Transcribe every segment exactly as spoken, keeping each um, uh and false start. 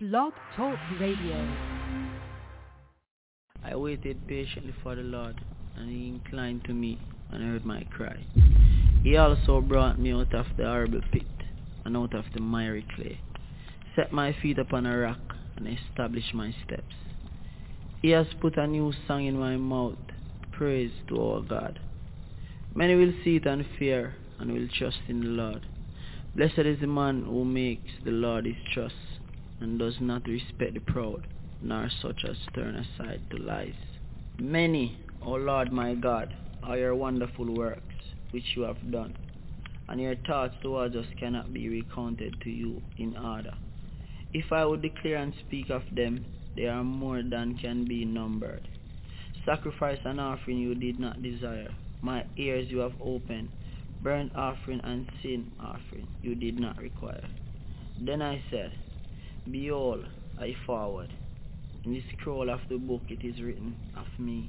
Blog Talk Radio. I waited patiently for the Lord, and he inclined to me and heard my cry. He also brought me out of the horrible pit, and out of the miry clay, set my feet upon a rock, and established my steps. He has put a new song in my mouth, praise to our God. Many will see it and fear, and will trust in the Lord. Blessed is the man who makes the Lord his trust, and does not respect the proud, nor such as turn aside to lies. Many, O Lord my God, are your wonderful works which you have done, and your thoughts towards us cannot be recounted to you in order. If I would declare and speak of them, they are more than can be numbered. Sacrifice and offering you did not desire, my ears you have opened. Burnt offering and sin offering you did not require. Then I said, Behold, I forward. In the scroll of the book it is written of me.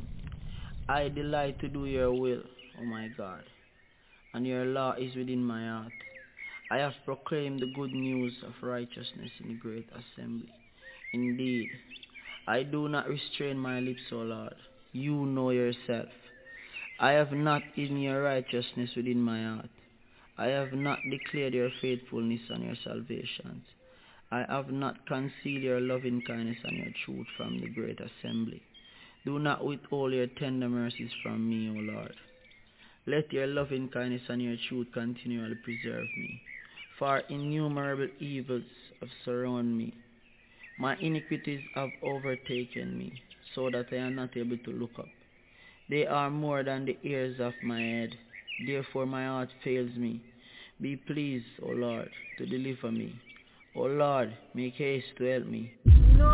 I delight to do your will, O my God, and your law is within my heart. I have proclaimed the good news of righteousness in the great assembly. Indeed, I do not restrain my lips, O Lord. You know yourself. I have not hidden your righteousness within my heart. I have not declared your faithfulness and your salvations. I have not concealed your loving kindness and your truth from the great assembly. Do not withhold your tender mercies from me, O Lord. Let your loving kindness and your truth continually preserve me, for innumerable evils have surrounded me. My iniquities have overtaken me, so that I am not able to look up. They are more than the hairs of my head, therefore my heart fails me. Be pleased, O Lord, to deliver me. O Lord, make haste to help me. No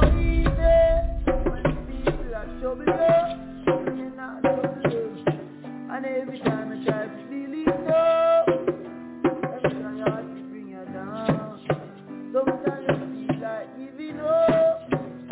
easy when people are troubled, you're not troubled. And every time I try to believe no, every time you have to bring you down. Sometimes you feel like giving up.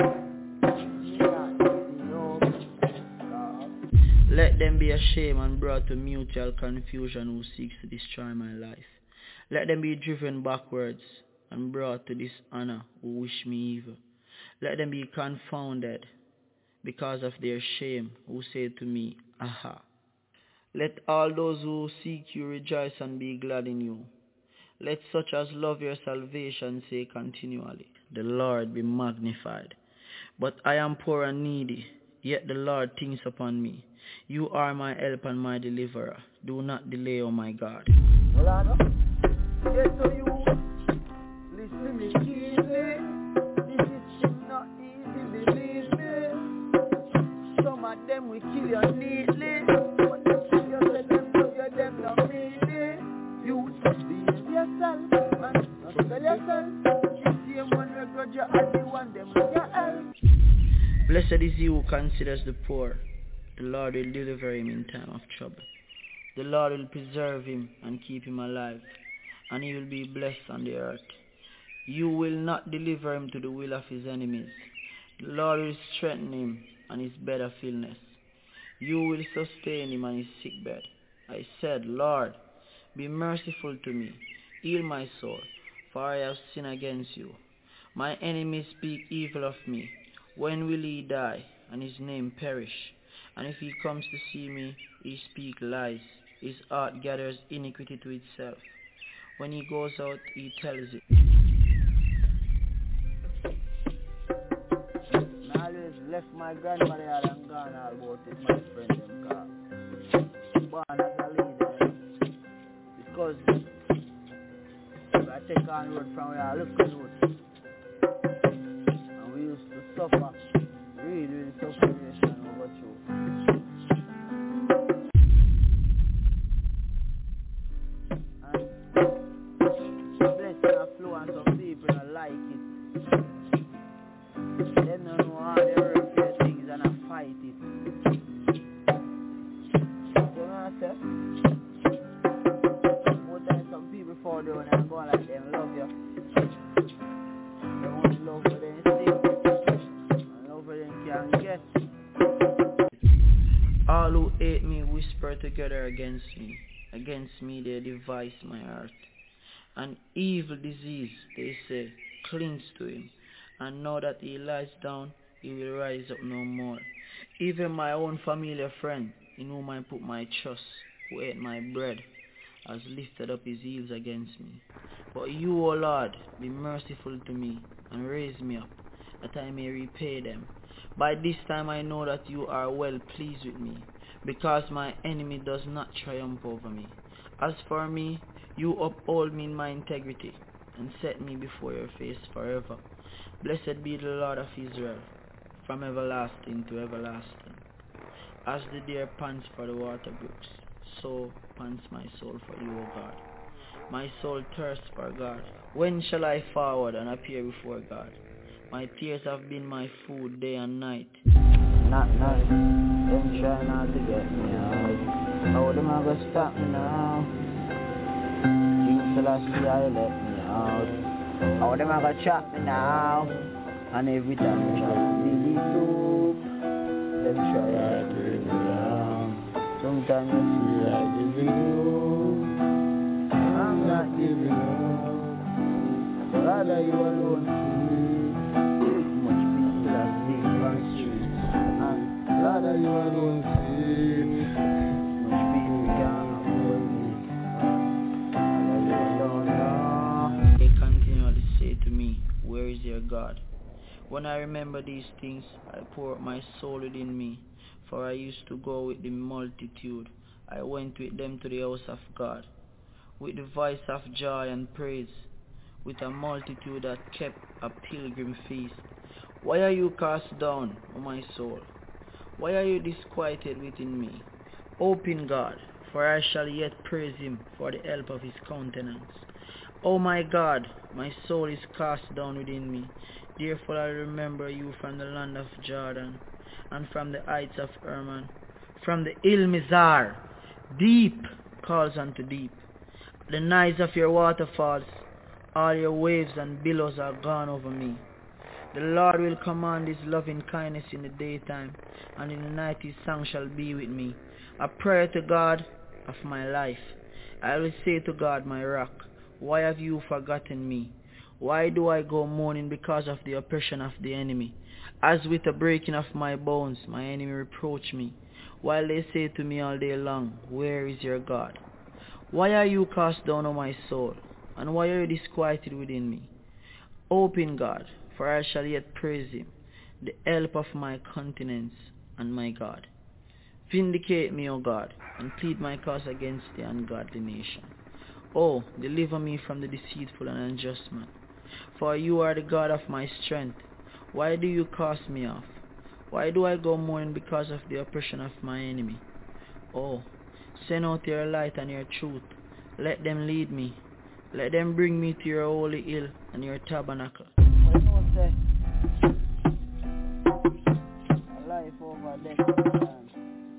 Let them be ashamed and brought to mutual confusion who seeks to destroy my life. Let them be driven backwards and brought to dishonor who wish me evil. Let them be confounded because of their shame who say to me, Aha. Let all those who seek you rejoice and be glad in you. Let such as love your salvation say continually, The Lord be magnified. But I am poor and needy, yet the Lord thinks upon me. You are my help and my deliverer. Do not delay, O my God. Well, I know. Yes, so you listen to me keenly. This is not easy, believe me. Some of them will kill you neatly. But them kill you, say them love you, them not really. You just be yourself, man. Not tell yourself. The same one will grudge you and the one them love your help. Blessed is he who considers the poor. The Lord will deliver him in time of trouble. The Lord will preserve him and keep him alive, and he will be blessed on the earth. You will not deliver him to the will of his enemies. The Lord will strengthen him on his bed of illness. You will sustain him on his sick bed. I said, Lord, be merciful to me. Heal my soul, for I have sinned against you. My enemies speak evil of me. When will he die, and his name perish? And if he comes to see me, he speak lies. His heart gathers iniquity to itself. When he goes out, he tells it. I always left my grandmother out and gone all about it, my friend them car. Born as a leader, because I take on road from where I look at road. And we used to suffer, really, really sufferation over through. All who hate me whisper together against me. Against me they devise my heart. An evil disease, they say, clings to him, and now that he lies down, he will rise up no more. Even my own familiar friend, in whom I put my trust, who ate my bread, has lifted up his heels against me. But you, O Lord, be merciful to me, and raise me up, that I may repay them. By this time I know that you are well pleased with me, because my enemy does not triumph over me. As for me, you uphold me in my integrity, and set me before your face forever. Blessed be the Lord of Israel, from everlasting to everlasting. As the deer pants for the water brooks, so pants my soul for you, O God. My soul thirsts for God. When shall I forward and appear before God? My tears have been my food day and night. Not night, them try not to get me out. How them a go stop me now? King Selassie, I let me out. How them a go chop me now? And every time they try to dig it up, them try to bring me down. Sometimes you feel like giving up. I'm not giving up. Rather you alone see. Much people are sleep on streets. And rather you alone see. Much people can't afford me. Rather you alone know. They continually say to me, where is your God? When I remember these things, I pour out my soul within me, for I used to go with the multitude. I went with them to the house of God, with the voice of joy and praise, with a multitude that kept a pilgrim feast. Why are you cast down, O my soul? Why are you disquieted within me? Hope in God, for I shall yet praise him for the help of his countenance. O my God, my soul is cast down within me. Therefore I remember you from the land of Jordan, and from the heights of Hermon, from the hill Mizar. Deep calls unto deep. The noise of your waterfalls, all your waves and billows are gone over me. The Lord will command his loving kindness in the daytime, and in the night his song shall be with me, a prayer to God of my life. I will say to God, my rock, why have you forgotten me? Why do I go mourning because of the oppression of the enemy? As with the breaking of my bones, my enemy reproach me, while they say to me all day long, where is your God? Why are you cast down, O my soul, and why are you disquieted within me? Hope in God, for I shall yet praise him, the help of my countenance and my God. Vindicate me, O God, and plead my cause against the ungodly nation. Oh, deliver me from the deceitful and unjust man, for you are the God of my strength. Why do you cast me off? Why do I go mourning because of the oppression of my enemy? Oh, send out your light and your truth. Let them lead me. Let them bring me to your holy hill and your tabernacle. What you know, say? A life over death sometimes.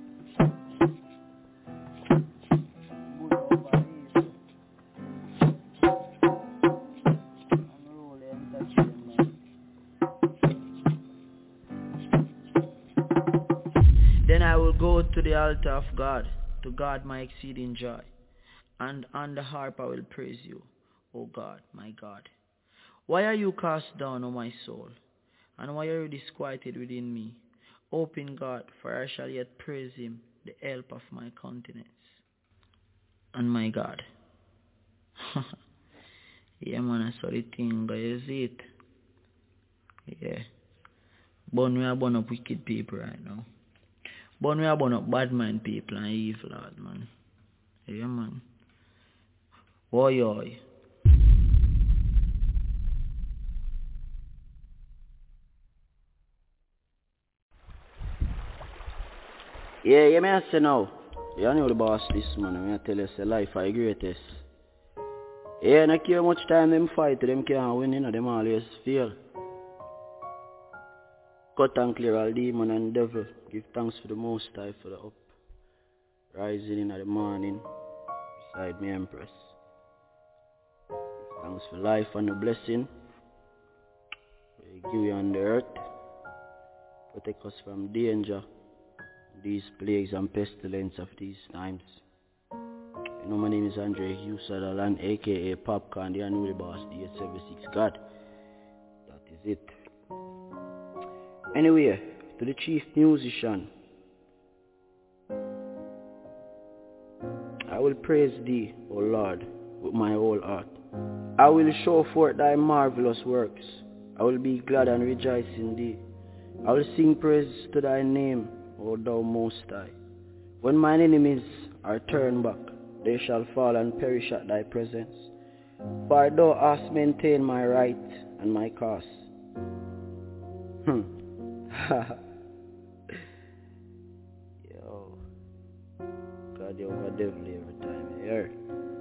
Good over evil. Unruly entertainment. Then I will go to the altar of God, to God my exceeding joy. And on the harp I will praise you, O God, my God. Why are you cast down, O my soul? And why are you disquieted within me? Hope in God, for I shall yet praise him, the help of my countenance and my God. Yeah, man, I saw the thing, but you see it? Yeah. But we are born up wicked people right now. But we are born up bad mind people and evil, Lord, man. Yeah, man. Oi, oi. Yeah, yeah, me I say now. You know the boss this man, I tell you say life are the greatest. Yeah, no care much time them fight, them can't win, you know, them always fail. Cut and clear all demon and devil. Give thanks for the Most High for the up. Rising in the morning, beside me Empress. Give thanks for life and the blessing. We give you on the earth. Protect us from danger, these plagues and pestilence of these times. You know, my name is Andre Hugh Sutherland, aka Popcorn, the Annual Boss, the eight seven six God. That is it. Anyway, to the chief musician, I will praise thee, O Lord, with my whole heart. I will show forth thy marvelous works. I will be glad and rejoice in thee. I will sing praise to thy name, O thou most high. When mine enemies are turned back, they shall fall and perish at thy presence. For thou hast maintained my right and my cause. Hmm. Yo. God, you're over devil every time you hear.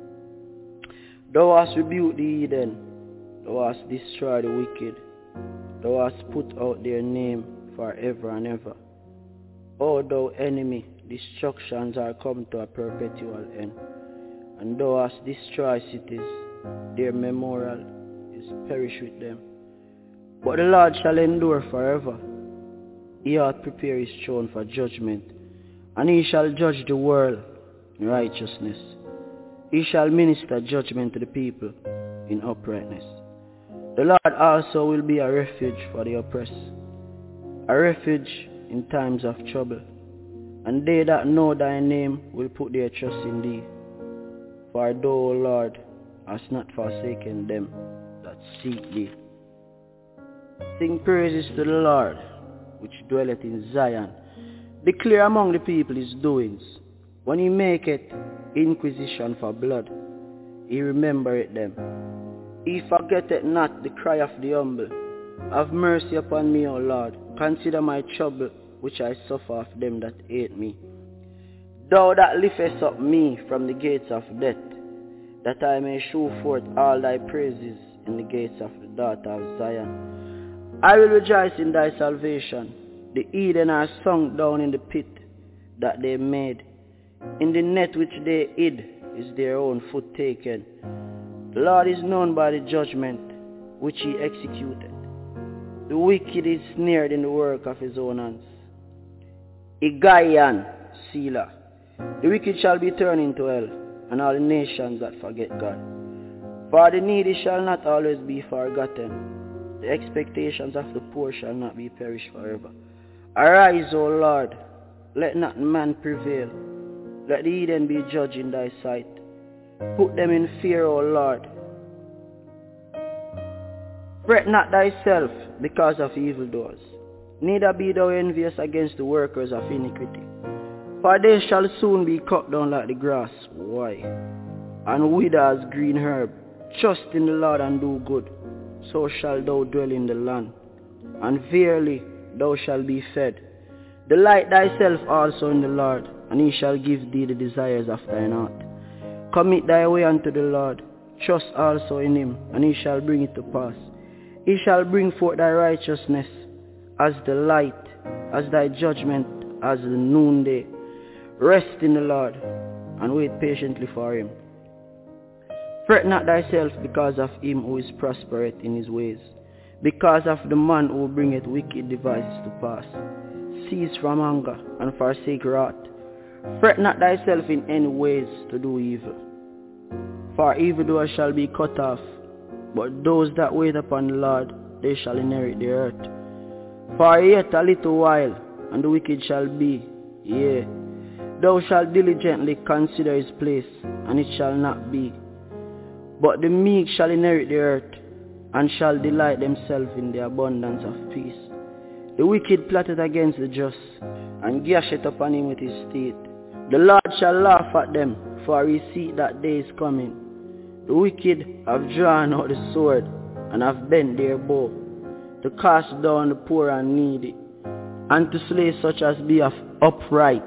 Thou hast rebuked the heathen. Thou hast destroyed the wicked. Thou hast put out their name forever and ever. O thou enemy, destructions are come to a perpetual end. And thou hast destroyed cities. Their memorial is perished with them. But the Lord shall endure forever. He hath prepared his throne for judgment, and he shall judge the world in righteousness. He shall minister judgment to the people in uprightness. The Lord also will be a refuge for the oppressed, a refuge in times of trouble. And they that know thy name will put their trust in thee. For thou, O Lord, hast not forsaken them that seek thee. Sing praises to the Lord, which dwelleth in Zion. Declare among the people his doings. When he maketh inquisition for blood, he remembereth them. He forgetteth not the cry of the humble. Have mercy upon me, O Lord. Consider my trouble, which I suffer of them that hate me. Thou that liftest up me from the gates of death, that I may shew forth all thy praises in the gates of the daughter of Zion. I will rejoice in thy salvation. The heathen are sunk down in the pit that they made. In the net which they hid is their own foot taken. The Lord is known by the judgment which he executed. The wicked is snared in the work of his own hands. Igayan, Selah. The wicked shall be turned into hell, and all the nations that forget God. For the needy shall not always be forgotten. The expectations of the poor shall not be perished forever. Arise, O Lord, let not man prevail. Let the heathen be judged in thy sight. Put them in fear, O Lord. Fret not thyself because of evildoers, neither be thou envious against the workers of iniquity. For they shall soon be cut down like the grass, why? And wither as green herb. Trust in the Lord and do good, so shalt thou dwell in the land, and verily thou shalt be fed. Delight thyself also in the Lord, and he shall give thee the desires of thine heart. Commit thy way unto the Lord, trust also in him, and he shall bring it to pass. He shall bring forth thy righteousness as the light, as thy judgment as the noonday. Rest in the Lord, and wait patiently for him. Fret not thyself because of him who is prosperous in his ways, because of the man who bringeth wicked devices to pass. Cease from anger, and forsake wrath. Fret not thyself in any ways to do evil, for evildoers shall be cut off, but those that wait upon the Lord, they shall inherit the earth. For yet a little while, and the wicked shall be, yea, thou shalt diligently consider his place, and it shall not be. But the meek shall inherit the earth, and shall delight themselves in the abundance of peace. The wicked plotted against the just, and gasheth upon him with his teeth. The Lord shall laugh at them, for he seeth that day is coming. The wicked have drawn out the sword, and have bent their bow, to cast down the poor and needy, and to slay such as be of upright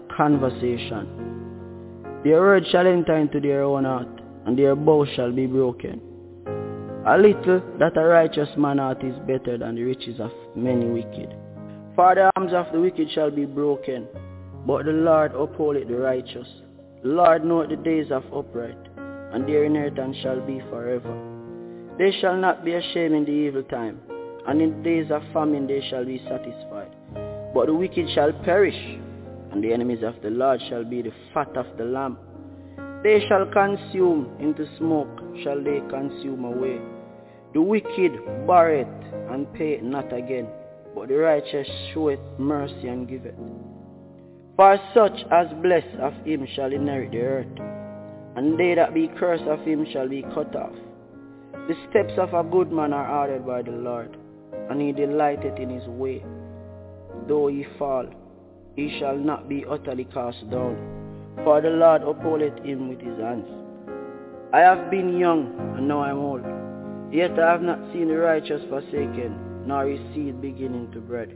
conversation. Their word shall enter into their own heart, and their bow shall be broken. A little that a righteous man hath is better than the riches of many wicked. For the arms of the wicked shall be broken, but the Lord upholdeth the righteous. The Lord knoweth the days of upright, and their inheritance shall be forever. They shall not be ashamed in the evil time, and in the days of famine they shall be satisfied. But the wicked shall perish, and the enemies of the Lord shall be the fat of the lamb. They shall consume into smoke, shall they consume away. The wicked borroweth and pay it not again, but the righteous showeth mercy and giveth. For such as blessed of him shall inherit the earth, and they that be cursed of him shall be cut off. The steps of a good man are ordered by the Lord, and he delighteth in his way. Though he fall, he shall not be utterly cast down, for the Lord upholdeth him with his hands. I have been young, and now I am old, yet I have not seen the righteous forsaken, nor his seed beginning to bread.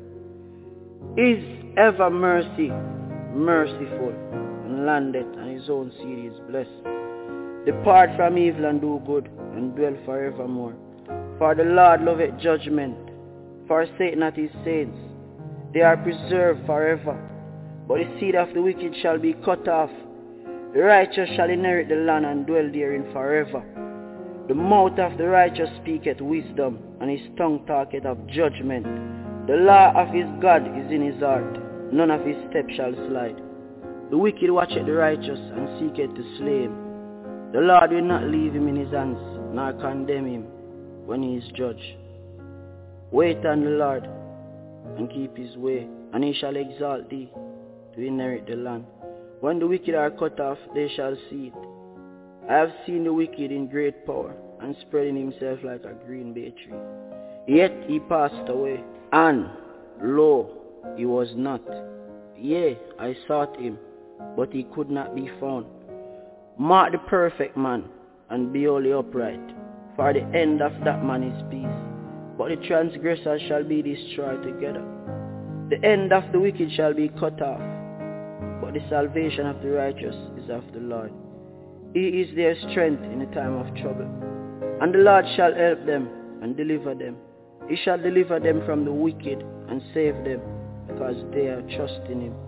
Is ever mercy merciful, and landeth, and his own seed is blessed. Depart from evil and do good, and dwell forevermore. For the Lord loveth judgment, forsake not his saints. They are preserved forever, but the seed of the wicked shall be cut off. The righteous shall inherit the land and dwell therein forever. The mouth of the righteous speaketh wisdom, and his tongue talketh of judgment. The law of his God is in his heart, none of his steps shall slide. The wicked watcheth the righteous, and seeketh to slay him. The Lord will not leave him in his hands, nor condemn him when he is judged. Wait on the Lord, and keep his way, and he shall exalt thee to inherit the land. When the wicked are cut off, they shall see it. I have seen the wicked in great power, and spreading himself like a green bay tree. Yet he passed away, and, lo, he was not. Yea, I sought him, but he could not be found. Mark the perfect man, and be wholly upright, for the end of that man is peace. But the transgressors shall be destroyed together. The end of the wicked shall be cut off, but the salvation of the righteous is of the Lord. He is their strength in the time of trouble. And the Lord shall help them and deliver them. He shall deliver them from the wicked and save them, because they are trusting him.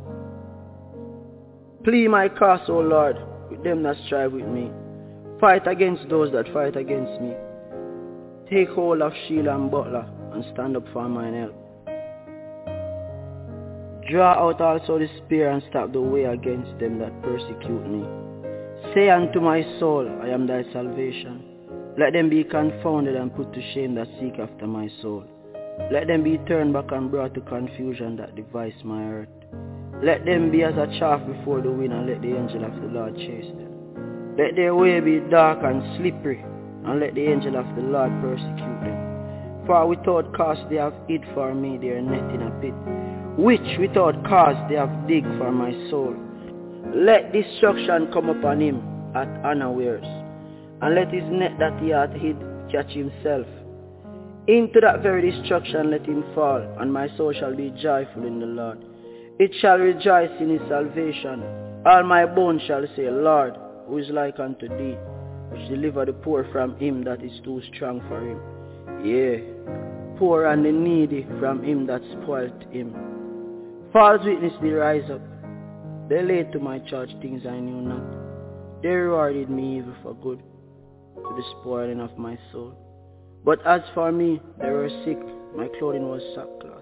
Plead my cause, O Lord, with them that strive with me. Fight against those that fight against me. Take hold of shield and buckler, and stand up for mine help. Draw out also the spear, and stop the way against them that persecute me. Say unto my soul, I am thy salvation. Let them be confounded and put to shame that seek after my soul. Let them be turned back and brought to confusion that devise my hurt. Let them be as a chaff before the wind, and let the angel of the Lord chase them. Let their way be dark and slippery, and let the angel of the Lord persecute them. For without cause they have hid for me their net in a pit, which without cause they have digged for my soul. Let destruction come upon him at unawares, and let his net that he hath hid catch himself. Into that very destruction let him fall, and my soul shall be joyful in the Lord. It shall rejoice in his salvation. All my bones shall say, Lord, who is like unto thee, which deliver the poor from him that is too strong for him. Yea, poor and the needy from him that spoilt him. False witness did rise up. They laid to my charge things I knew not. They rewarded me evil for good, to the spoiling of my soul. But as for me, they were sick, my clothing was sackcloth.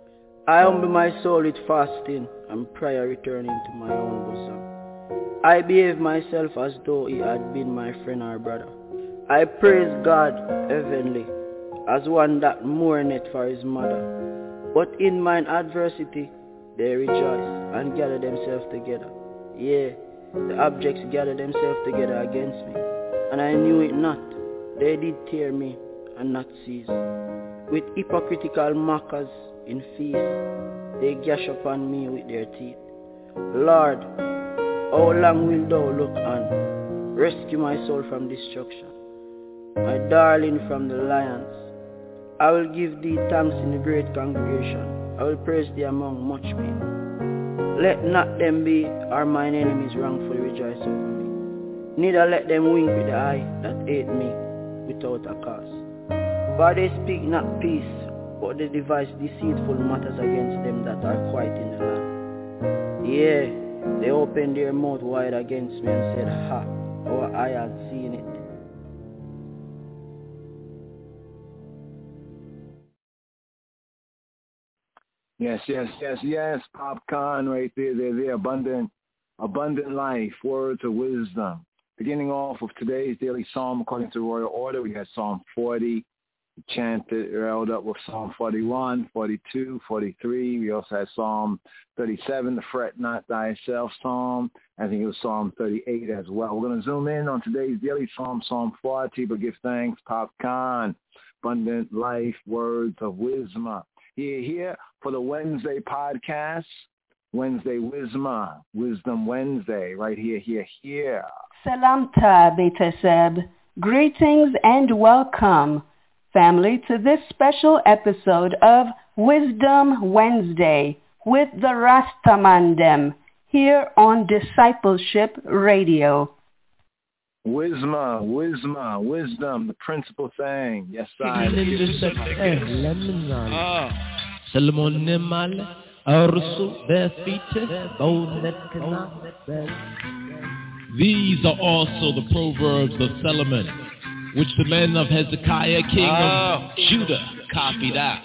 I humble my soul with fasting, and prayer returning to my own bosom. I behave myself as though he had been my friend or brother. I praise God heavenly, as one that mourneth for his mother. But in mine adversity they rejoice, and gather themselves together. Yea, the objects gather themselves together against me, and I knew it not. They did tear me, and not cease. With hypocritical mockers in feast, they gash upon me with their teeth. Lord, how long wilt thou look on? Rescue my soul from destruction, my darling from the lions. I will give thee thanks in the great congregation. I will praise thee among much people. Let not them be, or mine enemies wrongfully rejoice over me. Neither let them wink with the eye that hate me without a cause. For they speak not peace, but they devise deceitful matters against them that are quiet in the land. Yea, they opened their mouth wide against me and said, Ha, our eye hath seen it. Yes, yes, yes, yes, Popcorn right there, there, there, abundant, abundant life, words of wisdom. Beginning off of today's daily psalm according to royal order, we had Psalm forty, chanted, held up with Psalm forty-one, forty-two, forty-three. We also had Psalm thirty-seven, the Fret Not Thyself Psalm. I think it was Psalm thirty-eight as well. We're going to zoom in on today's daily Psalm, Psalm forty, but give thanks, Popcorn, Abundant Life, Words of Wisdom. Here, here for the Wednesday podcast, Wednesday Wisdom, Wisdom Wednesday, right here, here, here. Salamta, Beteseb. Greetings and welcome, family, to this special episode of Wisdom Wednesday with the Rastamandem here on Discipleship Radio. Wisdom, wisdom, wisdom, the principal thing. Yes, I. These are also the Proverbs of Solomon, which the men of Hezekiah, king of Judah, copied out.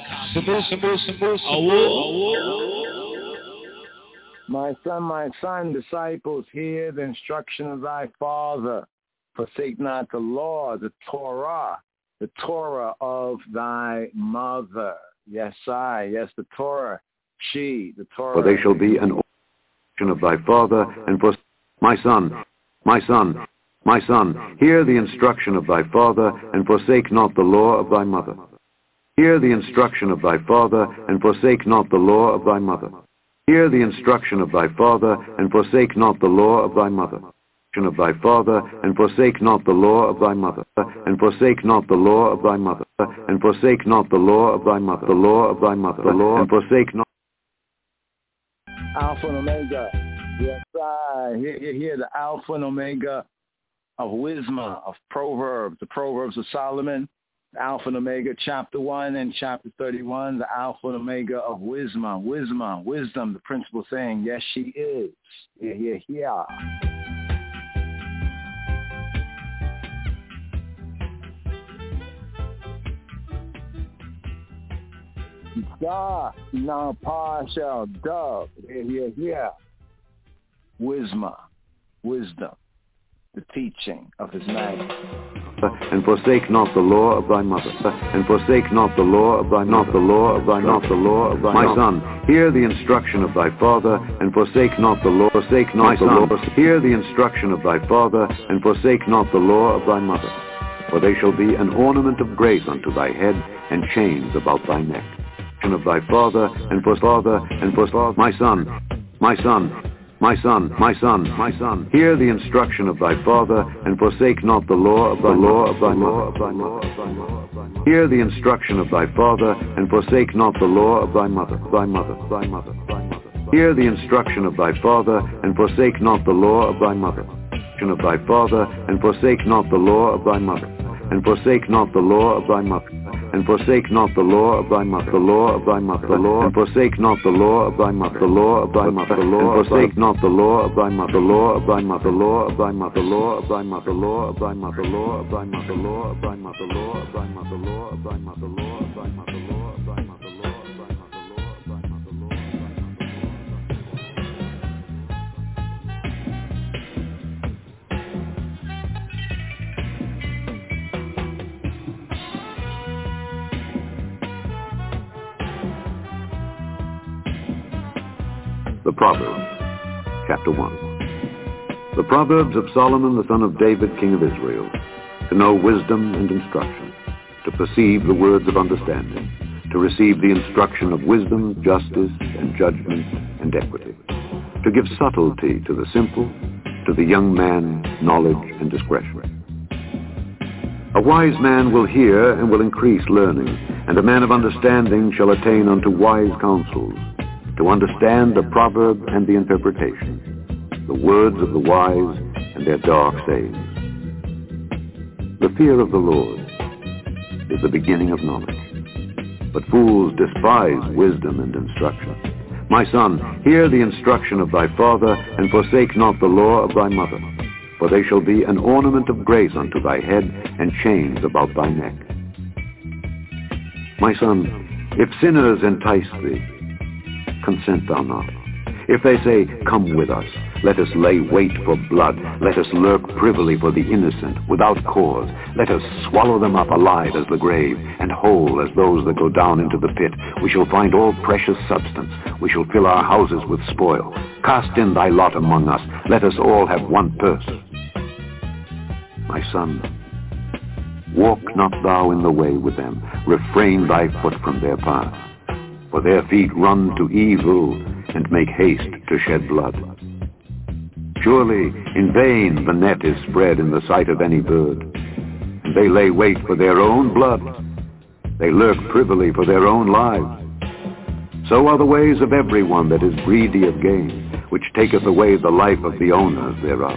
My son, my son, disciples, hear the instruction of thy father. Forsake not the law, the Torah, the Torah of thy mother. Yes, I. Yes, the Torah. She, the Torah. For they shall be an order of thy father, and for my son, my son, my son, hear the instruction of thy father, and forsake not the law of thy mother. Hear the instruction of thy father, and forsake not the law of thy mother. Hear the instruction of thy father, and forsake not the law of thy mother. Of thy father, and forsake not the law of thy mother, and forsake not the law of thy mother, and forsake not the law of thy mother, the law of thy mother, the law, and forsake not. Alpha and Omega. Yes, I. Here, here, here, the Alpha and Omega of wisdom, of Proverbs, the Proverbs of Solomon, Alpha and Omega, chapter one and chapter thirty-one, the Alpha and Omega of wisdom, wisdom, wisdom, the principal thing. Yes, she is. Here, here, here. Da, now partial, dub, here, here, here. Wisdom, wisdom, the teaching of his majesty. And forsake not the law of thy mother, and forsake not the law of thy, not the law of thy, not the law of thy. My son, hear the instruction of thy father, and forsake not the law, forsake not the law. Hear the instruction of thy father, and forsake not the law of thy mother. For they shall be an ornament of grace unto thy head, and chains about thy neck. Of thy father, and for father, and for father, my son, my son, my son, my son, my son, hear the instruction of thy father, and forsake not the law of thy law of thy mother. Hear the instruction of thy father, and forsake not the law of thy mother, thy mother, thy mother, thy mother. Hear the instruction of thy father, and forsake not the law of thy mother. Of thy father, and forsake not the law of thy mother, and forsake not the law of thy mother. And forsake not the law of thy mother, the law of thy mother, the law, and forsake not the law of thy mother, the law of thy mother, the law, and forsake not the law of thy mother, the law of thy mother, the law of thy mother, the law of thy mother, the law of thy mother, the law of thy mother, the law of thy mother, the law of thy mother, the law of thy mother, the law of thy mother, the law of thy mother, the law of thy mother, the law of thy mother, the law of thy mother. The Proverbs, chapter one. The Proverbs of Solomon, the son of David, king of Israel, to know wisdom and instruction, to perceive the words of understanding, to receive the instruction of wisdom, justice, and judgment, and equity, to give subtlety to the simple, to the young man knowledge and discretion. A wise man will hear and will increase learning, and a man of understanding shall attain unto wise counsels, to understand the proverb and the interpretation, the words of the wise and their dark sayings. The fear of the Lord is the beginning of knowledge, but fools despise wisdom and instruction. My son, hear the instruction of thy father, and forsake not the law of thy mother, for they shall be an ornament of grace unto thy head, and chains about thy neck. My son, if sinners entice thee, consent thou not. If they say, come with us, Let us lay wait for blood. Let us lurk privily for the innocent, without cause. Let us swallow them up alive as the grave, and whole as those that go down into the pit. We shall find all precious substance. We shall fill our houses with spoil. Cast in thy lot among us. Let us all have one purse. My son, walk not thou in the way with them. Refrain thy foot from their path. For their feet run to evil, and make haste to shed blood. Surely in vain the net is spread in the sight of any bird, and they lay wait for their own blood. They lurk privily for their own lives. So are the ways of every one that is greedy of gain, which taketh away the life of the owners thereof.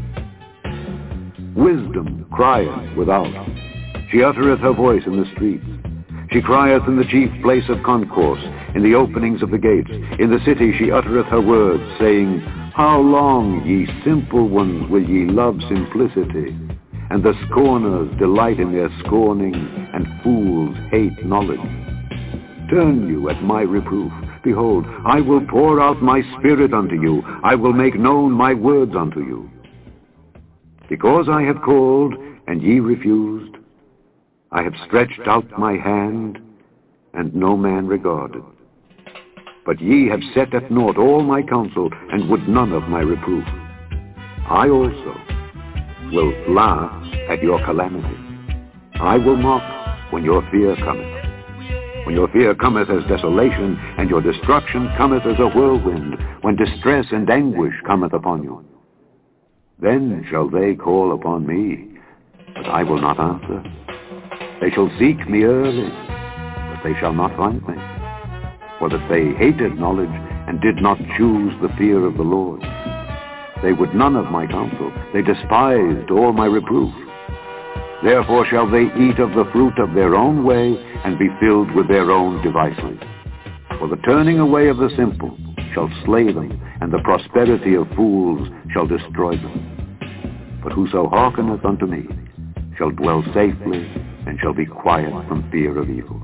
Wisdom crieth without. She uttereth her voice in the streets. She crieth in the chief place of concourse, in the openings of the gates. In the city she uttereth her words, saying, How long, ye simple ones, will ye love simplicity? And the scorners delight in their scorning, and fools hate knowledge. Turn you at my reproof. Behold, I will pour out my spirit unto you. I will make known my words unto you. Because I have called, and ye refused, I have stretched out my hand, and no man regarded. But ye have set at naught all my counsel, and would none of my reproof. I also will laugh at your calamity. I will mock when your fear cometh. When your fear cometh as desolation, and your destruction cometh as a whirlwind, when distress and anguish cometh upon you. Then shall they call upon me, but I will not answer. They shall seek me early, but they shall not find me. For that they hated knowledge, and did not choose the fear of the Lord. They would none of my counsel. They despised all my reproof. Therefore shall they eat of the fruit of their own way, and be filled with their own devices. For the turning away of the simple shall slay them, and the prosperity of fools shall destroy them. But whoso hearkeneth unto me shall dwell safely, and shall be quiet from fear of evil.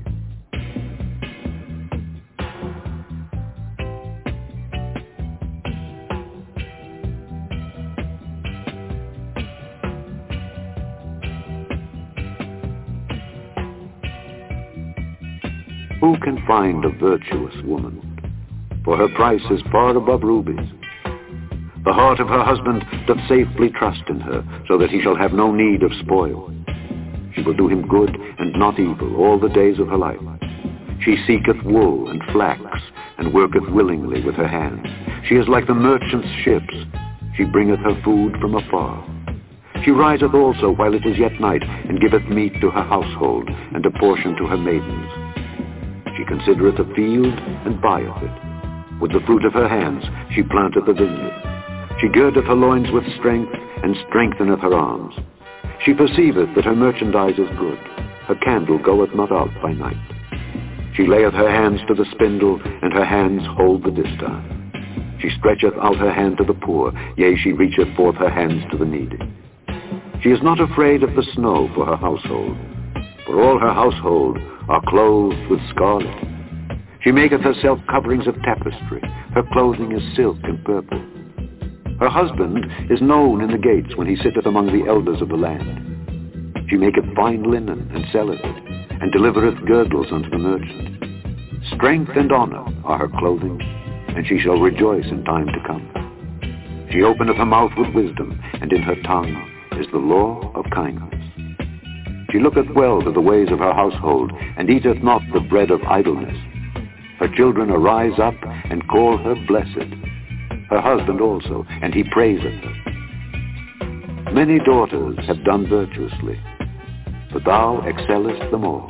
Who can find a virtuous woman? For her price is far above rubies. The heart of her husband doth safely trust in her, so that he shall have no need of spoil. She will do him good and not evil all the days of her life. She seeketh wool and flax, and worketh willingly with her hands. She is like the merchant's ships. She bringeth her food from afar. She riseth also while it is yet night, and giveth meat to her household, and a portion to her maidens. She considereth a field, and buyeth it. With the fruit of her hands she planteth a vineyard. She girdeth her loins with strength, and strengtheneth her arms. She perceiveth that her merchandise is good. Her candle goeth not out by night. She layeth her hands to the spindle, and her hands hold the distaff. She stretcheth out her hand to the poor, yea, she reacheth forth her hands to the needy. She is not afraid of the snow for her household, for all her household are clothed with scarlet. She maketh herself coverings of tapestry. Her clothing is silk and purple. Her husband is known in the gates when he sitteth among the elders of the land. She maketh fine linen, and selleth it, and delivereth girdles unto the merchant. Strength and honor are her clothing, and she shall rejoice in time to come. She openeth her mouth with wisdom, and in her tongue is the law of kindness. She looketh well to the ways of her household, and eateth not the bread of idleness. Her children arise up, and call her blessed. Her husband also, and he praiseth her. Many daughters have done virtuously, but thou excellest them all.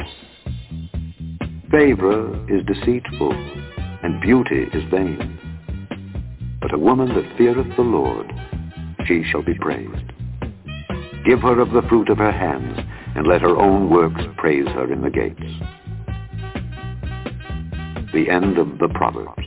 Favor is deceitful, and beauty is vain. But a woman that feareth the Lord, she shall be praised. Give her of the fruit of her hands, and let her own works praise her in the gates. The end of the Proverbs.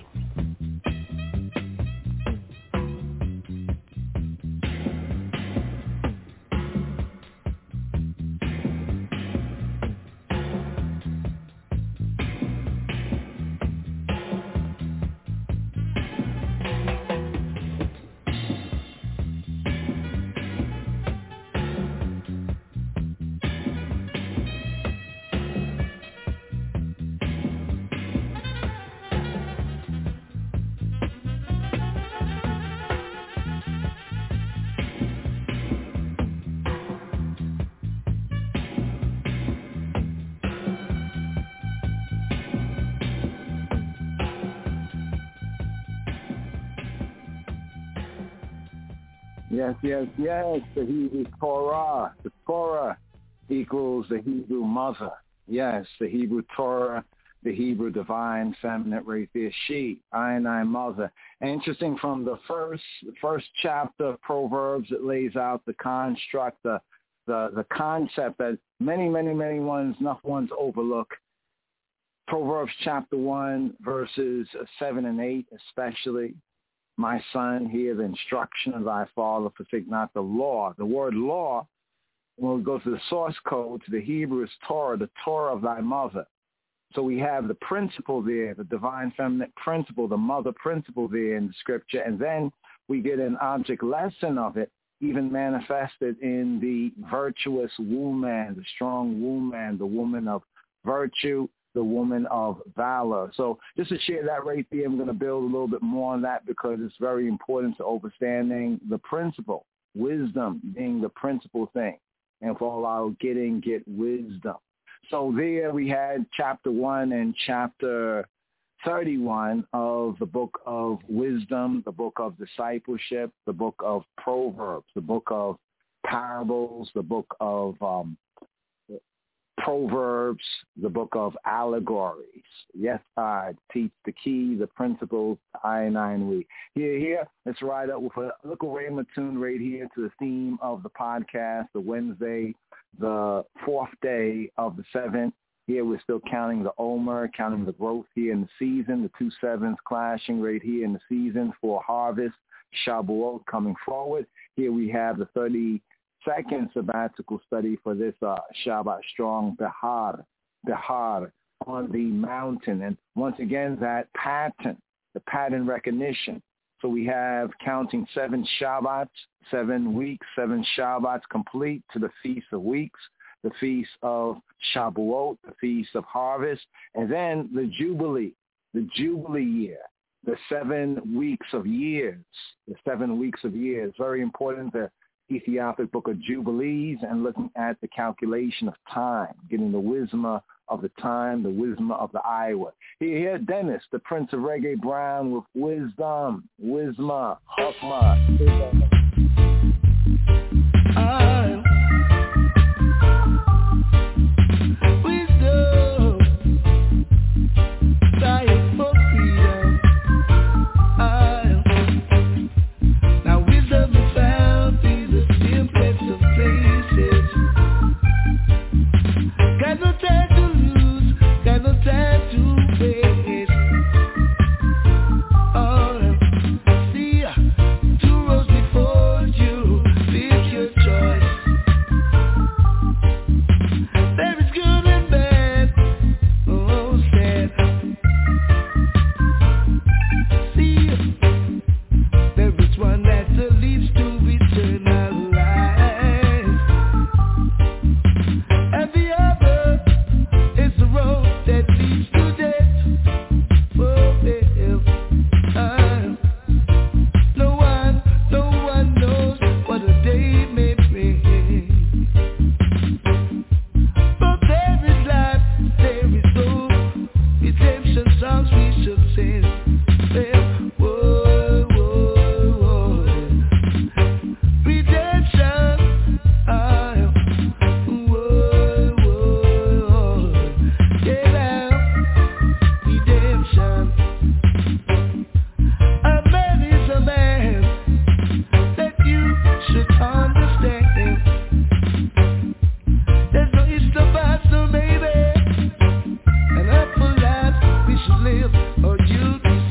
Yes, yes, yes. The Hebrew Torah. The Torah equals the Hebrew mother. Yes, the Hebrew Torah, the Hebrew divine feminine right there. She, I and I mother. Interesting, from the first first chapter of Proverbs, it lays out the construct, the the, the concept that many, many, many ones, enough ones overlook. Proverbs chapter one, verses seven and eight especially. My son, hear the instruction of thy father, forsake not the law. The word law, when we go to the source code, to the Hebrew is Torah, the Torah of thy mother. So we have the principle there, the divine feminine principle, the mother principle there in the scripture. And then we get an object lesson of it, even manifested in the virtuous woman, the strong woman, the woman of virtue, the woman of valor. So just to share that right there, I'm going to build a little bit more on that because it's very important to understanding the principle, wisdom being the principal thing. And for all our getting, get wisdom. So there we had chapter one and chapter thirty-one of the book of wisdom, the book of discipleship, the book of Proverbs, the book of parables, the book of um, Proverbs, the book of allegories. Yes, I teach the key, the principles, I and I and we. Here, here, let's ride up with a little Rhema tune right here to the theme of the podcast, the Wednesday, the fourth day of the seventh. Here we're still counting the Omer, counting the growth here in the season, the two sevens clashing right here in the season for harvest, Shabuot coming forward. Here we have the thirty second sabbatical study for this uh, Shabbat Strong, Behar, Behar, on the mountain. And once again, that pattern, the pattern recognition. So we have counting seven Shabbats, seven weeks, seven Shabbats complete to the Feast of Weeks, the Feast of Shabuot, the Feast of Harvest, and then the Jubilee, the Jubilee year, the seven weeks of years, the seven weeks of years. Very important, the Ethiopic Book of Jubilees, and looking at the calculation of time, getting the wisdom of the time, the wisdom of the Iowa. Here, here, Dennis, the Prince of Reggae Brown with wisdom, wisdom, Hokmah, wisdom. I live or you'll be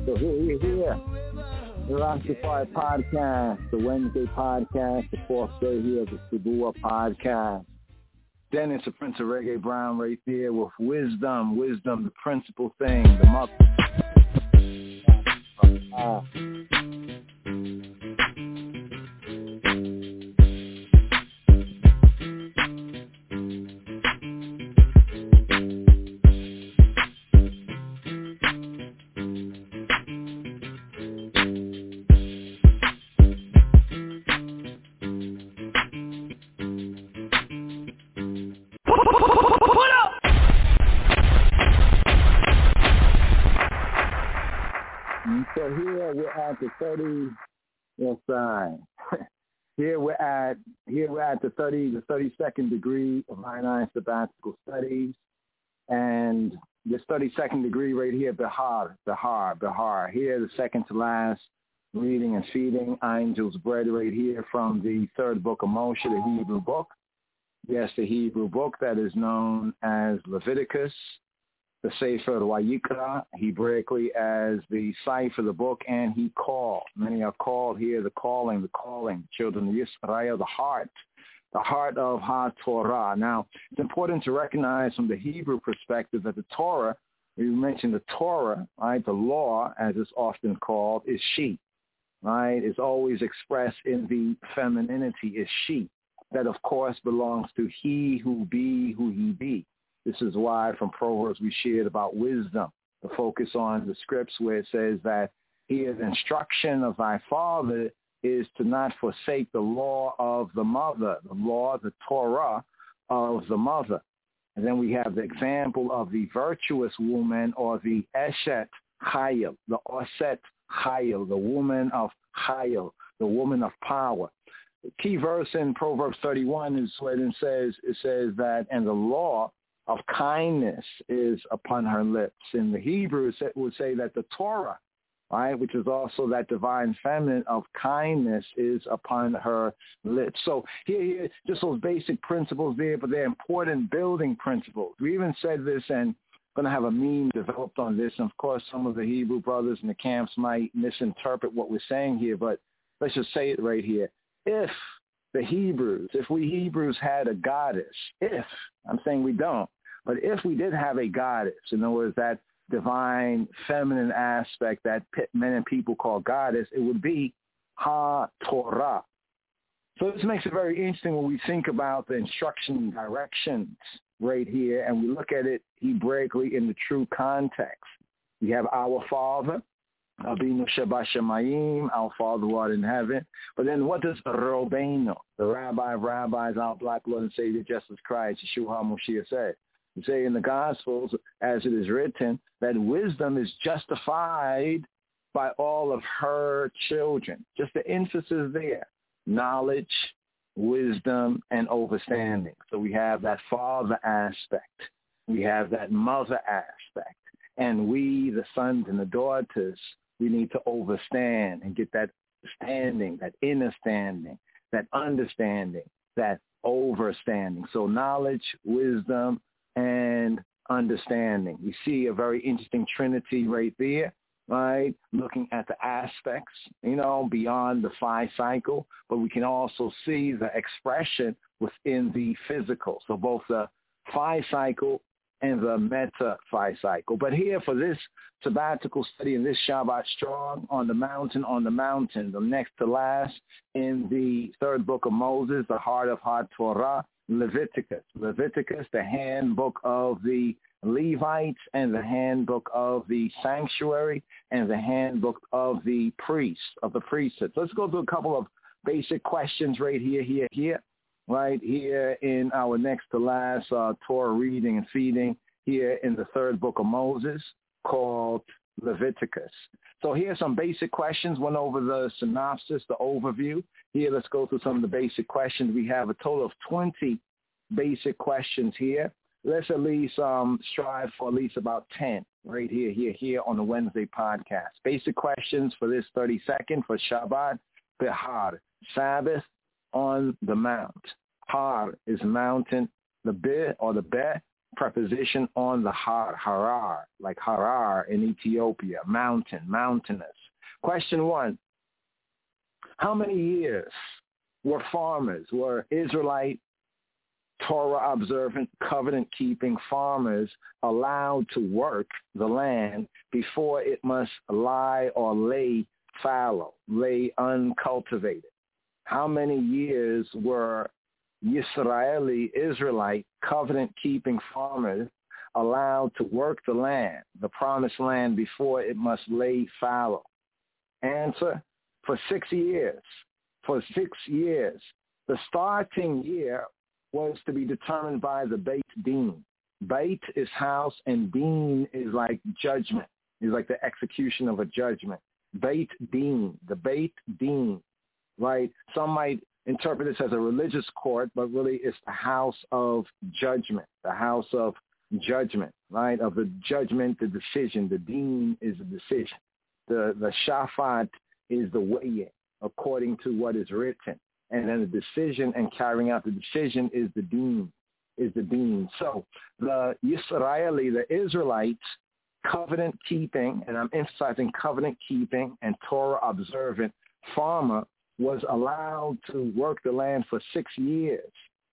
So here, here, here. The Rastafari Podcast, the Wednesday podcast, the fourth day here of the Sabua Podcast. Dennis, the Prince of Reggae Brown right there with wisdom, wisdom, the principal thing, the mother. Uh, So here we're at the thirty. Yes, I. Here we're at here we're at the thirty the thirty second degree of Ionine Sabbatical Studies, and this thirty second degree right here, Bihar, Bihar, Bihar. Here the second to last reading and feeding angels bread right here from the third book of Moshe, the Hebrew book. Yes, the Hebrew book that is known as Leviticus, the Sefer Vayikra, Hebraically as the cipher, the book, and he called. Many are called here, the calling, the calling, children of Yisrael, the heart, the heart of HaTorah. Now, it's important to recognize from the Hebrew perspective that the Torah, we mentioned the Torah, right, the law, as it's often called, is she, right? It's always expressed in the femininity, is she. That, of course, belongs to he who be who he be. This is why from Proverbs we shared about wisdom, the focus on the scripts where it says that here the instruction of thy father is to not forsake the law of the mother, the law, the Torah of the mother. And then we have the example of the virtuous woman or the Eshet Chayil, the Oset Chayil, the woman of Chayil, the woman of power. The key verse in Proverbs thirty-one is when it says, it says that, and the law of kindness is upon her lips. In the Hebrew, it would say that the Torah, right, which is also that divine feminine of kindness, is upon her lips. So here, here, just those basic principles there, but they're important building principles. We even said this, and going to have a meme developed on this. And of course, some of the Hebrew brothers in the camps might misinterpret what we're saying here, but let's just say it right here. If the Hebrews, if we Hebrews had a goddess, if, I'm saying we don't, but if we did have a goddess, in other words, that divine feminine aspect that men and people call goddess, it would be HaTorah. So this makes it very interesting when we think about the instruction and directions right here, and we look at it Hebraically in the true context. We have our Father, Abinu Sheba Shemayim, our Father who art in heaven. But then what does Robeno, the Rabbi of Rabbis, our black Lord and Savior, Jesus Christ, Yeshua HaMashiach, say? We say in the Gospels, as it is written, that wisdom is justified by all of her children. Just the emphasis there. Knowledge, wisdom, and understanding. So we have that father aspect. We have that mother aspect. And we, the sons and the daughters, we need to understand and get that standing, that inner standing, that understanding, that overstanding. So knowledge, wisdom, and understanding. We see a very interesting trinity right there, right? Looking at the aspects, you know, beyond the phi cycle, but we can also see the expression within the physical. So both the phi cycle and the meta phi cycle. But here for this sabbatical study in this Shabbat Strong on the mountain, on the mountain, the next to last in the third book of Moses, the heart of HaTorah, Leviticus. Leviticus, the handbook of the Levites and the handbook of the sanctuary and the handbook of the priests, of the priesthood. So let's go through a couple of basic questions right here, here, here. Right here in our next to last uh, Torah reading and feeding here in the third book of Moses called Leviticus. So here's some basic questions. Went over the synopsis, the overview. Here, let's go through some of the basic questions. We have a total of twenty basic questions here. Let's at least um, strive for at least about ten right here, here, here on the Wednesday podcast. Basic questions for this thirty second for Shabbat, Bihar, Sabbath on the mount. Har is mountain. The Beh or the Beh preposition on the har, Harar, like Harar in Ethiopia, mountain, mountainous. Question one, how many years were farmers, were Israelite, Torah-observant, covenant-keeping farmers allowed to work the land before it must lie or lay fallow, lay uncultivated? How many years were Yisraeli, Israelite, covenant-keeping farmers allowed to work the land, the promised land, before it must lay fallow? Answer, for six years. For six years. The starting year was to be determined by the Beit Din. Beit is house and Din is like judgment, is like the execution of a judgment. Beit Din, the Beit Din, right? Some might interpret this as a religious court, but really it's the house of judgment, the house of judgment, right? Of the judgment, the decision. The Din is the decision. The, the Shafat is the weighing according to what is written. And then the decision and carrying out the decision is the Din, is the Din. So the Yisraeli, the Israelites, covenant-keeping, and I'm emphasizing covenant-keeping and Torah-observant farmer was allowed to work the land for six years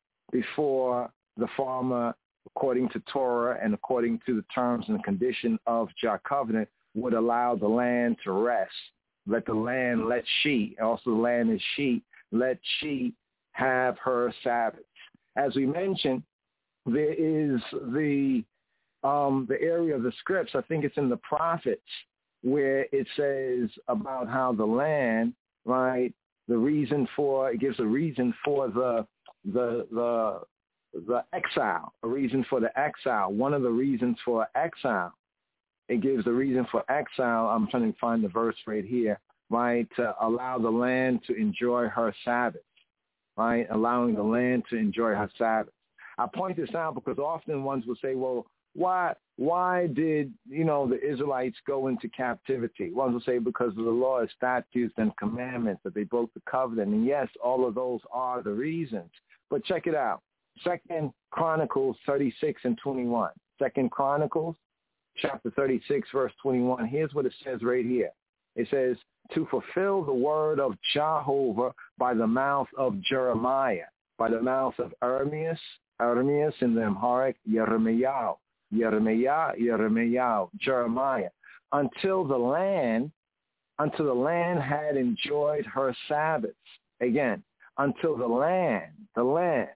before the farmer, according to Torah and according to the terms and condition of Jah covenant, would allow the land to rest. Let the land, let she, also the land is she, let she have her Sabbath. As we mentioned, there is the um, the area of the scripts, I think it's in the prophets, where it says about how the land, right, the reason for, it gives a reason for the the the the exile, a reason for the exile. One of the reasons for exile, it gives the reason for exile. I'm trying to find the verse right here, right, to allow the land to enjoy her Sabbath, right, allowing the land to enjoy her Sabbath. I point this out because often ones will say, well, why why did, you know, the Israelites go into captivity? Ones will say because of the law, statutes, and commandments, that they broke the covenant. And yes, all of those are the reasons. But check it out. Second Chronicles thirty-six and twenty-one. Second Chronicles chapter thirty-six, verse twenty-one. Here's what it says right here. It says, to fulfill the word of Jehovah by the mouth of Jeremiah, by the mouth of Ermias, Ermias in the Amharic, Yeremiah, Yeremiah, Yeremiah, Jeremiah, until the land, until the land had enjoyed her Sabbaths. Again, until the land, the land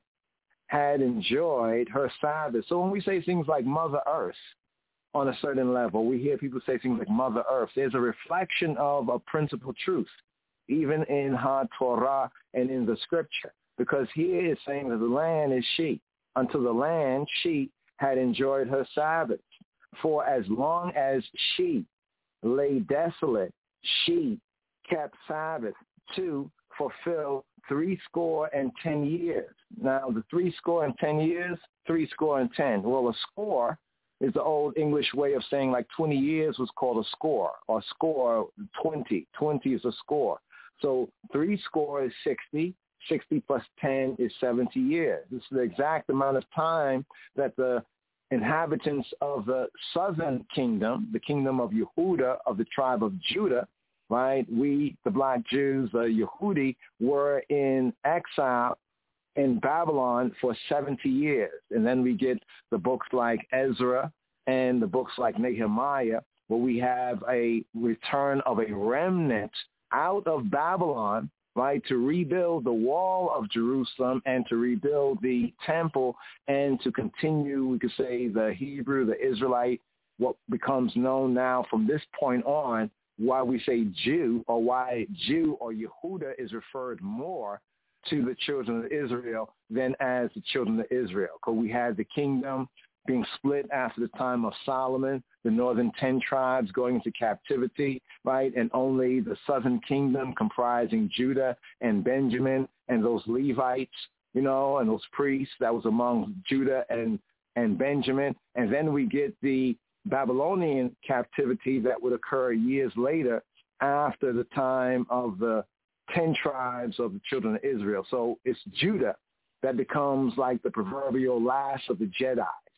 had enjoyed her Sabbath. So when we say things like Mother Earth, on a certain level, we hear people say things like Mother Earth. There's a reflection of a principal truth, even in HaTorah and in the scripture, because here it's saying that the land is she. Until the land, she had enjoyed her Sabbath. For as long as she lay desolate, she kept Sabbath to fulfill three score and ten years. Now, the three score and ten years, three score and ten. Well, a score is the old English way of saying like twenty years was called a score, or score twenty. twenty is a score. So three score is sixty. sixty plus ten is seventy years. This is the exact amount of time that the inhabitants of the southern kingdom, the kingdom of Yehuda, of the tribe of Judah, right? We, the black Jews, the Yehudi, were in exile in Babylon for seventy years. And then we get the books like Ezra and the books like Nehemiah, where we have a return of a remnant out of Babylon, right, to rebuild the wall of Jerusalem and to rebuild the temple and to continue, we could say, the Hebrew, the Israelite, what becomes known now from this point on, why we say Jew, or why Jew or Yehuda is referred more to the children of Israel than as the children of Israel. Because we had the kingdom being split after the time of Solomon, the northern ten tribes going into captivity, right? And only the southern kingdom comprising Judah and Benjamin and those Levites, you know, and those priests that was among Judah and, and Benjamin. And then we get the Babylonian captivity that would occur years later after the time of the ten tribes of the children of Israel. So it's Judah that becomes like the proverbial last of the Jedis.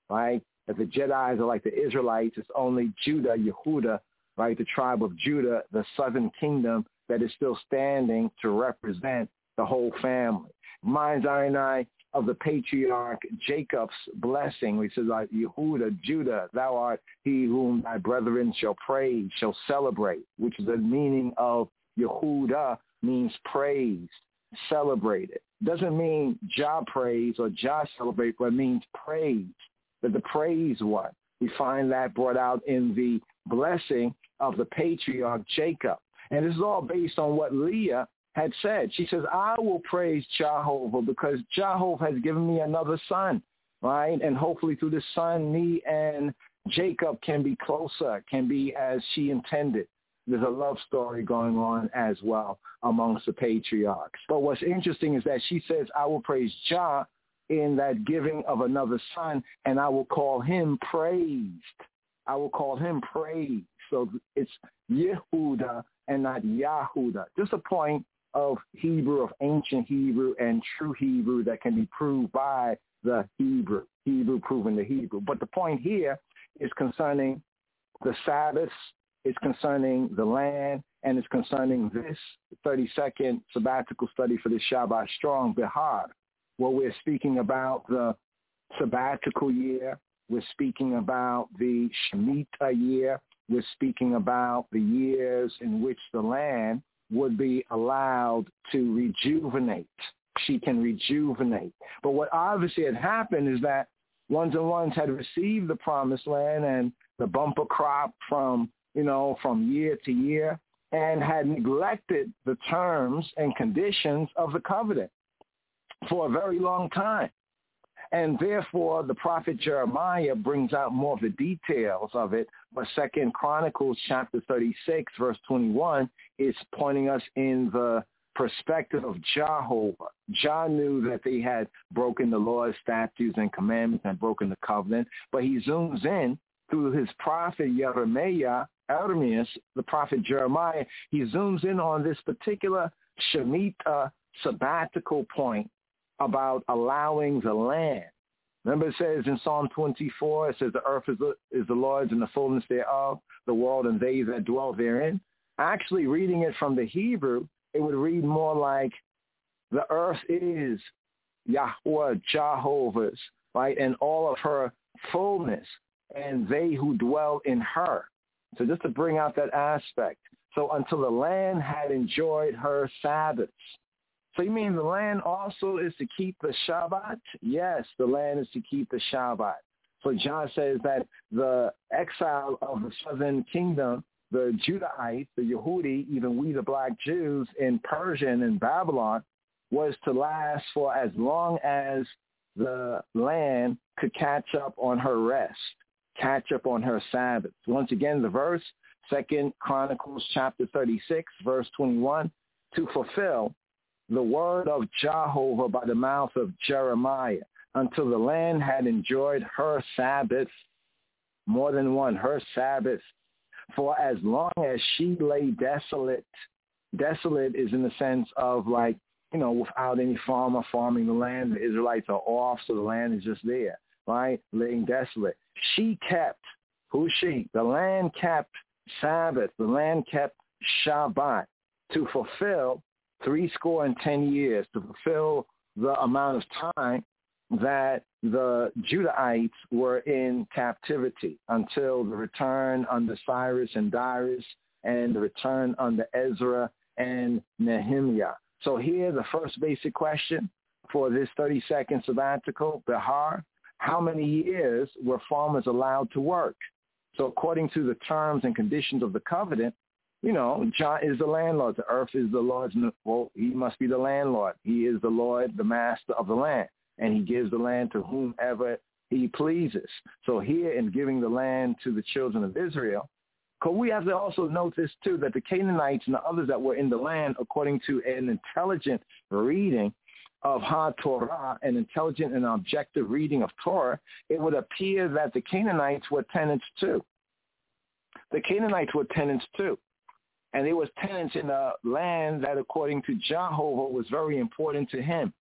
right? That the Jedis are like the Israelites. It's only Judah, Yehuda, right, the tribe of Judah, the southern kingdom that is still standing to represent the whole family. Reminds I of the patriarch Jacob's blessing, which is like, Yehuda, Judah, thou art he whom thy brethren shall praise, shall celebrate, which is the meaning of Yehuda, means praised, celebrated. Doesn't mean Jah praise or Jah celebrate, but it means praise, that the praise one. We find that brought out in the blessing of the patriarch Jacob. And this is all based on what Leah had said. She says, I will praise Jehovah because Jehovah has given me another son, right? And hopefully through this son, me and Jacob can be closer, can be as she intended. There's a love story going on as well amongst the patriarchs. But what's interesting is that she says, I will praise Jah in that giving of another son, and I will call him praised. I will call him praised. So it's Yehuda and not Yahuda. Just a point of Hebrew, of ancient Hebrew and true Hebrew that can be proved by the Hebrew, Hebrew proving the Hebrew. But the point here is concerning the Sabbaths, it's concerning the land, and it's concerning this thirty-second sabbatical study for the Shabbat Strong, Behar, where we're speaking about the sabbatical year, we're speaking about the Shemitah year, we're speaking about the years in which the land would be allowed to rejuvenate. She can rejuvenate. But what obviously had happened is that ones and ones had received the promised land and the bumper crop from, you know, from year to year, and had neglected the terms and conditions of the covenant for a very long time. And therefore, the prophet Jeremiah brings out more of the details of it. But Second Chronicles chapter thirty-six, verse twenty-one, is pointing us in the perspective of Jehovah. Jah knew that they had broken the laws, statutes, and commandments and broken the covenant. But he zooms in through his prophet Jeremiah, Ermias, the prophet Jeremiah. He zooms in on this particular Shemitah sabbatical point about allowing the land. Remember it says in Psalm twenty-four, it says the earth is the, is the Lord's and the fullness thereof, the world and they that dwell therein. Actually, reading it from the Hebrew, it would read more like the earth is Yahweh, Jehovah's, right, and all of her fullness, and they who dwell in her. So just to bring out that aspect. So until the land had enjoyed her Sabbaths. So you mean the land also is to keep the Shabbat? Yes, the land is to keep the Shabbat. So John says that the exile of the southern kingdom, the Judahites, the Yehudi, even we the black Jews in Persia and in Babylon, was to last for as long as the land could catch up on her rest, catch up on her Sabbath. Once again, the verse, Second Chronicles chapter thirty-six, verse twenty-one, to fulfill the word of Jehovah by the mouth of Jeremiah, until the land had enjoyed her Sabbath, more than one, her Sabbath, for as long as she lay desolate. Desolate is in the sense of like, you know, without any farmer farming the land. The Israelites are off, so the land is just there, right, laying desolate. She kept, who's she? The land kept Sabbath. The land kept Shabbat to fulfill three score and ten years, to fulfill the amount of time that the Judahites were in captivity until the return under Cyrus and Darius and the return under Ezra and Nehemiah. So here, the first basic question for this thirty-second sabbatical, Behar, how many years were farmers allowed to work? So according to the terms and conditions of the covenant, you know, Jah is the landlord. The earth is the Lord's. Well, he must be the landlord. He is the Lord, the master of the land, and he gives the land to whomever he pleases. So here in giving the land to the children of Israel, because we have to also note this too, that the Canaanites and the others that were in the land, according to an intelligent reading of HaTorah, an intelligent and objective reading of Torah, it would appear that the Canaanites were tenants too. The Canaanites were tenants too. And they was tenants in a land that, according to Jehovah, was very important to him.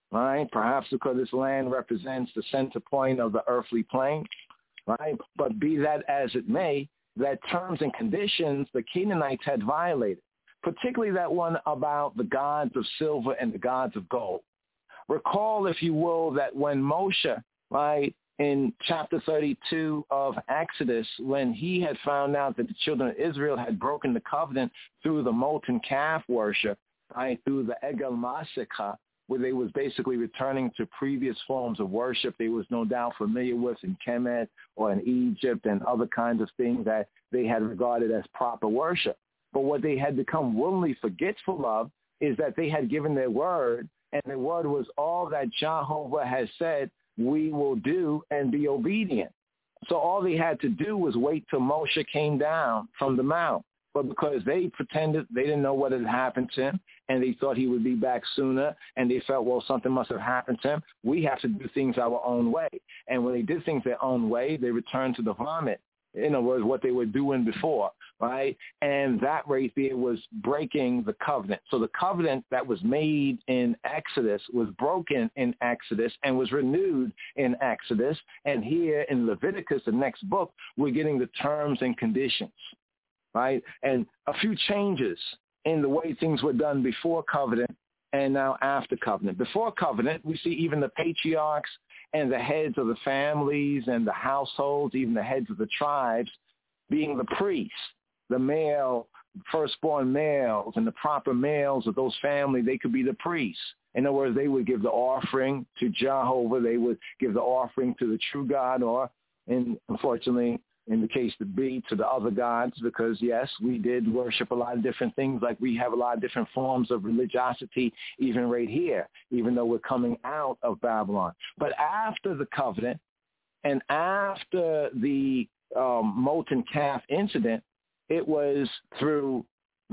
right? Perhaps because this land represents the center point of the earthly plane, right? But be that as it may, that terms and conditions the Canaanites had violated, particularly that one about the gods of silver and the gods of gold. Recall, if you will, that when Moshe, right, in chapter thirty-two of Exodus, when he had found out that the children of Israel had broken the covenant through the molten calf worship, right, through the Egel Masika, where they was basically returning to previous forms of worship they was no doubt familiar with in Kemet or in Egypt and other kinds of things that they had regarded as proper worship. But what they had become willingly forgetful of is that they had given their word, and the word was all that Jehovah has said we will do and be obedient. So all they had to do was wait till Moshe came down from the mount. But because they pretended they didn't know what had happened to him, and they thought he would be back sooner, and they felt, well, something must have happened to him, we have to do things our own way. And when they did things their own way, they returned to the vomit. In other words, what they were doing before, right? And that right there was breaking the covenant. So the covenant that was made in Exodus was broken in Exodus and was renewed in Exodus. And here in Leviticus, the next book, we're getting the terms and conditions, right? And a few changes in the way things were done before covenant and now after covenant. Before covenant, we see even the patriarchs and the heads of the families and the households, even the heads of the tribes, being the priests, the male, firstborn males, and the proper males of those families, they could be the priests. In other words, they would give the offering to Jehovah. They would give the offering to the true God, or, in, unfortunately, in the case to be, to the other gods, because, yes, we did worship a lot of different things, like we have a lot of different forms of religiosity even right here, even though we're coming out of Babylon. But after the covenant and after the um, molten calf incident, it was through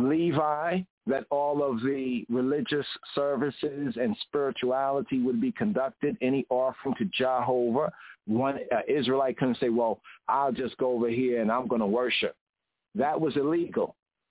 Levi that all of the religious services and spirituality would be conducted, any offering to Jehovah. One uh, Israelite couldn't say, well, I'll just go over here and I'm going to worship. That was illegal.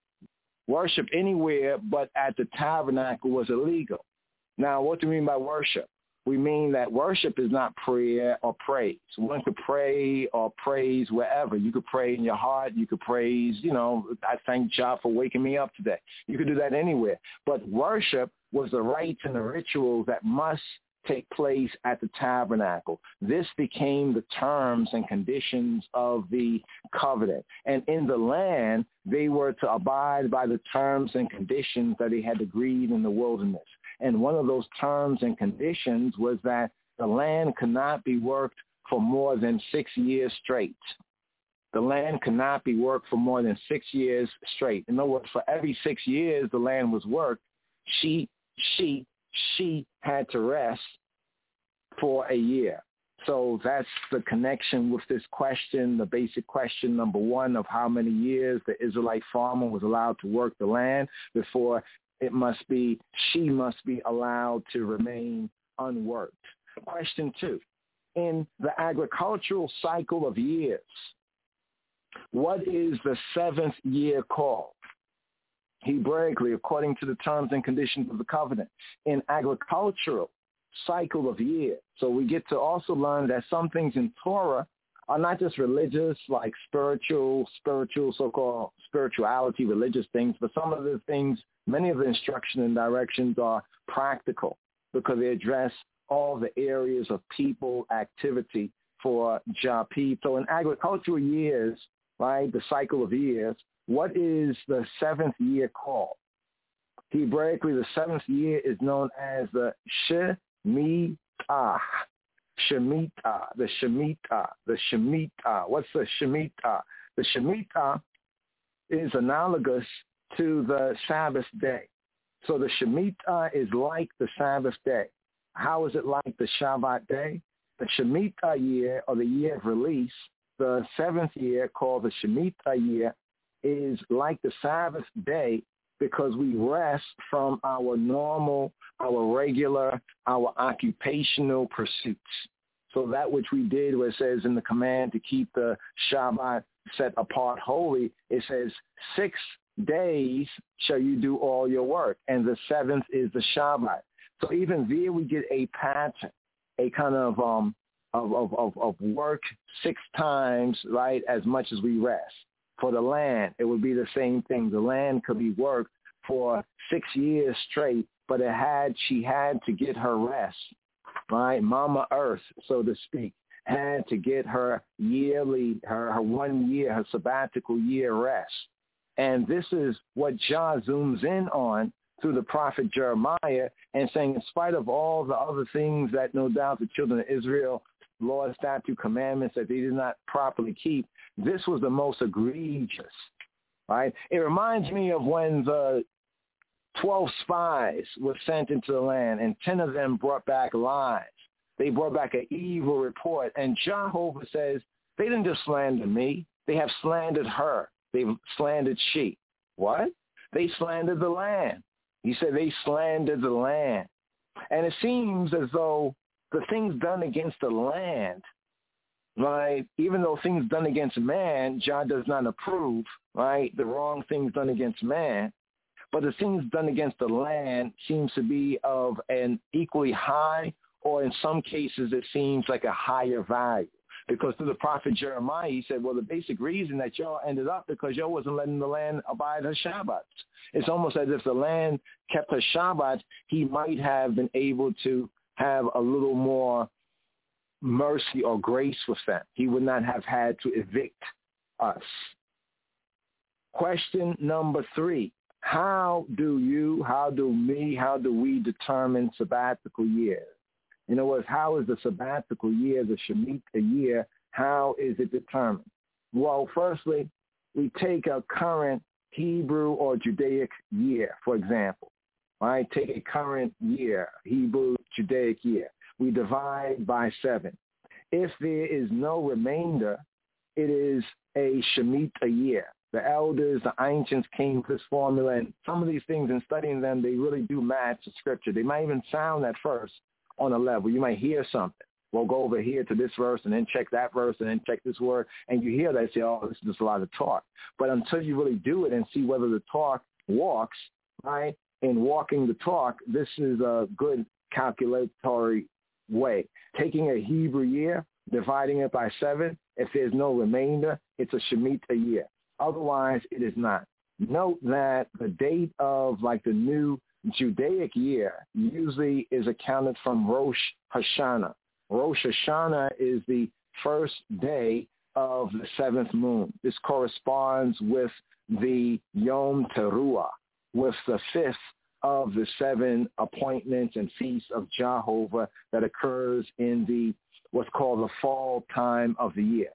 Worship anywhere but at the tabernacle was illegal. Now, what do we mean by worship? We mean that worship is not prayer or praise. One could pray or praise wherever. You could pray in your heart. You could praise, you know, I thank God for waking me up today. You could do that anywhere. But worship was the rites and the rituals that must take place at the tabernacle. This became the terms and conditions of the covenant. And in the land, they were to abide by the terms and conditions that they had agreed in the wilderness. And one of those terms and conditions was that the land could not be worked for more than six years straight. The land could not be worked for more than six years straight. In other words, for every six years the land was worked, she, she, she had to rest for a year. So that's the connection with this question, the basic question number one of how many years the Israelite farmer was allowed to work the land before it must be, she must be allowed to remain unworked. Question two, in the agricultural cycle of years, what is the seventh year called? Hebraically, according to the terms and conditions of the covenant, in agricultural cycle of years. So we get to also learn that some things in Torah are not just religious, like spiritual, spiritual, so-called spirituality, religious things, but some of the things, many of the instruction and directions are practical because they address all the areas of people activity for Japib. So in agricultural years, right, the cycle of years, what is the seventh year called? Hebraically, the seventh year is known as the Shemitah. Shemitah, the Shemitah, the Shemitah. What's the Shemitah? The Shemitah is analogous to the Sabbath day. So the Shemitah is like the Sabbath day. How is it like the Shabbat day? The Shemitah year, or the year of release, the seventh year called the Shemitah year, is like the Sabbath day because we rest from our normal, our regular, our occupational pursuits. So that which we did, where it says in the command to keep the Shabbat set apart holy, it says six days shall you do all your work, and the seventh is the Shabbat. So even there we get a pattern, a kind of um of, of, of, of work six times, right, as much as we rest. For the land, it would be the same thing. The land could be worked for six years straight, but it had she had to get her rest, right? Mama Earth, so to speak, had to get her yearly, her, her one year, her sabbatical year rest. And this is what Jah zooms in on through the prophet Jeremiah and saying, in spite of all the other things that no doubt the children of Israel, laws, statute, commandments that they did not properly keep, this was the most egregious, right? It reminds me of when the twelve spies were sent into the land and ten of them brought back lies. They brought back an evil report. And Jehovah says, they didn't just slander me. They have slandered her. They've slandered she. What? They slandered the land. He said they slandered the land. And it seems as though the things done against the land, right, even though things done against man, Jah does not approve, right, the wrong things done against man, but the things done against the land seems to be of an equally high, or in some cases it seems like a higher value. Because through the prophet Jeremiah, he said, well, the basic reason that y'all ended up because y'all wasn't letting the land abide her Shabbat. It's almost as if the land kept her Shabbat, he might have been able to have a little more mercy or grace with them. He would not have had to evict us. Question number three. How do you, how do me, how do we determine sabbatical years? In other words, how is the sabbatical year, the Shemitah year, how is it determined? Well, firstly, we take a current Hebrew or Judaic year, for example. Right? Take a current year, Hebrew, Judaic year. We divide by seven. If there is no remainder, it is a Shemitah year. The elders, the ancients came with this formula, and some of these things, in studying them, they really do match the scripture. They might even sound at first on a level. You might hear something. We'll go over here to this verse and then check that verse and then check this word. And you hear that and say, oh, this is just a lot of talk. But until you really do it and see whether the talk walks, right, in walking the talk, this is a good calculatory way. Taking a Hebrew year, dividing it by seven, if there's no remainder, it's a Shemitah year. Otherwise, it is not. Note that the date of like the new Judaic year usually is accounted from Rosh Hashanah. Rosh Hashanah is the first day of the seventh moon. This corresponds with the Yom Teruah, with the fifth of the seven appointments and feasts of Jehovah that occurs in the what's called the fall time of the year.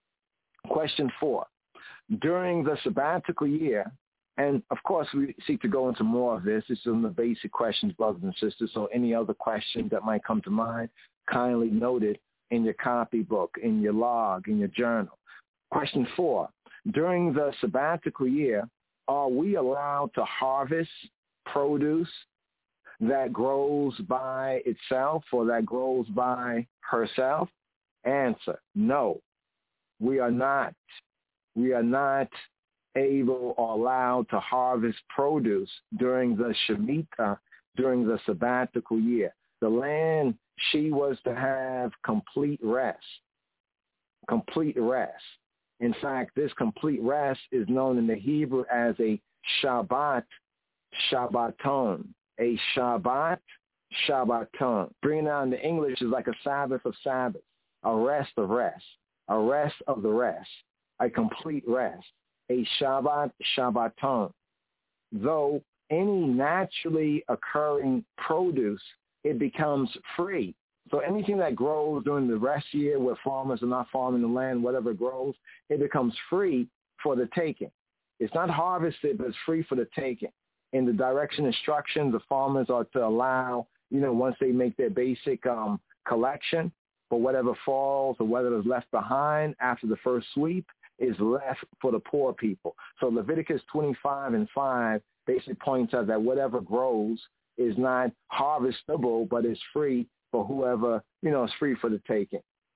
Question four. During the sabbatical year, and of course we seek to go into more of this. This is some of the basic questions, brothers and sisters. So any other questions that might come to mind, kindly note it in your copybook, in your log, in your journal. Question four. During the sabbatical year, are we allowed to harvest produce that grows by itself or that grows by herself? Answer, no. We are not. We are not able or allowed to harvest produce during the Shemitah, during the sabbatical year. The land, she was to have complete rest, complete rest. In fact, this complete rest is known in the Hebrew as a Shabbat, Shabbaton, a Shabbat, Shabbaton. Bringing down the English is like a Sabbath of Sabbath, a rest of rest, a rest of the rest, a complete rest, a Shabbat, Shabbaton. Though any naturally occurring produce, it becomes free. So anything that grows during the rest year where farmers are not farming the land, whatever grows, it becomes free for the taking. It's not harvested, but it's free for the taking. In the direction instructions, the farmers are to allow, you know, once they make their basic um, collection, for whatever falls or whatever is left behind after the first sweep is left for the poor people. So Leviticus twenty-five and five basically points out that whatever grows is not harvestable, but is free for whoever, you know, is free for the taking.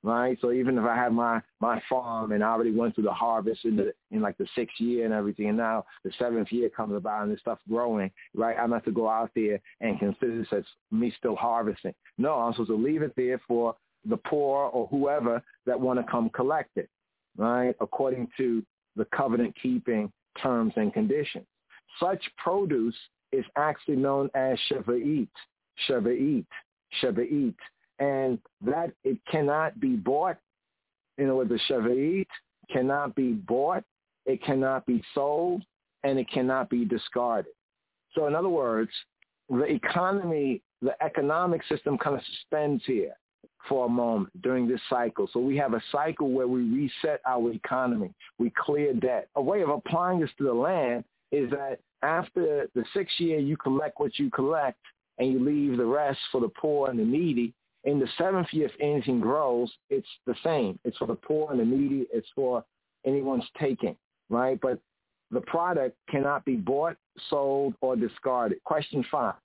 right? So even if I have my, my farm and I already went through the harvest in the in like the sixth year and everything, and now the seventh year comes about and this stuff growing, right? I'm not to go out there and consider this as me still harvesting. No, I'm supposed to leave it there for the poor or whoever that want to come collect it, right? According to the covenant-keeping terms and conditions. Such produce is actually known as Shava'it, Shava'it, Shava'it. And that it cannot be bought. You know, the Shava'it cannot be bought, it cannot be sold, and it cannot be discarded. So in other words, the economy, the economic system kind of suspends here for a moment during this cycle. So we have a cycle where we reset our economy. We clear debt. A way of applying this to the land is that after the sixth year, you collect what you collect and you leave the rest for the poor and the needy. In the seventh year, if anything grows, it's the same. It's for the poor and the needy. It's for anyone's taking, right? But the product cannot be bought, sold, or discarded. Question five.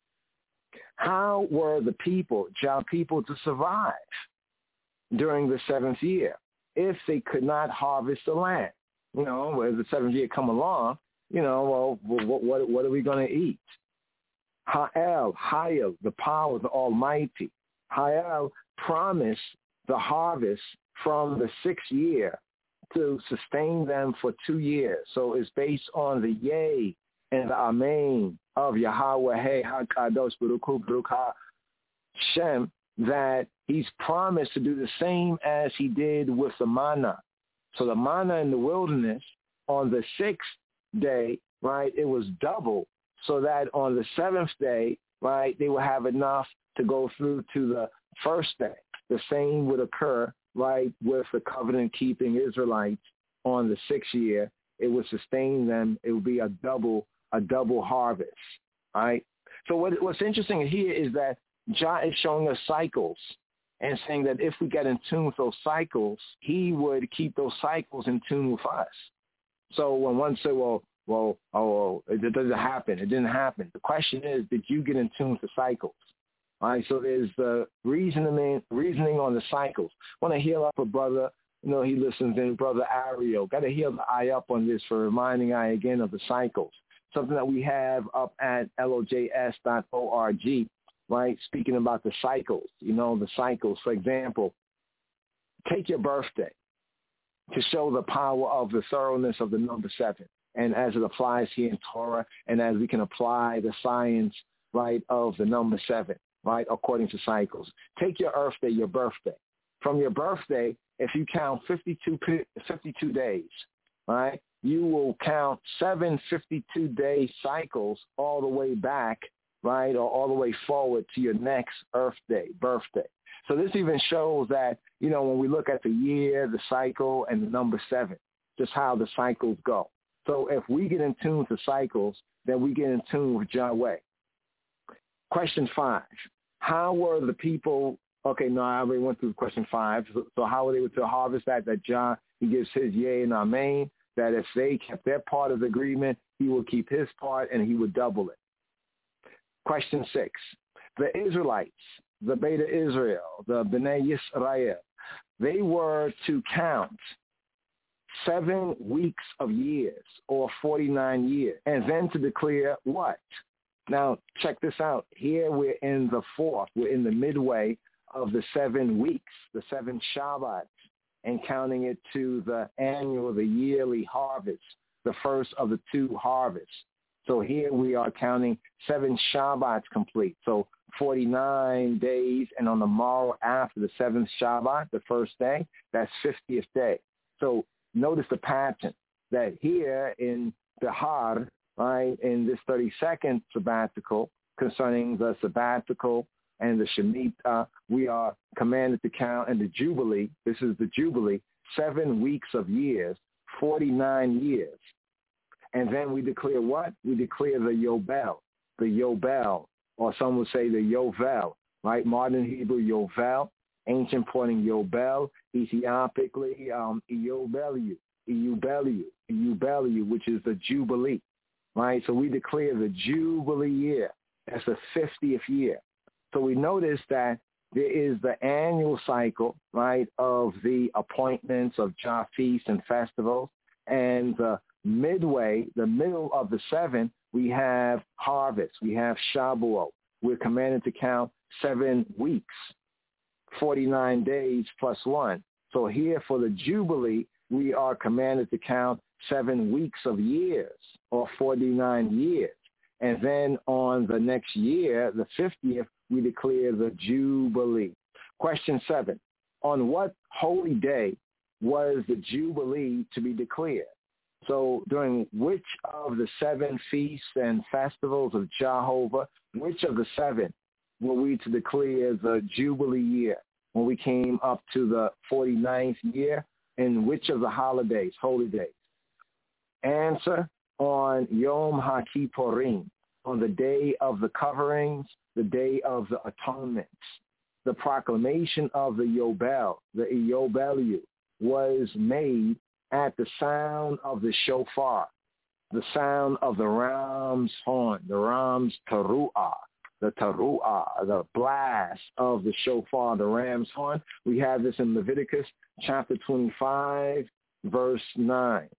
How were the people, Jah people, to survive during the seventh year if they could not harvest the land? You know, as the seventh year come along, you know, well, what, what, what are we going to eat? Ha'el, Hayel, the power of the Almighty. Hayel promised the harvest from the sixth year to sustain them for two years. So it's based on the yay and the amen of Yahweh Hey HaKadosh Baruch Hu Baruch HaShem, that he's promised to do the same as he did with the manna. So the manna in the wilderness on the sixth day, right, it was double, so that on the seventh day, right, they will have enough to go through to the first day. The same would occur, right, with the covenant-keeping Israelites on the sixth year. It would sustain them. It would be a double, a double harvest, right? So what, what's interesting here is that Jah is showing us cycles and saying that if we get in tune with those cycles, he would keep those cycles in tune with us. So when one said, well, well, oh, it doesn't happen. It didn't happen. The question is, did you get in tune with the cycles? All right, so there's the reasoning, reasoning on the cycles. Want to heal up a brother, you know, he listens in, Brother Ariel. Got to heal the eye up on this for reminding I again of the cycles. Something that we have up at L O J S dot org, right, speaking about the cycles, you know, the cycles. For example, take your birthday to show the power of the thoroughness of the number seven, and as it applies here in Torah, and as we can apply the science, right, of the number seven, right, according to cycles. Take your Earth Day, your birthday. From your birthday, if you count fifty-two, fifty-two days, right, you will count seven fifty-two day cycles all the way back, right, or all the way forward to your next Earth Day, birthday. So this even shows that, you know, when we look at the year, the cycle, and the number seven, just how the cycles go. So if we get in tune with the cycles, then we get in tune with Yahweh. Question five, how were the people, okay, no, I already went through question five. So, so how were they able to harvest that? That Jah, he gives his yea and amen, that if they kept their part of the agreement, he will keep his part and he would double it. Question six, the Israelites, the Beta Israel, the Bnei Yisrael, they were to count seven weeks of years or forty-nine years, and then to declare what? Now, check this out. Here we're in the fourth. We're in the midway of the seven weeks, the seven Shabbats, and counting it to the annual, the yearly harvest, the first of the two harvests. So here we are counting seven Shabbats complete. So forty-nine days, and on the morrow after the seventh Shabbat, the first day, that's fiftieth day. So notice the pattern that here in the Har, right, in this thirty-second sabbatical concerning the sabbatical and the Shemitah, we are commanded to count, and the Jubilee, this is the Jubilee, seven weeks of years, forty-nine years. And then we declare what? We declare the Yobel, the Yobel, or some would say the Yovel, right? Modern Hebrew Yovel, ancient pointing Yobel, Ethiopically um, Eubelu, Eubelu, Eubelu, which is the Jubilee, right? So we declare the Jubilee year. That's the fiftieth year. So we notice that there is the annual cycle, right, of the appointments of Jah feasts and festivals. And the midway, the middle of the seven, we have harvest. We have Shavuot. We're commanded to count seven weeks, forty-nine days plus one. So here for the Jubilee, we are commanded to count seven weeks of years, or forty-nine years. And then on the next year, the fiftieth, we declare the Jubilee. Question seven, on what holy day was the Jubilee to be declared? So during which of the seven feasts and festivals of Jehovah, which of the seven were we to declare the Jubilee year when we came up to the forty-ninth year? And which of the holidays, holy days? Answer, on Yom HaKippurim, on the day of the coverings, the day of the atonements. The proclamation of the Yobel, the Yobelu, was made at the sound of the shofar, the sound of the ram's horn, the ram's teruah, the teruah, the blast of the shofar, the ram's horn. We have this in Leviticus chapter twenty-five, verse nine.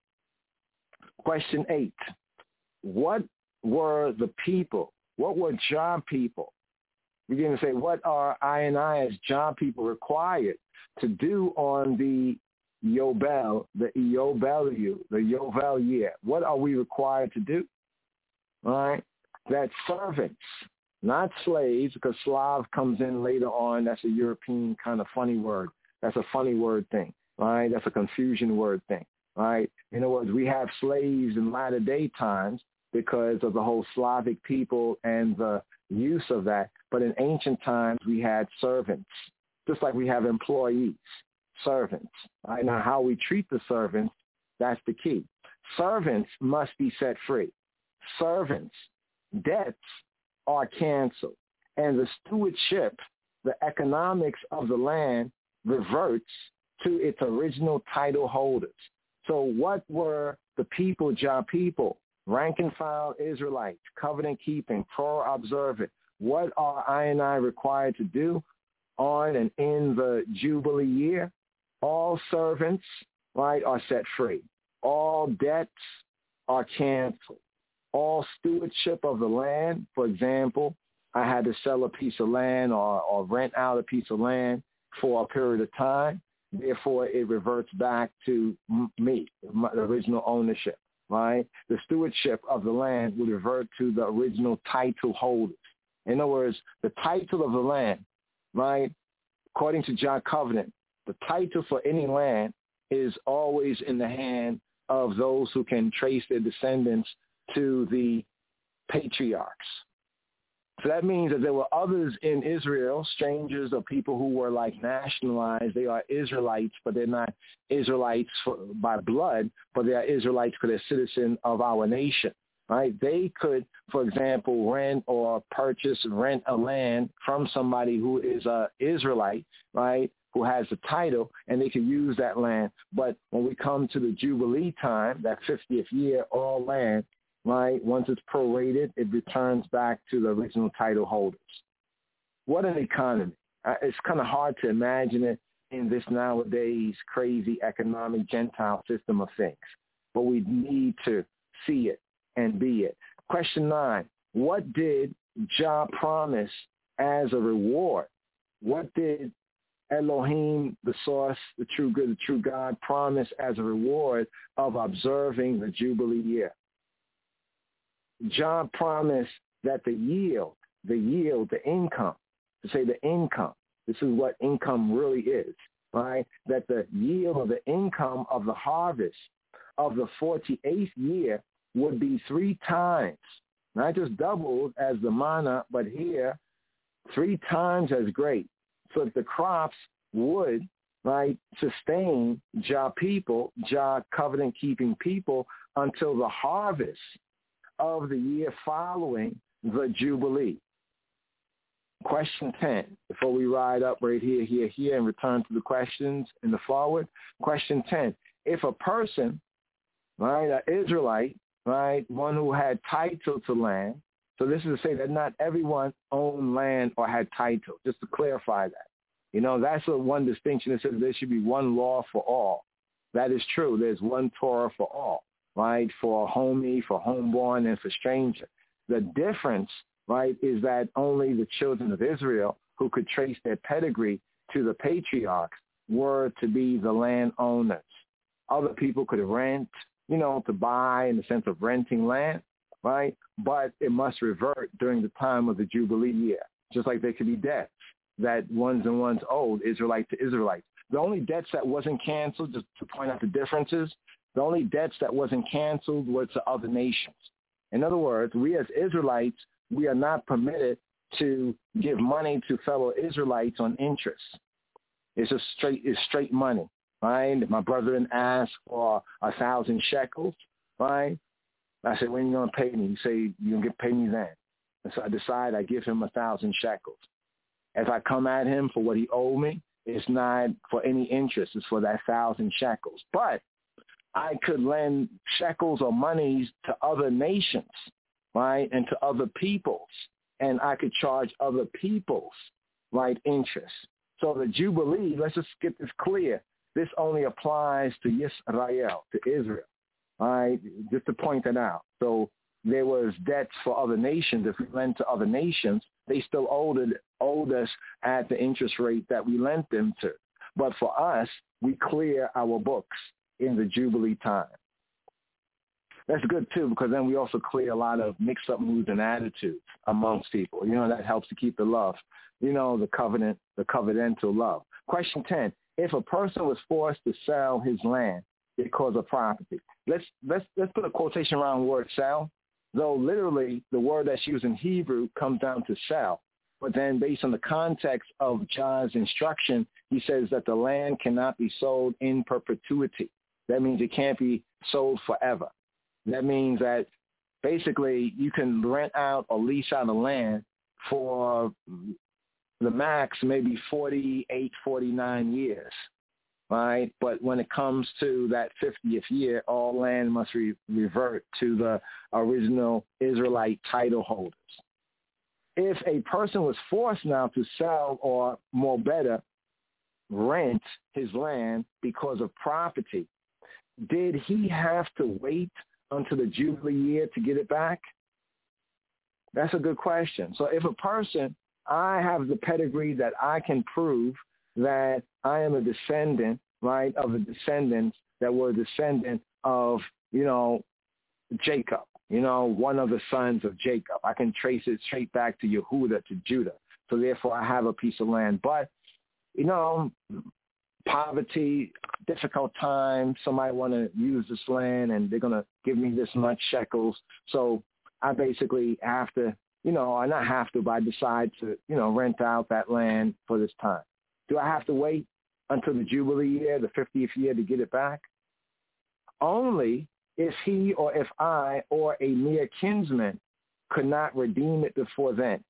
Question eight, what were the people, what were Jah people? We're going to say, what are I and I as Jah people required to do on the Yobel, the Yobelu, the Yovel year? What are we required to do? All right? That servants, not slaves, because Slav comes in later on. That's a European kind of funny word. That's a funny word thing, right? That's a confusion word thing, right? In other words, we have slaves in latter day times because of the whole Slavic people and the use of that. But in ancient times, we had servants, just like we have employees, servants. Right? Now, how we treat the servants, that's the key. Servants must be set free. Servants, debts are canceled. And the stewardship, the economics of the land reverts to its original title holders. So what were the people, Jah people, rank and file Israelites, covenant keeping, Torah observant? What are I and I required to do on and in the Jubilee year? All servants, right, are set free. All debts are canceled. All stewardship of the land, for example, I had to sell a piece of land or, or rent out a piece of land for a period of time. Therefore, it reverts back to me, my, the original ownership, right? The stewardship of the land would revert to the original title holders. In other words, the title of the land, right, according to Jah Covenant, the title for any land is always in the hand of those who can trace their descendants to the patriarchs. So that means that there were others in Israel, strangers or people who were like nationalized. They are Israelites, but they're not Israelites for, by blood, but they are Israelites because they're citizens of our nation, right? They could, for example, rent or purchase, rent a land from somebody who is an Israelite, right, who has the title, and they could use that land. But when we come to the Jubilee time, that fiftieth year, all land, right, once it's prorated, it returns back to the original title holders. What an economy. Uh, it's kind of hard to imagine it in this nowadays crazy economic Gentile system of things. But we need to see it and be it. Question nine, what did Jah promise as a reward? What did Elohim, the source, the true good, the true God, promise as a reward of observing the Jubilee year? Jah promised that the yield, the yield, the income, to say the income, this is what income really is, right? That the yield of the income of the harvest of the forty-eighth year would be three times, not just doubled as the manna, but here, three times as great. So that the crops would, right, sustain Jah people, Jah covenant-keeping people, until the harvest of the year following the Jubilee. Question ten, before we ride up right here, here, here, and return to the questions in the forward. Question ten, if a person, right, an Israelite, right, one who had title to land, So this is to say that not everyone owned land or had title, just to clarify that. You know, that's a one distinction that says there should be one law for all. That is true. There's one Torah for all, right, for homie, for homeborn, and for stranger. The difference, right, is that only the children of Israel who could trace their pedigree to the patriarchs were to be the landowners. Other people could rent, you know, to buy in the sense of renting land, right? But it must revert during the time of the Jubilee year, just like there could be debts that ones and ones owed, Israelite to Israelite. The only debts that wasn't canceled, just to point out the differences, the only debts that wasn't canceled were to other nations. In other words, we as Israelites, we are not permitted to give money to fellow Israelites on interest. It's just straight, it's straight money, right? If my brethren asked for a thousand shekels, right? I said, when are you going to pay me? You say, you're going to get pay me then. And so I decide I give him a thousand shekels. If I come at him for what he owed me, it's not for any interest. It's for that thousand shekels. But I could lend shekels or monies to other nations, right, and to other peoples, and I could charge other peoples, right, interest. So the Jubilee, let's just get this clear. This only applies to Yisrael, to Israel, all right, just to point that out. So there was debts for other nations. If we lend to other nations, they still owed, it, owed us at the interest rate that we lent them to. But for us, we clear our books in the Jubilee time. That's good, too, because then we also clear a lot of mixed-up moods and attitudes amongst people. You know, that helps to keep the love, you know, the covenant, the covenantal love. Question ten, if a person was forced to sell his land because of property. Let's, let's, let's put a quotation around the word sell, though literally the word that's used in Hebrew comes down to sell. But then based on the context of John's instruction, he says that the land cannot be sold in perpetuity. That means it can't be sold forever. That means that basically you can rent out or lease out a land for the max maybe forty-eight, forty-nine years, right? But when it comes to that fiftieth year, all land must re- revert to the original Israelite title holders. If a person was forced now to sell or, more better, rent his land because of property, did he have to wait until the Jubilee year to get it back? That's a good question. So if a person, I have the pedigree that I can prove that I am a descendant, right, of the descendants that were a descendant of, you know, Jacob, you know, one of the sons of Jacob. I can trace it straight back to Yehuda, to Judah. So therefore I have a piece of land. But, you know, poverty, difficult time, somebody want to use this land and they're going to give me this much shekels. So I basically have to, you know, I not have to, but I decide to, you know, rent out that land for this time. Do I have to wait until the Jubilee year, the fiftieth year, to get it back? Only if he or if I or a near kinsman could not redeem it before then.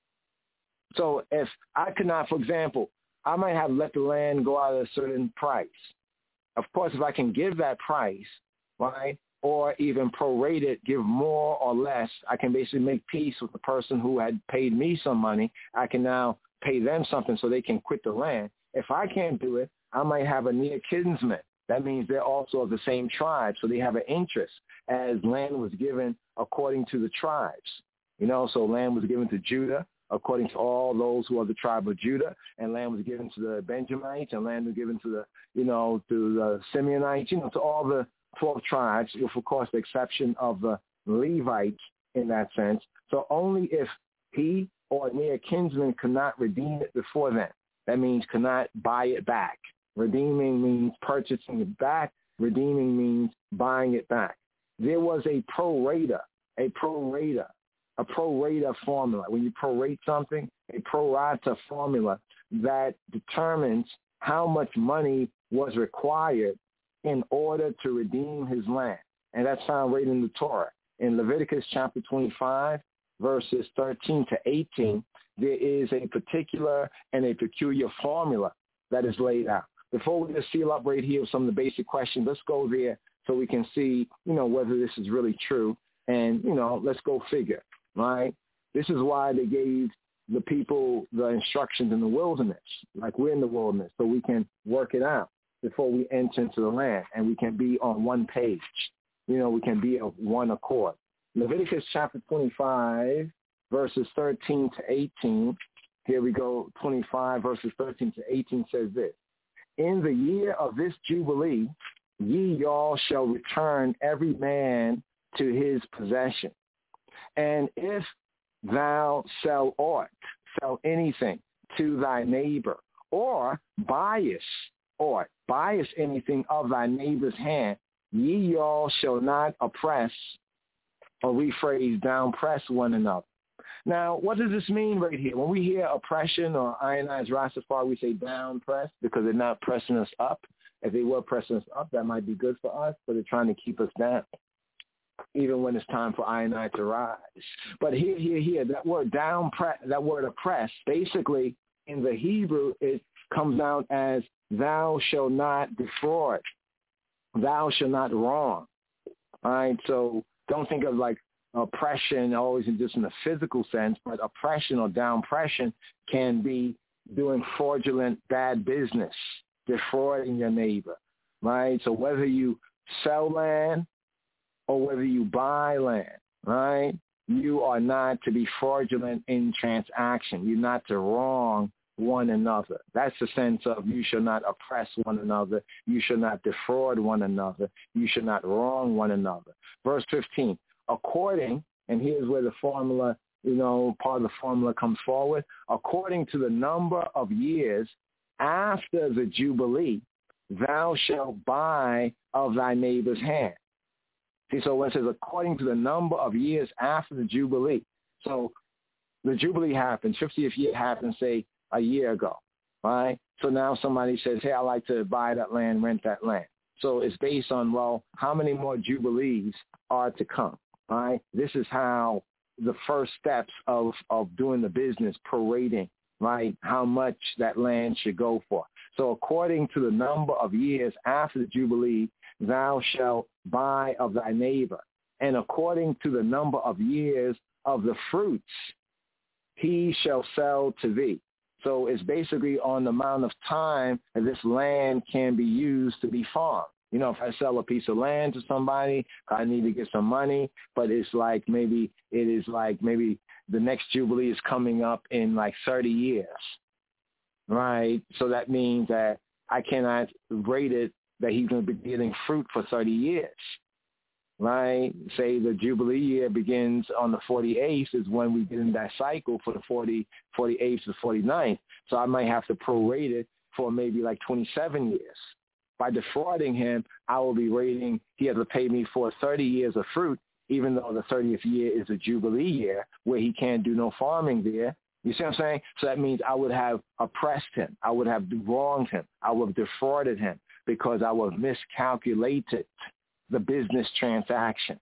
So if I could not, for example, I might have let the land go out at a certain price. Of course, if I can give that price, right, or even prorate it, give more or less, I can basically make peace with the person who had paid me some money. I can now pay them something so they can quit the land. If I can't do it, I might have a near kinsman. That means they're also of the same tribe, so they have an interest, as land was given according to the tribes. You know, so land was given to Judah according to all those who are the tribe of Judah, and land was given to the Benjamites, and land was given to the, you know, to the Simeonites, you know, to all the twelve tribes, with, of course, the exception of the Levites in that sense. So only if he or a near kinsman could not redeem it before then. That means could not buy it back. Redeeming means purchasing it back. Redeeming means buying it back. There was a prorata, a prorata, a prorata formula. When you prorate something, a prorata formula that determines how much money was required in order to redeem his land. And that's found right in the Torah. In Leviticus chapter twenty-five, verses thirteen to eighteen, there is a particular and a peculiar formula that is laid out. Before we just seal up right here with some of the basic questions, let's go there so we can see, you know, whether this is really true. And, you know, let's go figure, right? This is why they gave the people the instructions in the wilderness, like we're in the wilderness, so we can work it out before we enter into the land, and we can be on one page. You know, we can be of one accord. Leviticus chapter twenty-five, verses thirteen to eighteen. Here we go, twenty-five, verses thirteen to eighteen says this. In the year of this Jubilee, ye y'all shall return every man to his possession. And if thou sell aught, sell anything to thy neighbor, or buyest aught, buyest anything of thy neighbor's hand, ye y'all shall not oppress, or rephrase, down press one another. Now, what does this mean right here? When we hear oppression or ionized Rastafari, we say down press because they're not pressing us up. If they were pressing us up, that might be good for us, but they're trying to keep us down, even when it's time for I and I to rise. But here, here, here, that word down, press, that word oppress, basically in the Hebrew, it comes out as thou shalt not defraud, thou shalt not wrong. All right, so don't think of like oppression always in just in a physical sense, but oppression or downpression can be doing fraudulent bad business, defrauding your neighbor, right? So whether you sell land or whether you buy land, right, you are not to be fraudulent in transaction. You're not to wrong one another. That's the sense of you shall not oppress one another. You shall not defraud one another. You shall not wrong one another. Verse fifteen, according, and here's where the formula, you know, part of the formula comes forward, according to the number of years after the Jubilee, thou shalt buy of thy neighbor's hand. See, so when it says according to the number of years after the Jubilee, so the Jubilee happens, fiftieth year happens, say, a year ago, right? So now somebody says, hey, I'd like to buy that land, rent that land. So it's based on, well, how many more Jubilees are to come, right? This is how the first steps of, of doing the business, prorating, right, how much that land should go for. So according to the number of years after the Jubilee, thou shalt buy of thy neighbor. And according to the number of years of the fruits, he shall sell to thee. So it's basically on the amount of time that this land can be used to be farmed. You know, if I sell a piece of land to somebody, I need to get some money, but it's like maybe it is like maybe the next Jubilee is coming up in like thirty years, right? So that means that I cannot rate it that he's going to be getting fruit for thirty years, right? Say the Jubilee year begins on the forty-eighth is when we get in that cycle for the forty, forty-eighth to forty-ninth. So I might have to prorate it for maybe like twenty-seven years. By defrauding him, I will be rating, he has to pay me for thirty years of fruit, even though the thirtieth year is a Jubilee year where he can't do no farming there. You see what I'm saying? So that means I would have oppressed him. I would have wronged him. I would have defrauded him because I would have miscalculated the business transaction.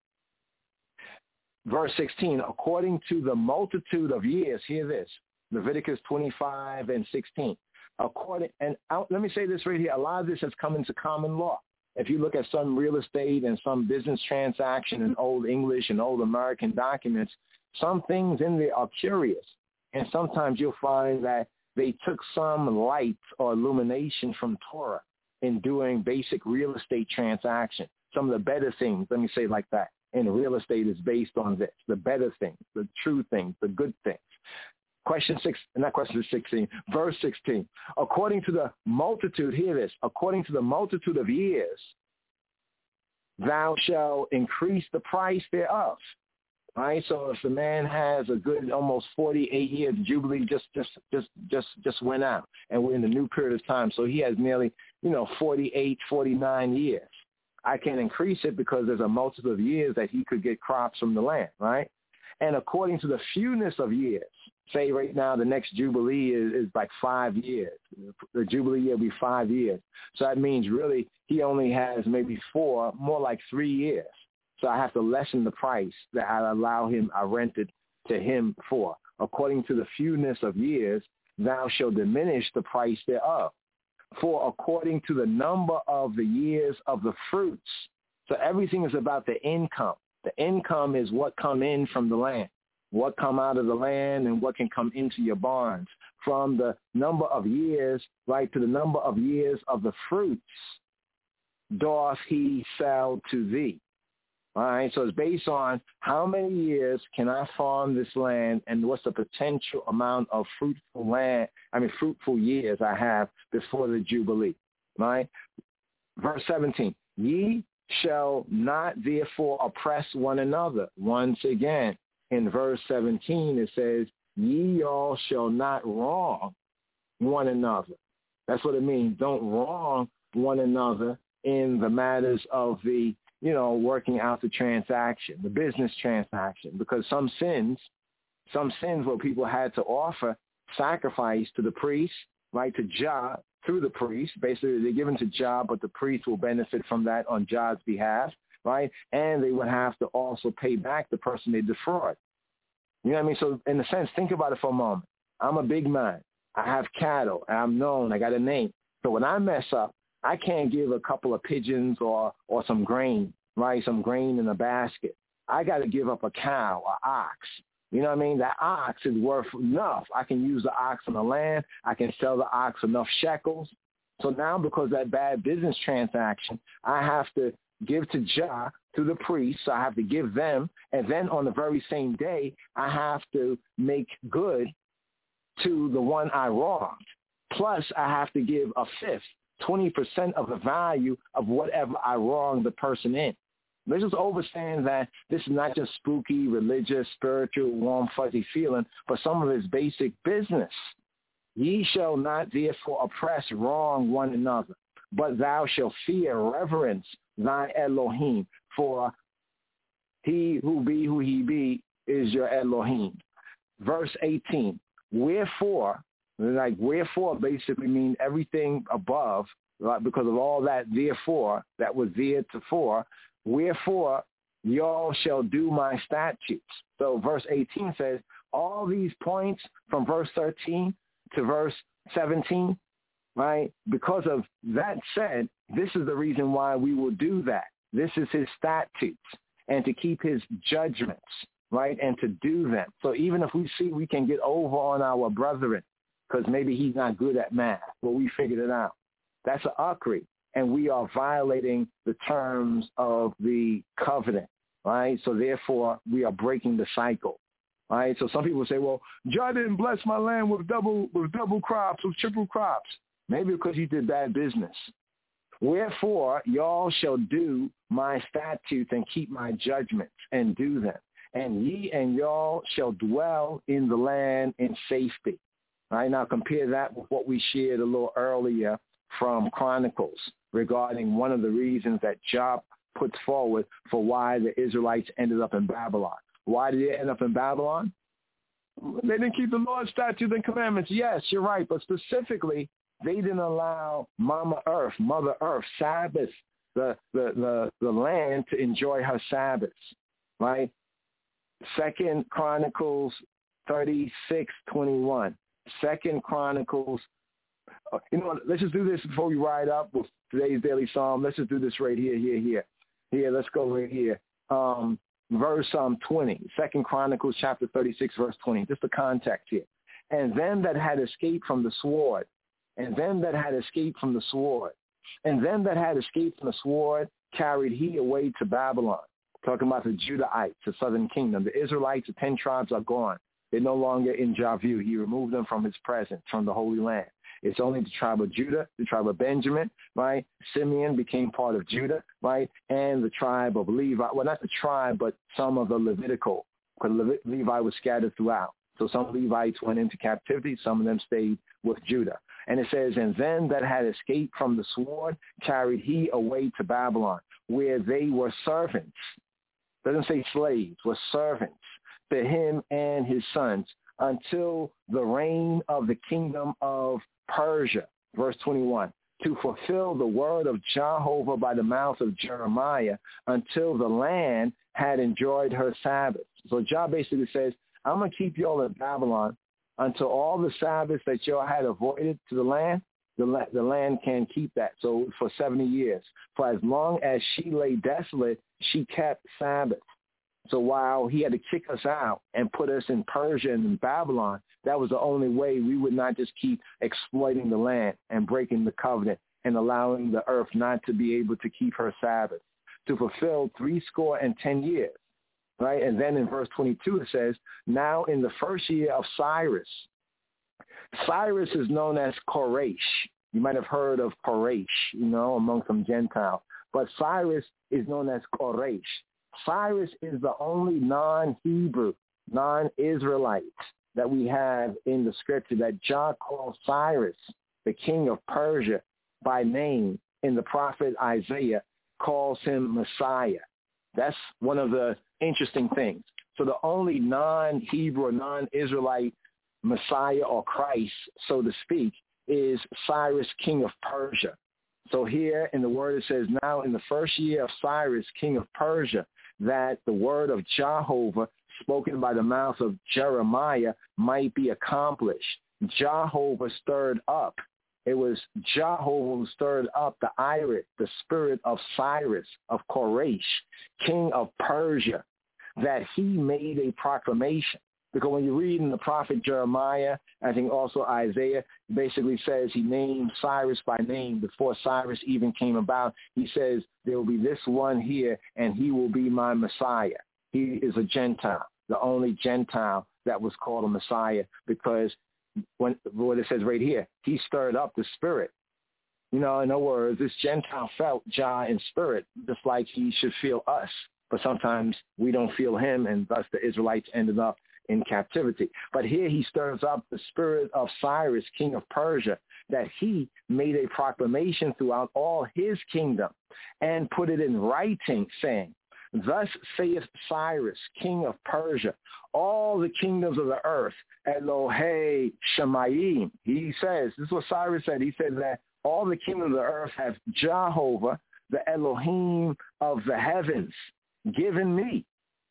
Verse sixteen, according to the multitude of years, hear this, Leviticus twenty-five and sixteen. According, and I, let me say this right here, a lot of this has come into common law. If you look at some real estate and some business transaction in Old English and Old American documents, some things in there are curious. And sometimes you'll find that they took some light or illumination from Torah in doing basic real estate transactions. Some of the better things, let me say it like that, in real estate is based on this, the better things, the true things, the good things. Question six, not question sixteen, verse sixteen. According to the multitude, hear this, according to the multitude of years, thou shalt increase the price thereof. Right? So if the man has a good almost forty-eight years, Jubilee just just just just just went out, and we're in the new period of time. So he has nearly, you know, forty-eight, forty-nine years. I can increase it because there's a multitude of years that he could get crops from the land, right? And according to the fewness of years, say right now the next Jubilee is, is like five years. The Jubilee year will be five years. So that means really he only has maybe four, more like three years. So I have to lessen the price that I allow him, I rented to him for. According to the fewness of years, thou shalt diminish the price thereof. For according to the number of the years of the fruits. So everything is about the income. The income is what come in from the land. what come out of the land and what can come into your barns. From the number of years, right, to the number of years of the fruits doth he sell to thee. All right, so it's based on how many years can I farm this land and what's the potential amount of fruitful land, I mean fruitful years I have before the Jubilee. All right, verse seventeen, ye shall not therefore oppress one another. Once again, in verse seventeen, it says, ye all shall not wrong one another. That's what it means. Don't wrong one another in the matters of the, you know, working out the transaction, the business transaction, because some sins, some sins where people had to offer sacrifice to the priest, right, to Jah through the priest. Basically, they're given to Jah, but the priest will benefit from that on Jah's behalf, right? And they would have to also pay back the person they defraud. You know what I mean? So in a sense, think about it for a moment. I'm a big man. I have cattle. I'm known. I got a name. So when I mess up, I can't give a couple of pigeons or, or some grain, right, some grain in a basket. I got to give up a cow, an ox. You know what I mean? That ox is worth enough. I can use the ox on the land. I can sell the ox enough shekels. So now because of that bad business transaction, I have to give to Jah through the priest. So I have to give them. And then on the very same day, I have to make good to the one I wronged. Plus, I have to give a fifth, twenty percent of the value of whatever I wronged the person in. Let's just understand that this is not just spooky, religious, spiritual, warm, fuzzy feeling, but some of it's basic business. Ye shall not therefore oppress, wrong one another, but thou shalt fear, reverence thy Elohim, for he who be who he be is your Elohim. Verse eighteen, wherefore, like wherefore basically mean everything above, right, because of all that therefore, that was there to for, wherefore y'all shall do my statutes. So verse eighteen says all these points from verse thirteen to verse seventeen, right? Because of that said, this is the reason why we will do that. This is his statutes and to keep his judgments, right? And to do them. So even if we see we can get over on our brethren because maybe he's not good at math, well, we figured it out. That's an akri. And we are violating the terms of the covenant, right? So therefore, we are breaking the cycle, right? So some people say, well, Jah didn't bless my land with double with double crops, with triple crops. Maybe because you did bad business. Wherefore, y'all shall do my statutes and keep my judgments and do them. And ye and y'all shall dwell in the land in safety. All right, now compare that with what we shared a little earlier from Chronicles regarding one of the reasons that Job puts forward for why the Israelites ended up in Babylon. Why did they end up in Babylon? They didn't keep the Lord's statutes and commandments. Yes, you're right, but specifically, they didn't allow Mama Earth, Mother Earth, Sabbath, the, the, the, the land to enjoy her Sabbaths, right? Second Chronicles thirty-six twenty-one. Second Chronicles, you know, let's just do this before we ride up with today's daily psalm. Let's just do this right here, here, here. Here, let's go right here. Um, verse um, twenty, Second Chronicles chapter thirty-six, verse twenty. Just the context here. And them that had escaped from the sword, and them that had escaped from the sword, and them that had escaped from the sword carried he away to Babylon. Talking about the Judahites, the southern kingdom. The Israelites, the ten tribes are gone. They're no longer in Jah view. He removed them from his presence, from the Holy Land. It's only the tribe of Judah, the tribe of Benjamin, right? Simeon became part of Judah, right? And the tribe of Levi. Well, not the tribe, but some of the Levitical, because Le- Levi was scattered throughout. So some Levites went into captivity. Some of them stayed with Judah. And it says, and then that had escaped from the sword carried he away to Babylon, where they were servants. Doesn't say slaves, were servants to him and his sons until the reign of the kingdom of Persia. Verse twenty-one, to fulfill the word of Jehovah by the mouth of Jeremiah until the land had enjoyed her Sabbath. So Jah basically says, I'm going to keep y'all in Babylon until all the Sabbaths that y'all had avoided to the land, the, la- the land can keep that. So for seventy years, for as long as she lay desolate, she kept Sabbath. So while he had to kick us out and put us in Persia and in Babylon, that was the only way we would not just keep exploiting the land and breaking the covenant and allowing the earth not to be able to keep her Sabbath, to fulfill three score and ten years, right? And then in verse twenty-two it says, now in the first year of Cyrus. Cyrus is known as Koresh. You might have heard of Koresh, you know, among some Gentiles. But Cyrus is known as Koresh. Cyrus is the only non-Hebrew, non-Israelite that we have in the scripture that John calls Cyrus, the king of Persia, by name in the prophet Isaiah, calls him Messiah. That's one of the interesting things. So the only non-Hebrew, non-Israelite Messiah or Christ, so to speak, is Cyrus, king of Persia. So here in the word it says, now in the first year of Cyrus, king of Persia, that the word of Jehovah spoken by the mouth of Jeremiah might be accomplished. Jehovah stirred up. It was Jehovah who stirred up the irit, the spirit of Cyrus, of Koresh, king of Persia, that he made a proclamation. Because when you read in the prophet Jeremiah, I think also Isaiah, basically says he named Cyrus by name before Cyrus even came about. He says, there will be this one here, and he will be my Messiah. He is a Gentile, the only Gentile that was called a Messiah, because when what it says right here, he stirred up the spirit. You know, in other words, this Gentile felt Jah in spirit, just like he should feel us. But sometimes we don't feel him, and thus the Israelites ended up in captivity. But here he stirs up the spirit of Cyrus, king of Persia, that he made a proclamation throughout all his kingdom and put it in writing, saying, thus saith Cyrus, king of Persia, all the kingdoms of the earth, Elohe Shemayim. He says, this is what Cyrus said. He said that all the kingdoms of the earth have Jehovah, the Elohim of the heavens, given me.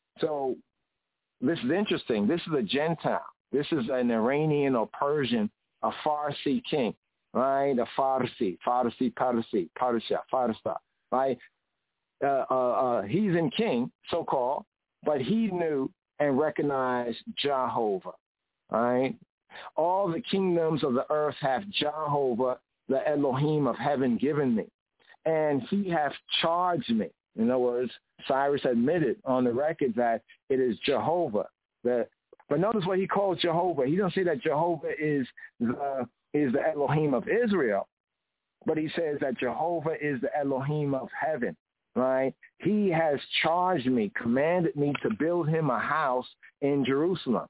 So this is interesting. This is a Gentile. This is an Iranian or Persian, a Farsi king, right? A Farsi, Farsi, Parsi, Parsha, Farsa, right? Uh, uh, uh, he's in king, so-called, but he knew and recognized Jehovah, right? All the kingdoms of the earth have Jehovah, the Elohim of heaven, given me, and he hath charged me. In other words, Cyrus admitted on the record that it is Jehovah. That, but notice what he calls Jehovah. He doesn't say that Jehovah is the is the Elohim of Israel, but he says that Jehovah is the Elohim of heaven, right? He has charged me, commanded me to build him a house in Jerusalem,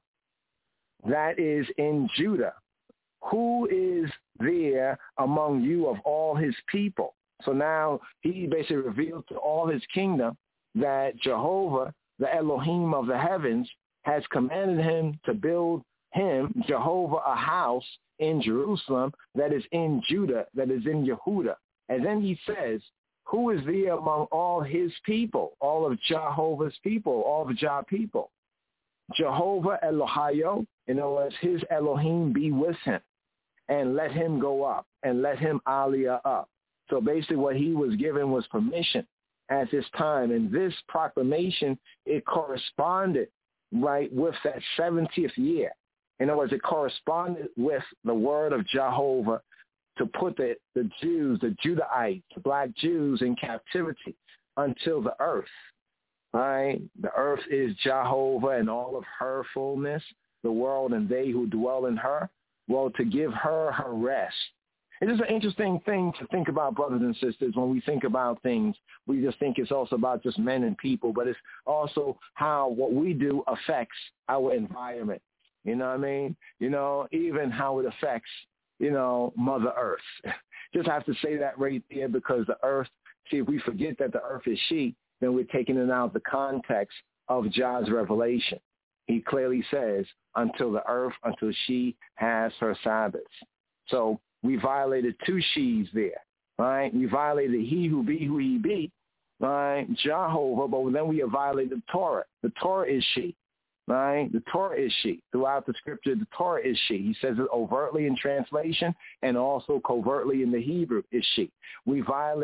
that is in Judah. Who is there among you of all his people? So now he basically reveals to all his kingdom that Jehovah, the Elohim of the heavens, has commanded him to build him, Jehovah, a house in Jerusalem that is in Judah, that is in Yehudah. And then he says, who is there among all his people, all of Jehovah's people, all of Jah people? Jehovah Elohayo, in other words, his Elohim be with him, and let him go up, and let him aliyah up. So basically what he was given was permission at this time. And this proclamation, it corresponded, right, with that seventieth year. In other words, it corresponded with the word of Jehovah to put the, the Jews, the Judahites, the black Jews in captivity until the earth, right? The earth is Jehovah and all of her fullness, the world and they who dwell in her. Well, to give her her rest. It is an interesting thing to think about, brothers and sisters. When we think about things, we just think it's also about just men and people, but it's also how what we do affects our environment. You know what I mean? You know, even how it affects, you know, Mother Earth. Just have to say that right there, because the earth, see, if we forget that the earth is she, then we're taking it out of the context of Jah's revelation. He clearly says, until the earth, until she has her Sabbaths. So we violated two she's there, right? We violated he who be who he be, right? Jehovah, but then we have violated the Torah. The Torah is she, right? The Torah is she. Throughout the scripture, the Torah is she. He says it overtly in translation and also covertly in the Hebrew is she. We violated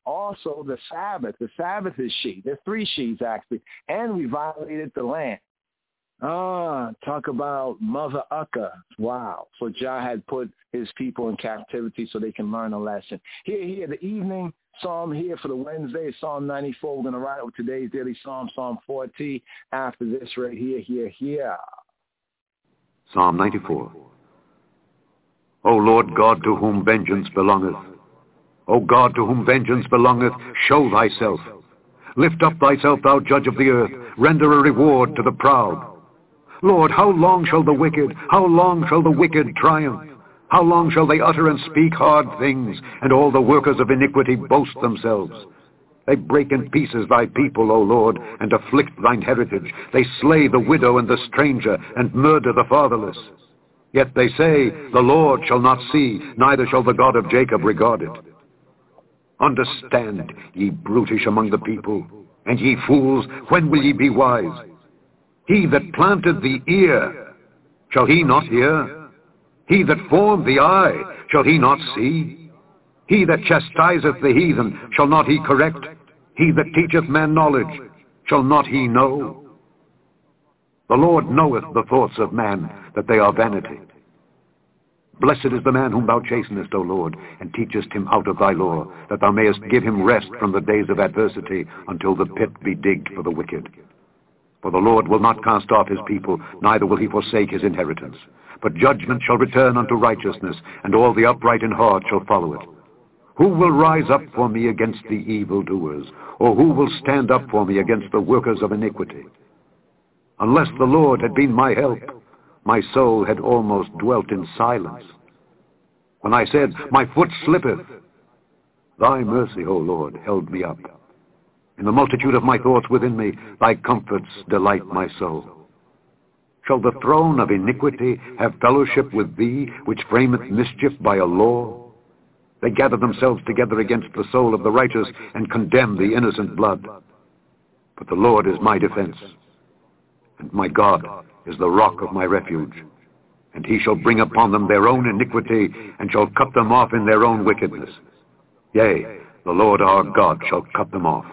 also the Sabbath. The Sabbath is she. There's three she's actually. And we violated the land. Ah, talk about Mother Ucker. Wow. So Jah had put his people in captivity so they can learn a lesson. Here, here, the evening psalm here for the Wednesday is Psalm ninety-four. We're going to write over today's daily psalm, Psalm forty. After this right here, here, here. Psalm ninety-four. O Lord God, to whom vengeance belongeth, O God, to whom vengeance belongeth, show thyself. Lift up thyself, thou judge of the earth. Render a reward to the proud. Lord, how long shall the wicked, how long shall the wicked triumph? How long shall they utter and speak hard things, and all the workers of iniquity boast themselves? They break in pieces thy people, O Lord, and afflict thine heritage. They slay the widow and the stranger, and murder the fatherless. Yet they say, the Lord shall not see, neither shall the God of Jacob regard it. Understand, ye brutish among the people, and ye fools, when will ye be wise? He that planted the ear, shall he not hear? He that formed the eye, shall he not see? He that chastiseth the heathen, shall not he correct? He that teacheth man knowledge, shall not he know? The Lord knoweth the thoughts of man, that they are vanity. Blessed is the man whom thou chastenest, O Lord, and teachest him out of thy law, that thou mayest give him rest from the days of adversity, until the pit be digged for the wicked. For the Lord will not cast off his people, neither will he forsake his inheritance. But judgment shall return unto righteousness, and all the upright in heart shall follow it. Who will rise up for me against the evildoers, or who will stand up for me against the workers of iniquity? Unless the Lord had been my help, my soul had almost dwelt in silence. When I said, my foot slippeth, thy mercy, O Lord, held me up. In the multitude of my thoughts within me, thy comforts delight my soul. Shall the throne of iniquity have fellowship with thee, which frameth mischief by a law? They gather themselves together against the soul of the righteous, and condemn the innocent blood. But the Lord is my defense, and my God is the rock of my refuge. And he shall bring upon them their own iniquity, and shall cut them off in their own wickedness. Yea, the Lord our God shall cut them off.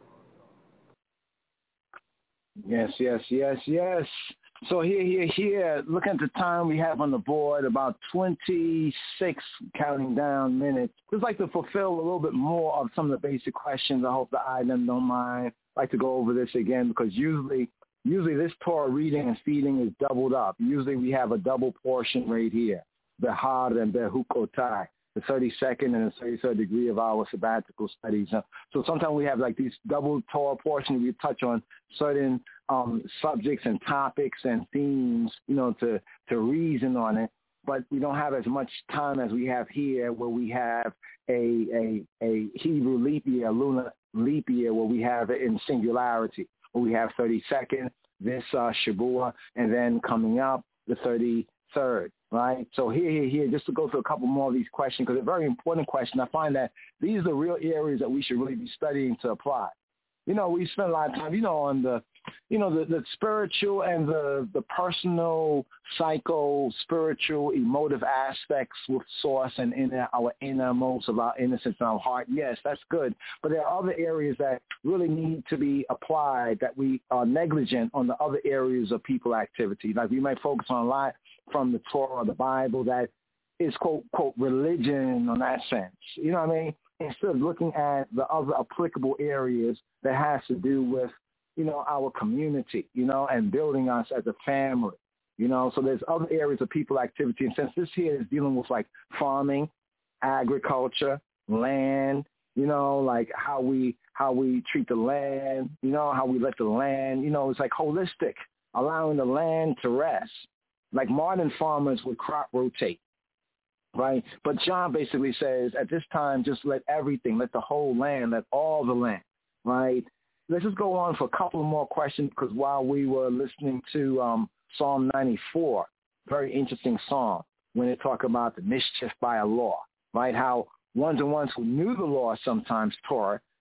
Yes, yes, yes, yes. So here, here, here, look at the time we have on the board, about twenty-six counting down minutes. Just like to fulfill a little bit more of some of the basic questions. I hope the item don't mind. I'd like to go over this again, because usually usually this Torah reading and feeding is doubled up. Usually we have a double portion right here, Behar and Behukotai, the thirty-second and the thirty-third degree of our sabbatical studies. So sometimes we have like these double Torah portions. We touch on certain um, subjects and topics and themes, you know, to, to reason on it. But we don't have as much time as we have here, where we have a a, a Hebrew leap year, a lunar leap year, where we have it in singularity, where we have thirty-second, this uh, Shabua, and then coming up the thirty-third. Right? So here, here, here, just to go through a couple more of these questions, because they're very important questions. I find that these are the real areas that we should really be studying to apply. You know, we spend a lot of time, you know, on the, you know, the, the spiritual and the, the personal, psycho, spiritual, emotive aspects with source and in our innermost of our innocence and our heart. Yes, that's good. But there are other areas that really need to be applied, that we are negligent on the other areas of people activity. Like we might focus on a lot from the Torah or the Bible that is, quote, quote, religion on that sense. You know what I mean? Instead of looking at the other applicable areas that has to do with, you know, our community, you know, and building us as a family, you know. So there's other areas of people activity. And since this here is dealing with like farming, agriculture, land, you know, like how we how we treat the land, you know, how we let the land, you know, it's like holistic, allowing the land to rest. Like modern farmers would crop rotate. Right. But John basically says at this time, just let everything, let the whole land, let all the land. Right. Let's just go on for a couple of more questions, because while we were listening to um, Psalm ninety-four, very interesting psalm, when they talk about the mischief by a law. Right. How ones and ones who knew the law sometimes, Torah,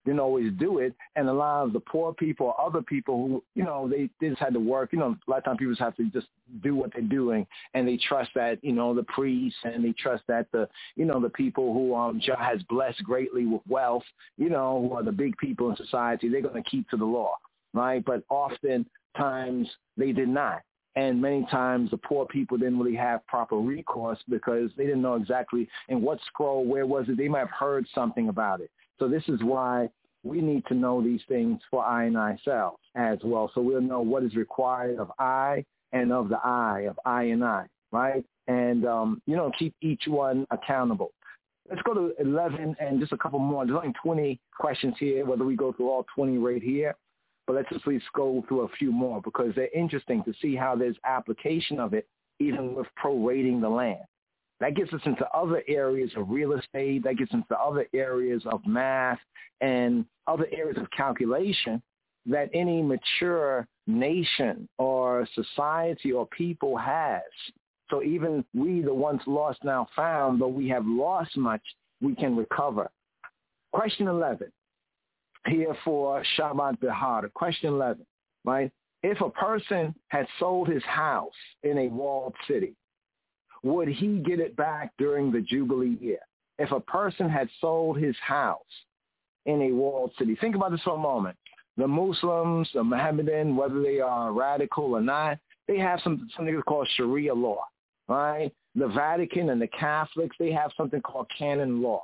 didn't always do it. And a lot of the poor people or other people who, you know, they, they just had to work. You know, a lot of times people just have to just do what they're doing, and they trust that, you know, the priests, and they trust that the, you know, the people who um, Jah has blessed greatly with wealth, you know, who are the big people in society, they're going to keep to the law, right? But oftentimes they did not. And many times the poor people didn't really have proper recourse because they didn't know exactly in what scroll, where was it. They might have heard something about it. So this is why we need to know these things for I and I selves as well. So we'll know what is required of I and of the I, of I and I, right? And, um, you know, keep each one accountable. Let's go to eleven and just a couple more. There's only twenty questions here, whether we go through all twenty right here. But let's just at least go through a few more because they're interesting to see how there's application of it, even with prorating the land. That gets us into other areas of real estate. That gets into other areas of math and other areas of calculation that any mature nation or society or people has. So even we, the once lost, now found, though we have lost much, we can recover. Question eleven. Here for Shabbat Behar. Question eleven, right? If a person had sold his house in a walled city, would he get it back during the Jubilee year? If a person had sold his house in a walled city, think about this for a moment. The Muslims, the Mohammedan, whether they are radical or not, they have some, something called Sharia law, right? The Vatican and the Catholics, they have something called canon law,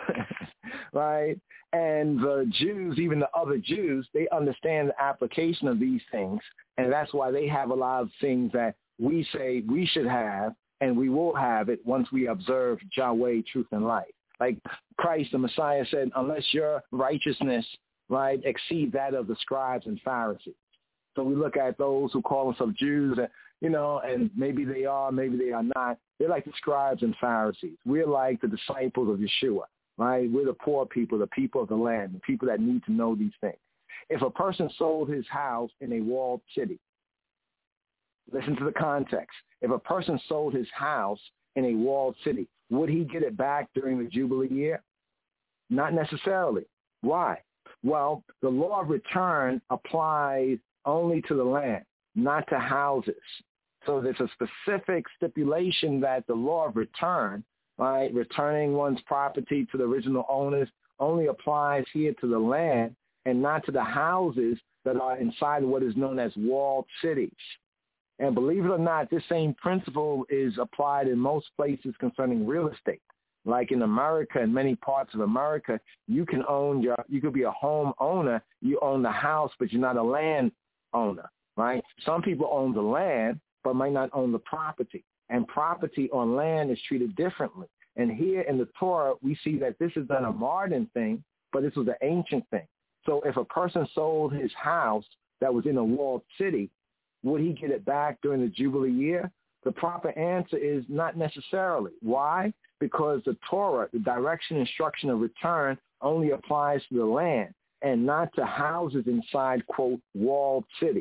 right? And the Jews, even the other Jews, they understand the application of these things. And that's why they have a lot of things that we say we should have, and we will have it once we observe Yahweh, truth, and life. Like Christ, the Messiah, said, unless your righteousness, right, exceed that of the scribes and Pharisees. So we look at those who call themselves Jews, and, you know, and maybe they are, maybe they are not. They're like the scribes and Pharisees. We're like the disciples of Yeshua. Right? We're the poor people, the people of the land, the people that need to know these things. If a person sold his house in a walled city, listen to the context. If a person sold his house in a walled city, would he get it back during the Jubilee year? Not necessarily. Why? Well, the law of return applies only to the land, not to houses. So there's a specific stipulation that the law of return, right, returning one's property to the original owners, only applies here to the land and not to the houses that are inside what is known as walled cities. And believe it or not, this same principle is applied in most places concerning real estate. Like in America, in many parts of America, you can own your, you could be a home owner, you own the house, but you're not a land owner, right? Some people own the land, but might not own the property. And property on land is treated differently. And here in the Torah, we see that this is not a modern thing, but this was an ancient thing. So if a person sold his house that was in a walled city, would he get it back during the Jubilee year? The proper answer is not necessarily. Why? Because the Torah, the direction, instruction of return, only applies to the land and not to houses inside, quote, walled cities,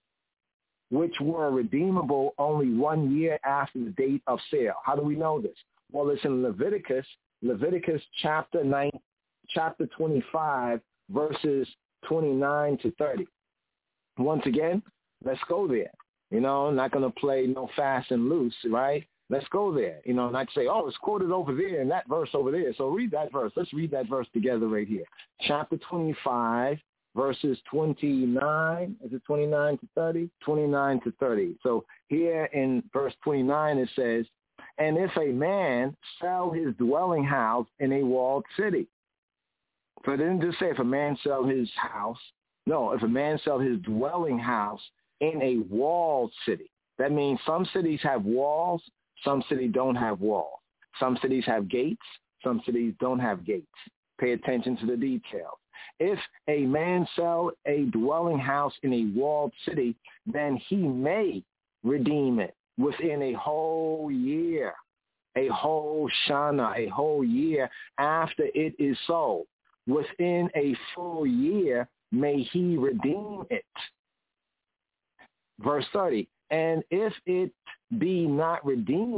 which were redeemable only one year after the date of sale. How do we know this? Well, it's in Leviticus, Leviticus chapter nine, chapter twenty-five, verses twenty-nine to thirty. Once again, let's go there. You know, not going to play no fast and loose, right? Let's go there. You know, not say, oh, it's quoted over there and that verse over there. So read that verse. Let's read that verse together right here. Chapter twenty-five, verses twenty-nine, is it twenty-nine to thirty? twenty-nine to thirty. So here in verse twenty-nine it says, and if a man sell his dwelling house in a walled city. So it didn't just say if a man sell his house. No, if a man sell his dwelling house in a walled city. That means some cities have walls, some cities don't have walls. Some cities have gates, some cities don't have gates. Pay attention to the details. If a man sell a dwelling house in a walled city, then he may redeem it within a whole year, a whole shana, a whole year after it is sold. Within a full year may he redeem it. Verse thirty, and if it be not redeemed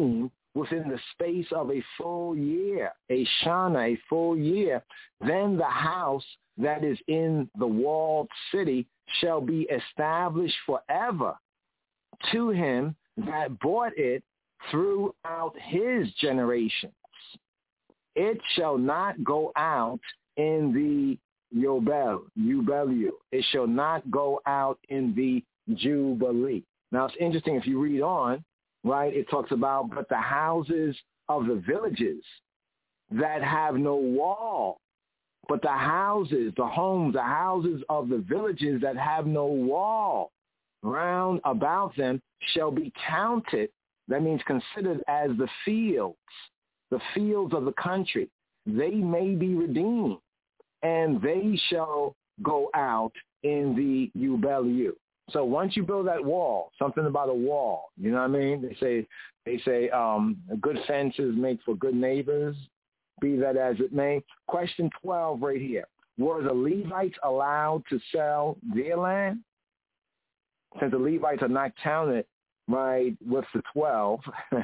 within the space of a full year, a shana, a full year, then the house that is in the walled city shall be established forever to him that bought it throughout his generations. It shall not go out in the Yobel, Yubelu. It shall not go out in the Jubilee. Now, it's interesting if you read on, right, it talks about, but the houses of the villages that have no wall, but the houses, the homes, the houses of the villages that have no wall round about them shall be counted. That means considered as the fields, the fields of the country. They may be redeemed, and they shall go out in the Yubelu. So once you build that wall, something about a wall, you know what I mean? They say, they say, um, good fences make for good neighbors, be that as it may. Question twelve right here. Were the Levites allowed to sell their land? Since the Levites are not counted, right, with the twelve,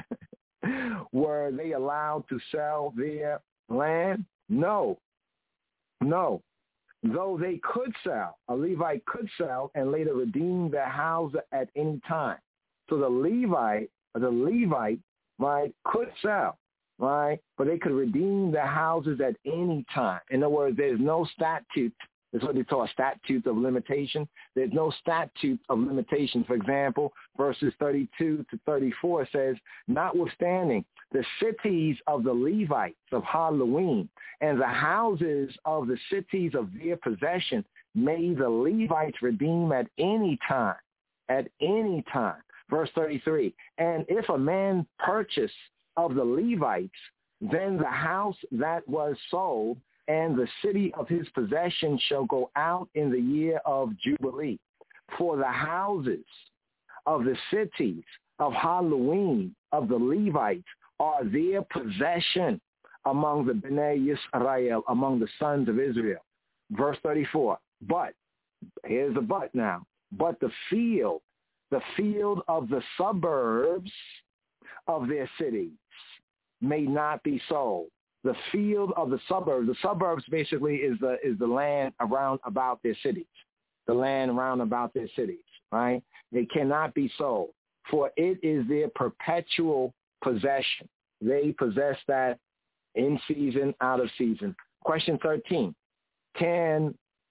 were they allowed to sell their land? No. No. Though they could sell, a Levite could sell and later redeem their house at any time. So the Levite, the Levite, right, could sell, right, but they could redeem their houses at any time. In other words, there's no statute. That's what they call a statute of limitation. There's no statute of limitation. For example, verses thirty-two to thirty-four says, notwithstanding the cities of the Levites of Halloween and the houses of the cities of their possession may the Levites redeem at any time, at any time. Verse thirty-three, and if a man purchase of the Levites, then the house that was sold and the city of his possession shall go out in the year of Jubilee. For the houses of the cities of Halloween of the Levites are their possession among the Bnei Yisrael, among the sons of Israel. Verse thirty-four, but, here's the but now, but the field, the field of the suburbs of their cities may not be sold. The field of the suburbs, the suburbs basically is the is the land around about their cities, the land around about their cities, right? They cannot be sold, for it is their perpetual possession. They possess that in season, out of season. Question thirteen, can,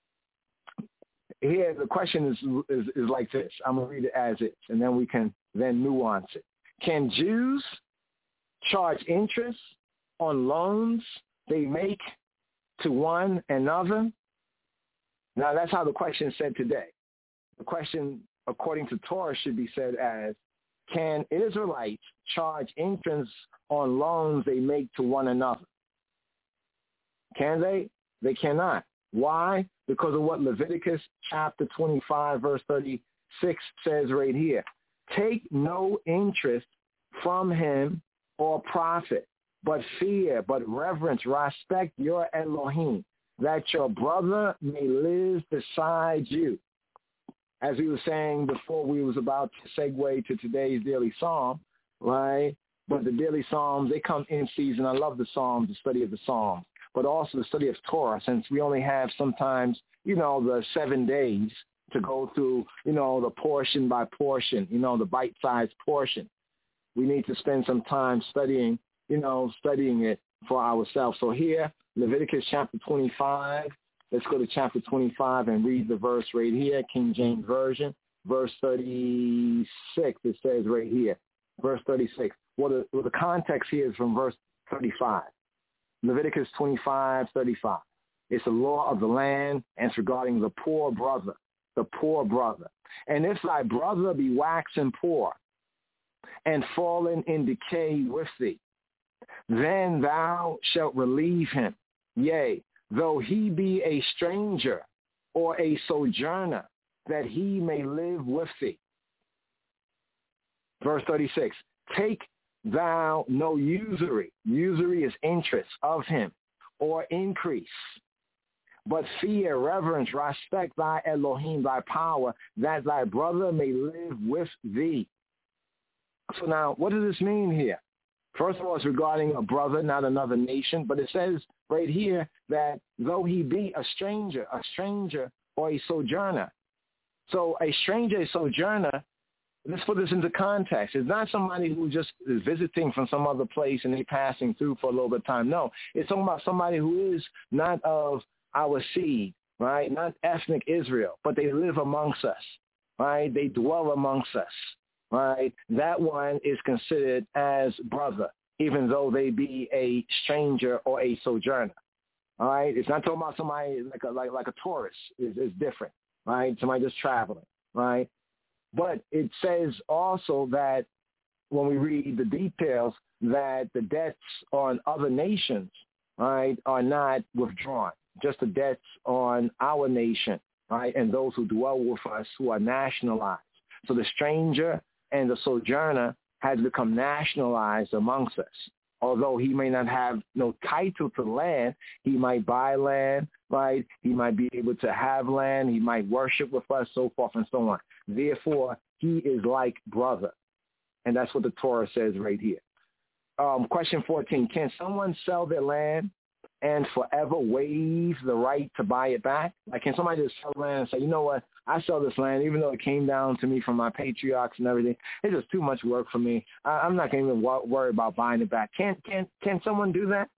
here the question is, is, is like this. I'm going to read it as is, and then we can then nuance it. Can Jews charge interest on loans they make to one another? Now, that's how the question is said today. The question, according to Torah, should be said as, can Israelites charge interest on loans they make to one another? Can they? They cannot. Why? Because of what Leviticus chapter twenty-five, verse thirty-six says right here. Take no interest from him or profit, but fear, but reverence, respect your Elohim, that your brother may live beside you. As we were saying before, we was about to segue to today's daily psalm, right? But the daily psalms, they come in season. I love the psalms, the study of the psalms, but also the study of Torah, since we only have sometimes, you know, the seven days to go through, you know, the portion by portion, you know, the bite-sized portion. We need to spend some time studying, you know, studying it for ourselves. So here, Leviticus chapter twenty-five, let's go to chapter twenty-five and read the verse right here, King James Version, verse thirty-six, it says right here, verse thirty-six. Well, the, well, the context here is from verse thirty-five, Leviticus twenty-five, thirty-five. It's the law of the land, and it's regarding the poor brother, the poor brother. And if thy brother be waxen poor and fallen in decay with thee, then thou shalt relieve him, yea, though he be a stranger or a sojourner, that he may live with thee. Verse thirty-six, take thou no usury. Usury is interest of him, or increase. But fear, reverence, respect thy Elohim, thy power, that thy brother may live with thee. So now, what does this mean here? First of all, it's regarding a brother, not another nation. But it says right here that though he be a stranger, a stranger or a sojourner. So a stranger, a sojourner, let's put this into context. It's not somebody who just is visiting from some other place and they're passing through for a little bit of time. No, it's talking about somebody who is not of our seed, right? Not ethnic Israel, but they live amongst us, right? They dwell amongst us, right? That one is considered as brother, even though they be a stranger or a sojourner, all right? It's not talking about somebody like a, like, like a tourist. It's, it's different, right? Somebody just traveling, right? But it says also that when we read the details that the debts on other nations, right, are not withdrawn, just the debts on our nation, right, and those who dwell with us who are nationalized. So the stranger and the sojourner has become nationalized amongst us. Although he may not have no title to land, he might buy land, right? He might be able to have land. He might worship with us, so forth and so on. Therefore, he is like brother. And that's what the Torah says right here. Um, question fourteen, can someone sell their land and forever waive the right to buy it back? Like, can somebody just sell land and say, you know what, I sell this land, even though it came down to me from my patriarchs and everything, it's just too much work for me. I, I'm not going to even w- worry about buying it back. Can, can, can someone do that?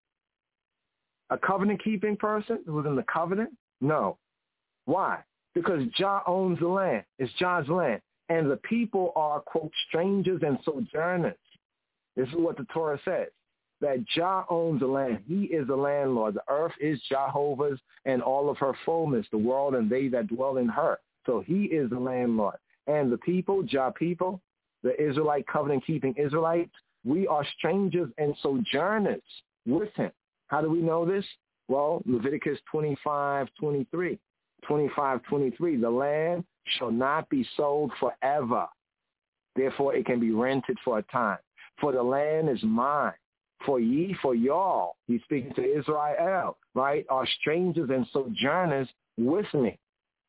A covenant-keeping person who's in the covenant? No. Why? Because Jah owns the land. It's Jah's land. And the people are, quote, strangers and sojourners. This is what the Torah says, that Jah owns the land. He is the landlord. The earth is Jehovah's and all of her fullness, the world and they that dwell in her. So he is the landlord. And the people, Jah people, the Israelite covenant-keeping Israelites, we are strangers and sojourners with him. How do we know this? Well, Leviticus twenty-five twenty-three. twenty-five twenty-three, the land shall not be sold forever. Therefore, it can be rented for a time. For the land is mine. For ye, for y'all, he's speaking to Israel, right, are strangers and sojourners with me.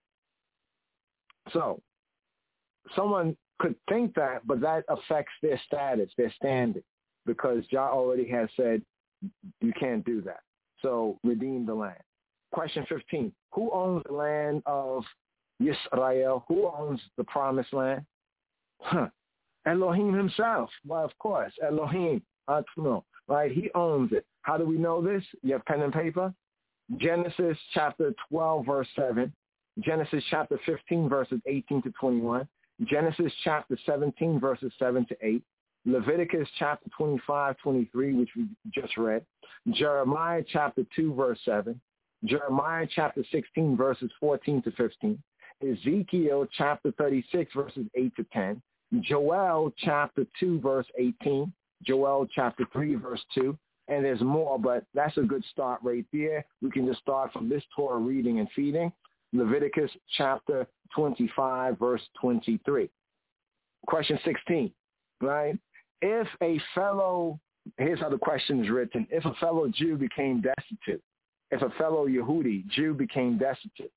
So someone could think that, but that affects their status, their standing, because Jah already has said you can't do that. So redeem the land. Question fifteen, who owns the land of Yisrael? Who owns the promised land? Huh. Elohim himself. Well, of course, Elohim, Atmo, right? He owns it. How do we know this? You have pen and paper? Genesis chapter twelve, verse seven. Genesis chapter fifteen, verses eighteen to twenty-one. Genesis chapter seventeen, verses seven to eight. Leviticus chapter twenty-five, twenty-three, which we just read. Jeremiah chapter two, verse seven. Jeremiah chapter sixteen, verses fourteen to fifteen. Ezekiel chapter thirty-six, verses eight to ten. Joel chapter two, verse eighteen. Joel chapter three, verse two. And there's more, but that's a good start right there. We can just start from this Torah reading and feeding. Leviticus chapter twenty-five, verse twenty-three. Question sixteen, right? If a fellow, here's how the question is written. If a fellow Jew became destitute, if a fellow Yehudi Jew became destitute,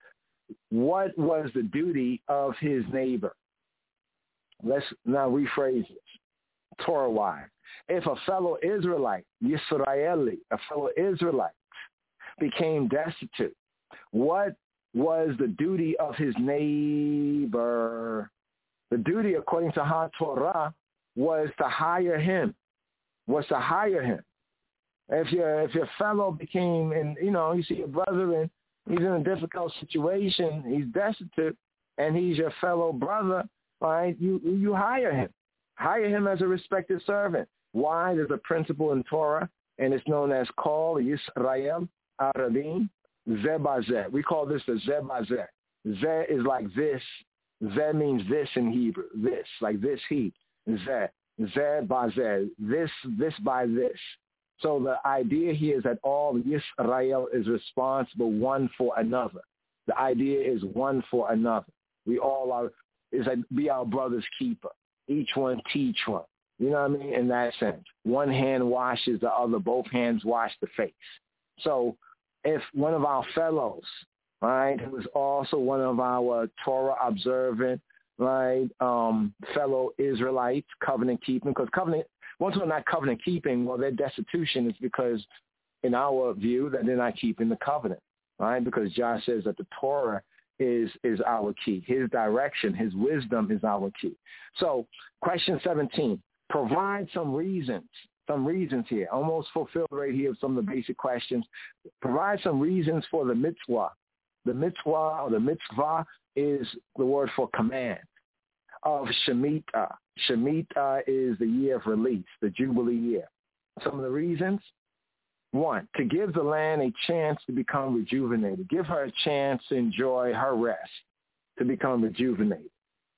what was the duty of his neighbor? Let's now rephrase this, Torah-wise. If a fellow Israelite, Yisraeli, a fellow Israelite, became destitute, what was the duty of his neighbor? The duty, according to HaTorah, was to hire him, was to hire him. If your if your fellow became, and you know, you see your brother and he's in a difficult situation, he's destitute, and he's your fellow brother, right? You you hire him, hire him as a respected servant. Why? There's a principle in Torah, and it's known as Kol Yisrael Arabim Zebazeh. We call this the Zebazeh. Zeh is like this. Zeh means this in Hebrew. This, like this he. Zeh. Zebazeh. This, this by this. So the idea here is that all Yisrael is responsible one for another. The idea is one for another. We all are, is that be our brother's keeper. Each one teach one. You know what I mean? In that sense. One hand washes the other. Both hands wash the face. So if one of our fellows, right, who is also one of our Torah observant, right, um, fellow Israelites, covenant keeping, because covenant, Once we're not covenant keeping, well, their destitution is because, in our view, that they're not keeping the covenant, right? Because John says that the Torah is is our key. His direction, his wisdom is our key. So question seventeen, provide some reasons, some reasons here, almost fulfilled right here of some of the basic questions. Provide some reasons for the mitzvah. The mitzvah or the mitzvah is the word for command of Shemitah. Shemitah is the year of release, the Jubilee year. Some of the reasons: one, to give the land a chance to become rejuvenated. Give her a chance to enjoy her rest, to become rejuvenated.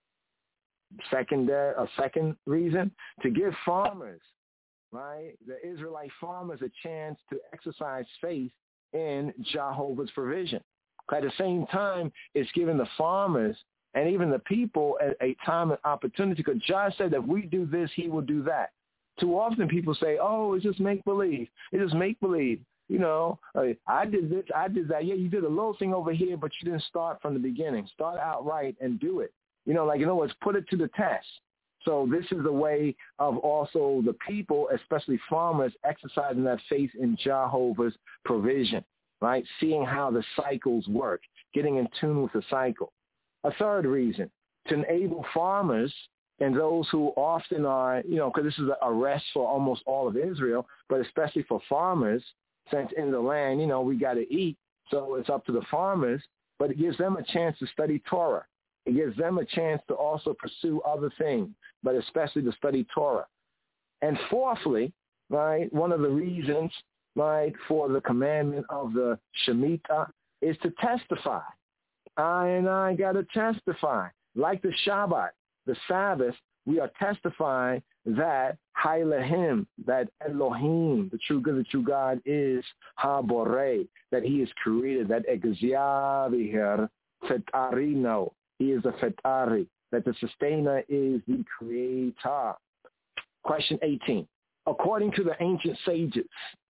Second, a second reason, to give farmers, right, the Israelite farmers, a chance to exercise faith in Jehovah's provision. At the same time, it's giving the farmers and even the people a, a time and opportunity, because John said that if we do this, he will do that. Too often people say, oh, it's just make-believe. It's just make-believe. You know, I did this, I did that. Yeah, you did a little thing over here, but you didn't start from the beginning. Start out right and do it. You know, like, in other words, put it to the test. So this is a way of also the people, especially farmers, exercising that faith in Jehovah's provision, right? Seeing how the cycles work, getting in tune with the cycle. A third reason, to enable farmers and those who often are, you know, because this is a rest for almost all of Israel, but especially for farmers, since in the land, you know, we got to eat, so it's up to the farmers, but it gives them a chance to study Torah. It gives them a chance to also pursue other things, but especially to study Torah. And fourthly, right, one of the reasons, right, for the commandment of the Shemitah is to testify. I and I got to testify. Like the Shabbat, the Sabbath, we are testifying that Hailahim, that Elohim, the true good, the true God, is Ha-Borei, that he is created, that Egziavihir Fetarino, he is a Fetari, that the sustainer is the creator. Question eighteen. According to the ancient sages,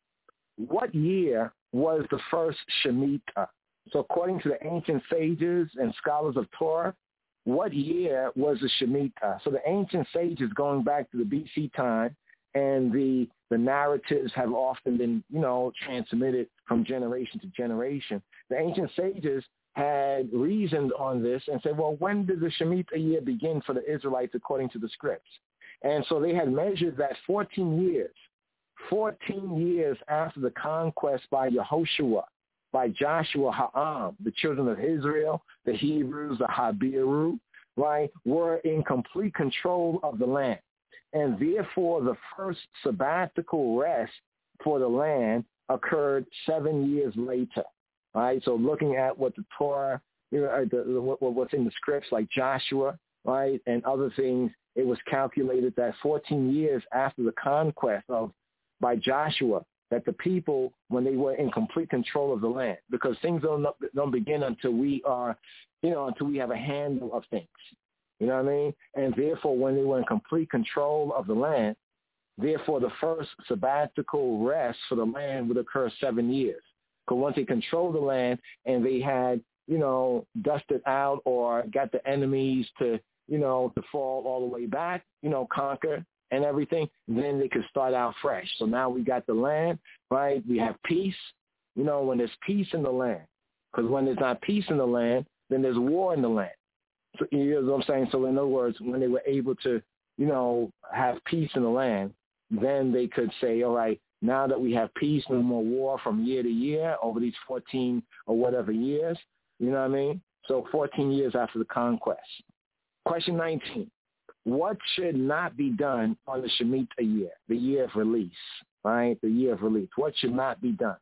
what year was the first Shemitah? So according to the ancient sages and scholars of Torah, what year was the Shemitah? So the ancient sages, going back to the B C time, and the the narratives have often been, you know, transmitted from generation to generation. The ancient sages had reasoned on this and said, well, when did the Shemitah year begin for the Israelites according to the scripts? And so they had measured that fourteen years, fourteen years after the conquest by Yehoshua, by Joshua Ha'am, the children of Israel, the Hebrews, the Habiru, right, were in complete control of the land. And therefore, the first sabbatical rest for the land occurred seven years later, right? So looking at what the Torah, you know, the, what, what's in the scripts like Joshua, right, and other things, it was calculated that fourteen years after the conquest of by Joshua, that the people, when they were in complete control of the land, because things don't don't begin until we are, you know, until we have a handle of things. You know what I mean? And therefore, when they were in complete control of the land, therefore the first sabbatical rest for the land would occur seven years. Because once they controlled the land and they had, you know, dusted out or got the enemies to, you know, to fall all the way back, you know, conquer and everything, then they could start out fresh. So now we got the land, right? We have peace, you know, when there's peace in the land. Because when there's not peace in the land, then there's war in the land. So, you know what I'm saying? So in other words, when they were able to, you know, have peace in the land, then they could say, all right, now that we have peace, no more war from year to year over these fourteen or whatever years, you know what I mean? So fourteen years after the conquest. Question nineteen. What should not be done on the Shemitah year, the year of release, right? The year of release. What should not be done?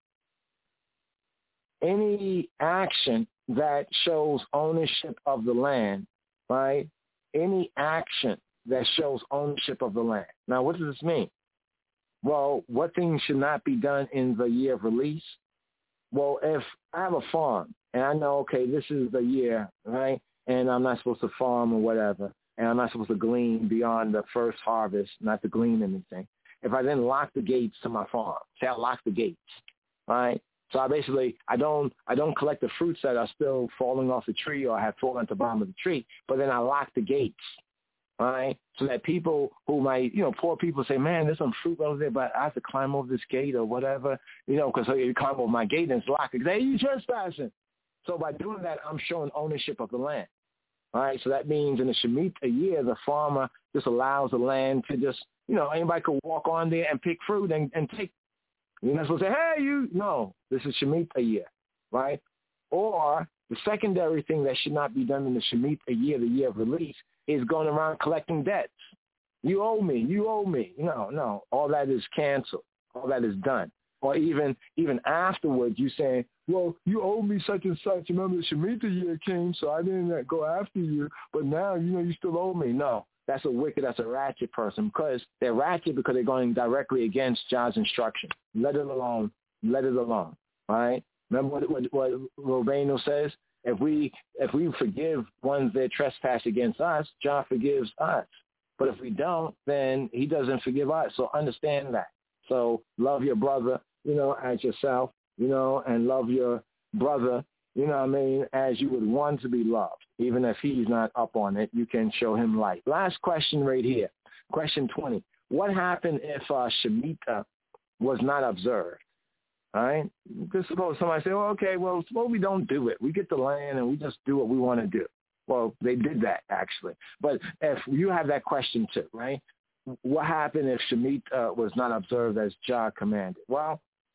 Any action that shows ownership of the land, right? Any action that shows ownership of the land. Now, what does this mean? Well, what things should not be done in the year of release? Well, if I have a farm and I know, okay, this is the year, right? And I'm not supposed to farm or whatever, and I'm not supposed to glean beyond the first harvest, not to glean anything. If I then lock the gates to my farm, say I lock the gates, right? So I basically, I don't, I don't collect the fruits that are still falling off the tree or have fallen at the bottom of the tree, but then I lock the gates. right? So that people who might, you know, poor people say, man, there's some fruit over there, but I have to climb over this gate or whatever, you know, because you climb over my gate and it's locked. They say, you trespassing. So by doing that, I'm showing ownership of the land. All right, so that means in the Shemitah year, the farmer just allows the land to just, you know, anybody could walk on there and pick fruit and, and take. You're not supposed to say, hey, you. No, this is Shemitah year, right? Or the secondary thing that should not be done in the Shemitah year, the year of release, is going around collecting debts. You owe me. You owe me. No, no. All that is canceled. All that is done. Or even even afterwards, you saying, well, you owe me such and such. Remember, the Shemitah year came, so I didn't go after you. But now, you know, you still owe me. No, that's a wicked, that's a ratchet person because they're ratchet because they're going directly against God's instruction. Let it alone. Let it alone. All right? Remember what, what, what Rabbeinu says? If we if we forgive ones that trespass against us, John forgives us. But if we don't, then he doesn't forgive us. So understand that. So love your brother, you know, as yourself, you know, and love your brother, you know what I mean, as you would want to be loved. Even if he's not up on it, you can show him light. Last question right here. Question twenty. What happened if uh, Shemitah was not observed? All right? Just suppose somebody say, well, okay, well, suppose we don't do it. We get the land and we just do what we want to do. Well, they did that, actually. But if you have that question too, right? What happened if Shemitah was not observed as Jah commanded? Well,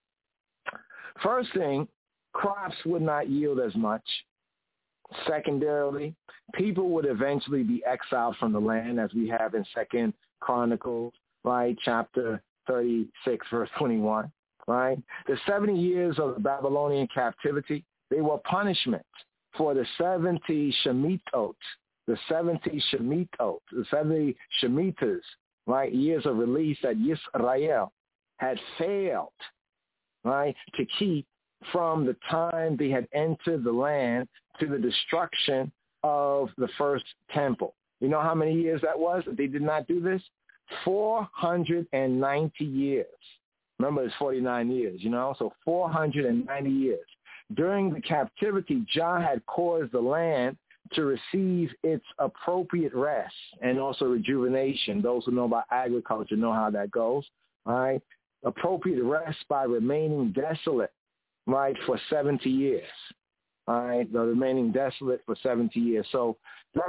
first thing, crops would not yield as much. Secondarily, people would eventually be exiled from the land, as we have in Second Chronicles, right, chapter thirty-six, verse twenty-one, right? The seventy years of the Babylonian captivity, they were punishment for the seventy Shemitot, the seventy Shemitot, the seventy Shemitahs, right, years of release that Yisrael had failed, right, to keep from the time they had entered the land to the destruction of the first temple. You know how many years that was that they did not do this? four hundred ninety years. Remember, it's forty-nine years, you know, so four hundred ninety years. During the captivity, Jah had caused the land to receive its appropriate rest and also rejuvenation. Those who know about agriculture know how that goes, right? Appropriate rest by remaining desolate, right, for seventy years, all right? The remaining desolate for seventy years. So,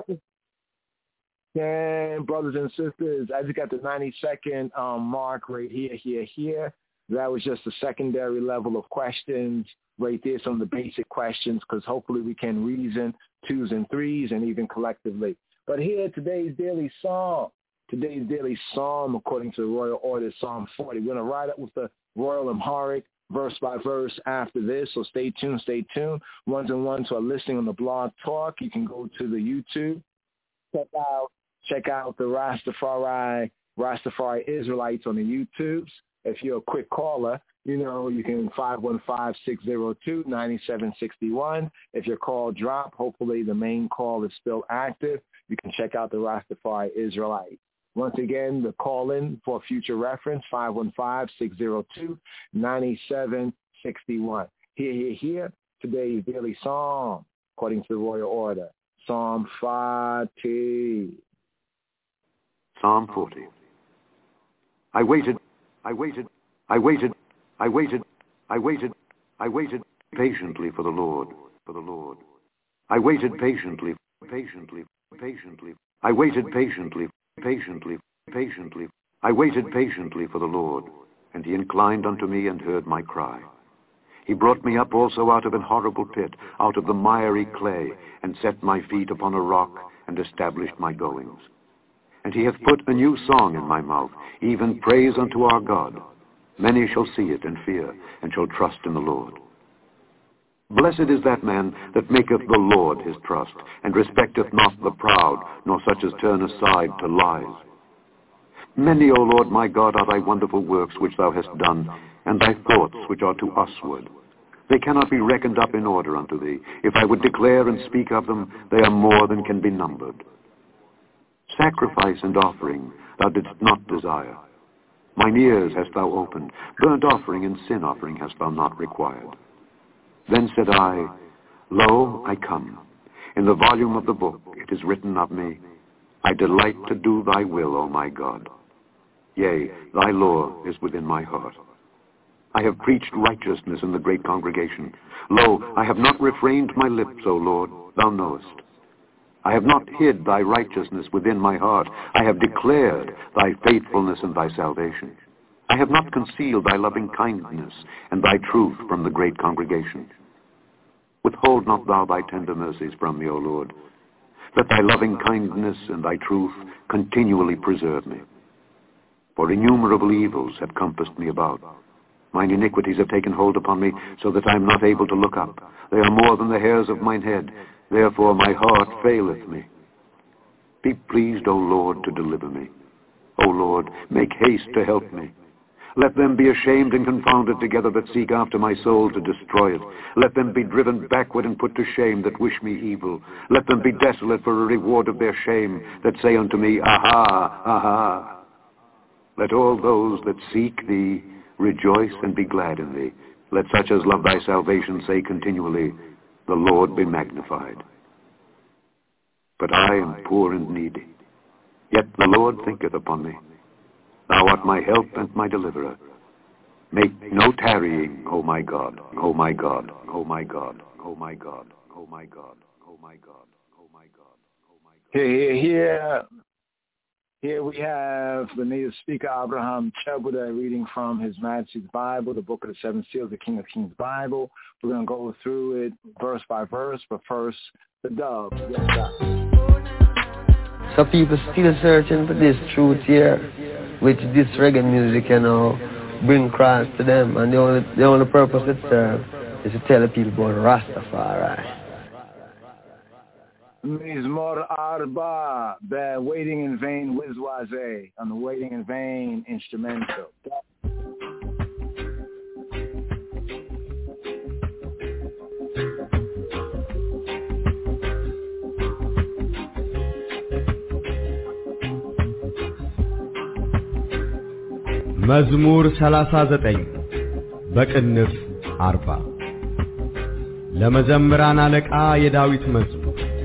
and brothers and sisters, I just got the ninety-second um, mark right here, here, here. That was just a secondary level of questions right there, some of the basic questions, because hopefully we can reason twos and threes and even collectively. But here, today's daily psalm, today's daily psalm, according to the Royal Order, Psalm forty. We're going to ride up with the Royal Amharic, verse by verse after this, so stay tuned, stay tuned. Ones and ones who are listening on the Blog Talk, you can go to the YouTube, check out, check out the Rastafari, Rastafari Israelites on the YouTubes. If you're a quick caller, you know, you can five one five, six zero two, nine seven six one. If your call dropped, hopefully the main call is still active. You can check out the Rastafari Israelite. Once again, the call-in for future reference, five one five, six zero two, nine seven six one. Here, here, here, today's daily psalm, according to the Royal Order, Psalm forty. Psalm forty. I waited, I waited, I waited, I waited, I waited, I waited patiently for the Lord, for the Lord. I waited patiently, patiently, patiently. I waited patiently, patiently, patiently. I waited patiently for the Lord, and he inclined unto me and heard my cry. He brought me up also out of an horrible pit, out of the miry clay, and set my feet upon a rock, and established my goings. And he hath put a new song in my mouth, even praise unto our God. Many shall see it and fear, and shall trust in the Lord. Blessed is that man that maketh the Lord his trust, and respecteth not the proud, nor such as turn aside to lies. Many, O Lord my God, are thy wonderful works which thou hast done, and thy thoughts which are to usward. They cannot be reckoned up in order unto thee. If I would declare and speak of them, they are more than can be numbered. Sacrifice and offering thou didst not desire. Mine ears hast thou opened. Burnt offering and sin offering hast thou not required. Then said I, Lo, I come. In the volume of the book it is written of me, I delight to do thy will, O my God. Yea, thy law is within my heart. I have preached righteousness in the great congregation. Lo, I have not refrained my lips, O Lord, thou knowest. I have not hid thy righteousness within my heart. I have declared thy faithfulness and thy salvation. I have not concealed thy loving kindness and thy truth from the great congregation. Withhold not thou thy tender mercies from me, O Lord. Let thy loving kindness and thy truth continually preserve me. For innumerable evils have compassed me about. Mine iniquities have taken hold upon me, so that I am not able to look up. They are more than the hairs of mine head. Therefore my heart faileth me. Be pleased, O Lord, to deliver me. O Lord, make haste to help me. Let them be ashamed and confounded together that seek after my soul to destroy it. Let them be driven backward and put to shame that wish me evil. Let them be desolate for a reward of their shame that say unto me, Aha, aha. Let all those that seek thee rejoice and be glad in thee. Let such as love thy salvation say continually, The Lord be magnified. But I am poor and needy, yet the Lord thinketh upon me. Thou art my help and my deliverer. Make no tarrying, O my God, O my God, O my God, O my God, O my God, O my God, O my God, O my God. Here, here, here. Here we have the native speaker, Abraham Chebuda, reading from His Majesty's Bible, the Book of the Seven Seals, the King of Kings Bible. We're going to go through it verse by verse, but first, the dove. Yes, sir. So people still searching for this truth here, which this reggae music, you know, bring Christ to them. And the only, the only purpose it serves is to tell the people about Rastafari. Mizmor Arba, the Waiting in Vain Wizwaze, on the Waiting in Vain instrumental. መዝሙር ሰላሳ ዘጠኝ በቅንፍ አርባ ለመዘምራን አለቃ የዳዊት መዝሙር።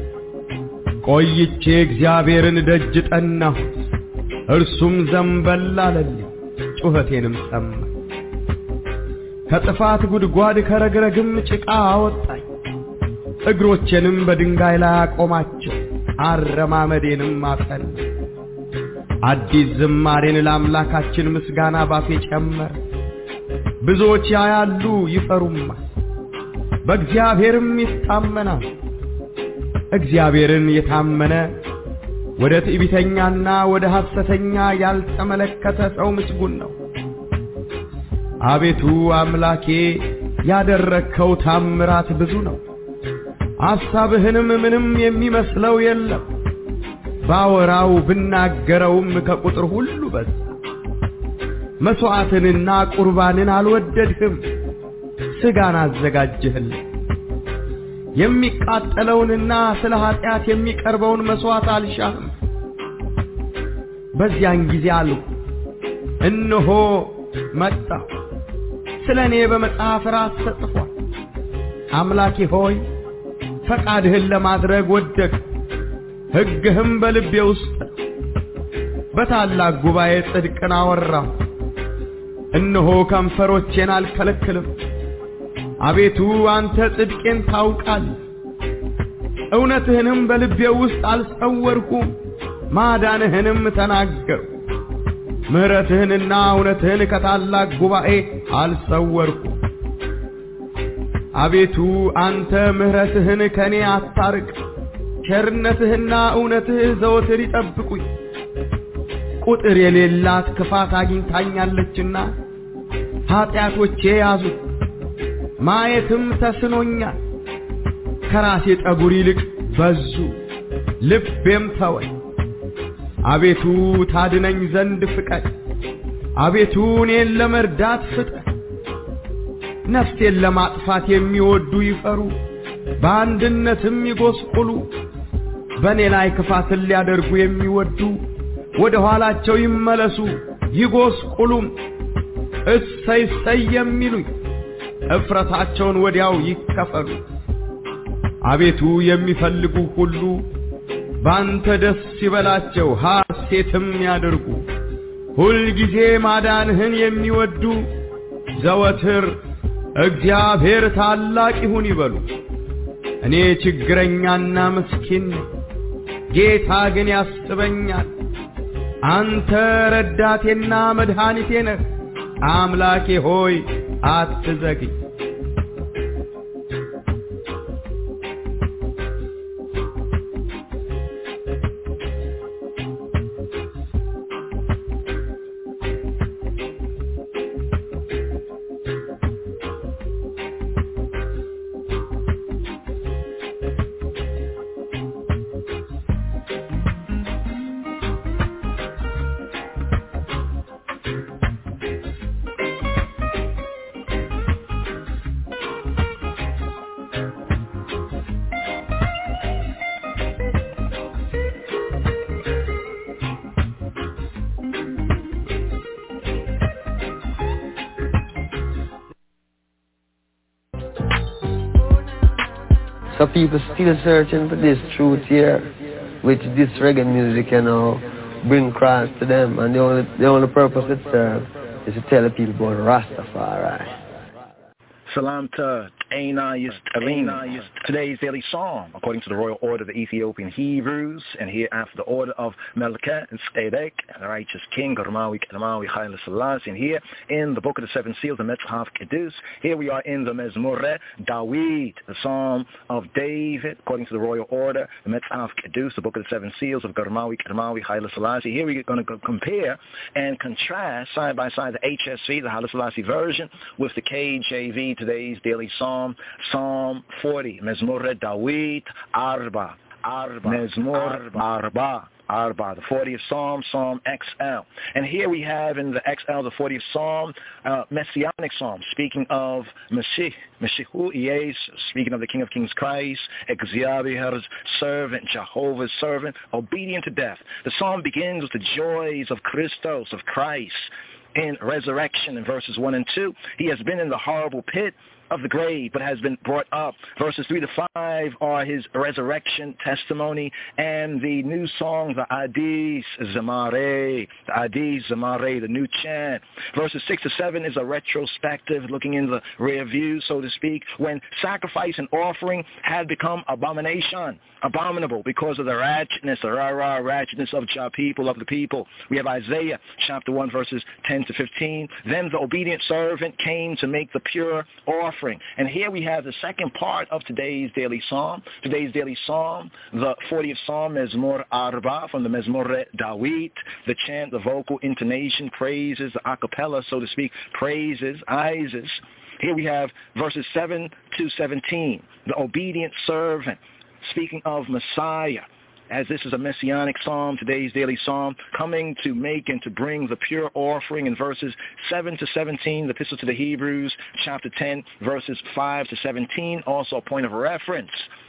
ቆይቼ እግዚአብሔርን ደጅ ጠናሁት፣ እርሱም ዘንበል አለልኝ፣ ጩኸቴንም ሰማ። ከጥፋት ጉድጓድ ከረግረግም ጭቃ አወጣኝ፣ እግሮቼንም በድንጋይ ላይ አቆማቸው፣ አረማመዴንም አጸና። አዲስ ዝማሬን ለአምላካችን ምስጋና ባፌ ጨመረ። ብዙዎች ያያሉ ይፈሩማል፣ በእግዚአብሔርም ይታመናል። እግዚአብሔርን የታመነ ወደ ትዕቢተኛና ወደ ሐሰተኛ ያልተመለከተ ሰው ምስጉን ነው። አቤቱ አምላኬ ያደረከው ታምራት ብዙ ነው፣ ሐሳብህንም ምንም የሚመስለው የለም። ባወራው ብናገረውም ከቁጥር ሁሉ በዛ። መስዋዕትንና ቁርባንን አልወደድህም፣ ስጋን አዘጋጀህልኝ። የሚቃጠለውንና ስለ ኃጢአት የሚቀርበውን መስዋዕት አልሻህም። በዚያን ጊዜ አልሁ፣ እነሆ መጣሁ፣ ስለኔ በመጽሐፍ ራስ ተጽፏል። አምላኬ ሆይ ፈቃድህን ለማድረግ ወደድሁ፣ ሕግህም በልቤ ውስጥ ነው። በታላቅ ጉባኤ ጽድቅን አወራሁ፣ እነሆ ከንፈሮቼን አልከለክልም። አቤቱ አንተ ጽድቄን ታውቃለህ፣ እውነትህንም በልቤ ውስጥ አልሰወርኩም። ማዳንህንም ተናገርሁ፣ ምሕረትህንና እውነትህን ከታላቅ ጉባኤ አልሰወርኩም። አቤቱ አንተ ምሕረትህን ከኔ አታርቅ፣ ቸርነትህና እውነትህ ዘወትር ይጠብቁኝ። ቁጥር የሌላት ክፋት አግኝታኛለችና ኃጢአቶቼ ያዙኝ፣ ማየትም ተስኖኛል። ከራሴ ጠጉር ይልቅ በዙ፣ ልቤም ተወኝ። አቤቱ ታድነኝ ዘንድ ፍቀድ፣ አቤቱ እኔን ለመርዳት ፍጠን። ነፍሴን ለማጥፋት የሚወዱ ይፈሩ፣ በአንድነትም ይጎስቁሉ። በእኔ ላይ ክፋትን ሊያደርጉ የሚወዱ ወደ ኋላቸው ይመለሱ ይጎስቁሉም። እሰይ እሰይ የሚሉኝ እፍረታቸውን ወዲያው ይከፈሉ። አቤቱ የሚፈልጉ ሁሉ ባንተ ደስ ይበላቸው ሐሴትም ያድርጉ ሁል ጊዜ ማዳንህን የሚወዱ ዘወትር እግዚአብሔር ታላቅ ይሁን ይበሉ እኔ ችግረኛና ምስኪን ጌታ ግን ያስበኛል አንተ ረዳቴና መድኃኒቴ ነህ አምላኬ ሆይ አትዘግይ So people still searching for this truth here, which this reggae music, you know, bring Christ to them, and the only the only purpose it serves is to tell the people about Rastafari. Salam to Anayas Alina. Today's daily psalm, according to the royal order of the Ethiopian Hebrews, and here after the order of Melchizedek and Tzedek, the righteous king, Garmawi, Kadamawi, Haile Selassie, and here in the book of the seven seals, the Metzhaf Kedus, here we are in the Mezmore Dawid, the psalm of David, according to the royal order, the Metzhaf Kedus, the book of the seven seals of Garmawi, Kadamawi, Haile Selassie. Here we're going to compare and contrast side by side the H S V, the Haile Selassie version, with the K J V, today's daily psalm, Psalm forty, Mezmore Dawid, Arba, Arba, Mezmor Arba, Arba, the fortieth Psalm, Psalm X L. And here we have in the X L, the fortieth Psalm, uh, Messianic Psalm, speaking of Mashiach, Mashiach Yes, speaking of the King of Kings Christ, Exaviher's servant, Jehovah's servant, obedient to death. The psalm begins with the joys of Christos, of Christ, in resurrection in verses one and two. He has been in the horrible pit of the grave, but has been brought up. Verses three to five are his resurrection testimony, and the new song, the Adis Zamare, the Adis Zamare, the new chant. Verses six to seven is a retrospective, looking in the rear view, so to speak, when sacrifice and offering had become abomination, abominable, because of the ratchetness, the rah-rah ratchetness of Jah people, of the people. We have Isaiah chapter one, verses ten to fifteen. Then the obedient servant came to make the pure offering. And here we have the second part of today's daily psalm. Today's daily psalm, the fortieth Psalm, Mezmor Arba, from the Mezmore Dawid, the chant, the vocal intonation, praises, the a cappella, so to speak, praises, Isis. Here we have verses seven to seventeen, the obedient servant, speaking of Messiah. As this is a messianic psalm, today's daily psalm, coming to make and to bring the pure offering in verses seven to seventeen, the Epistle to the Hebrews, chapter ten, verses five to seventeen, also a point of reference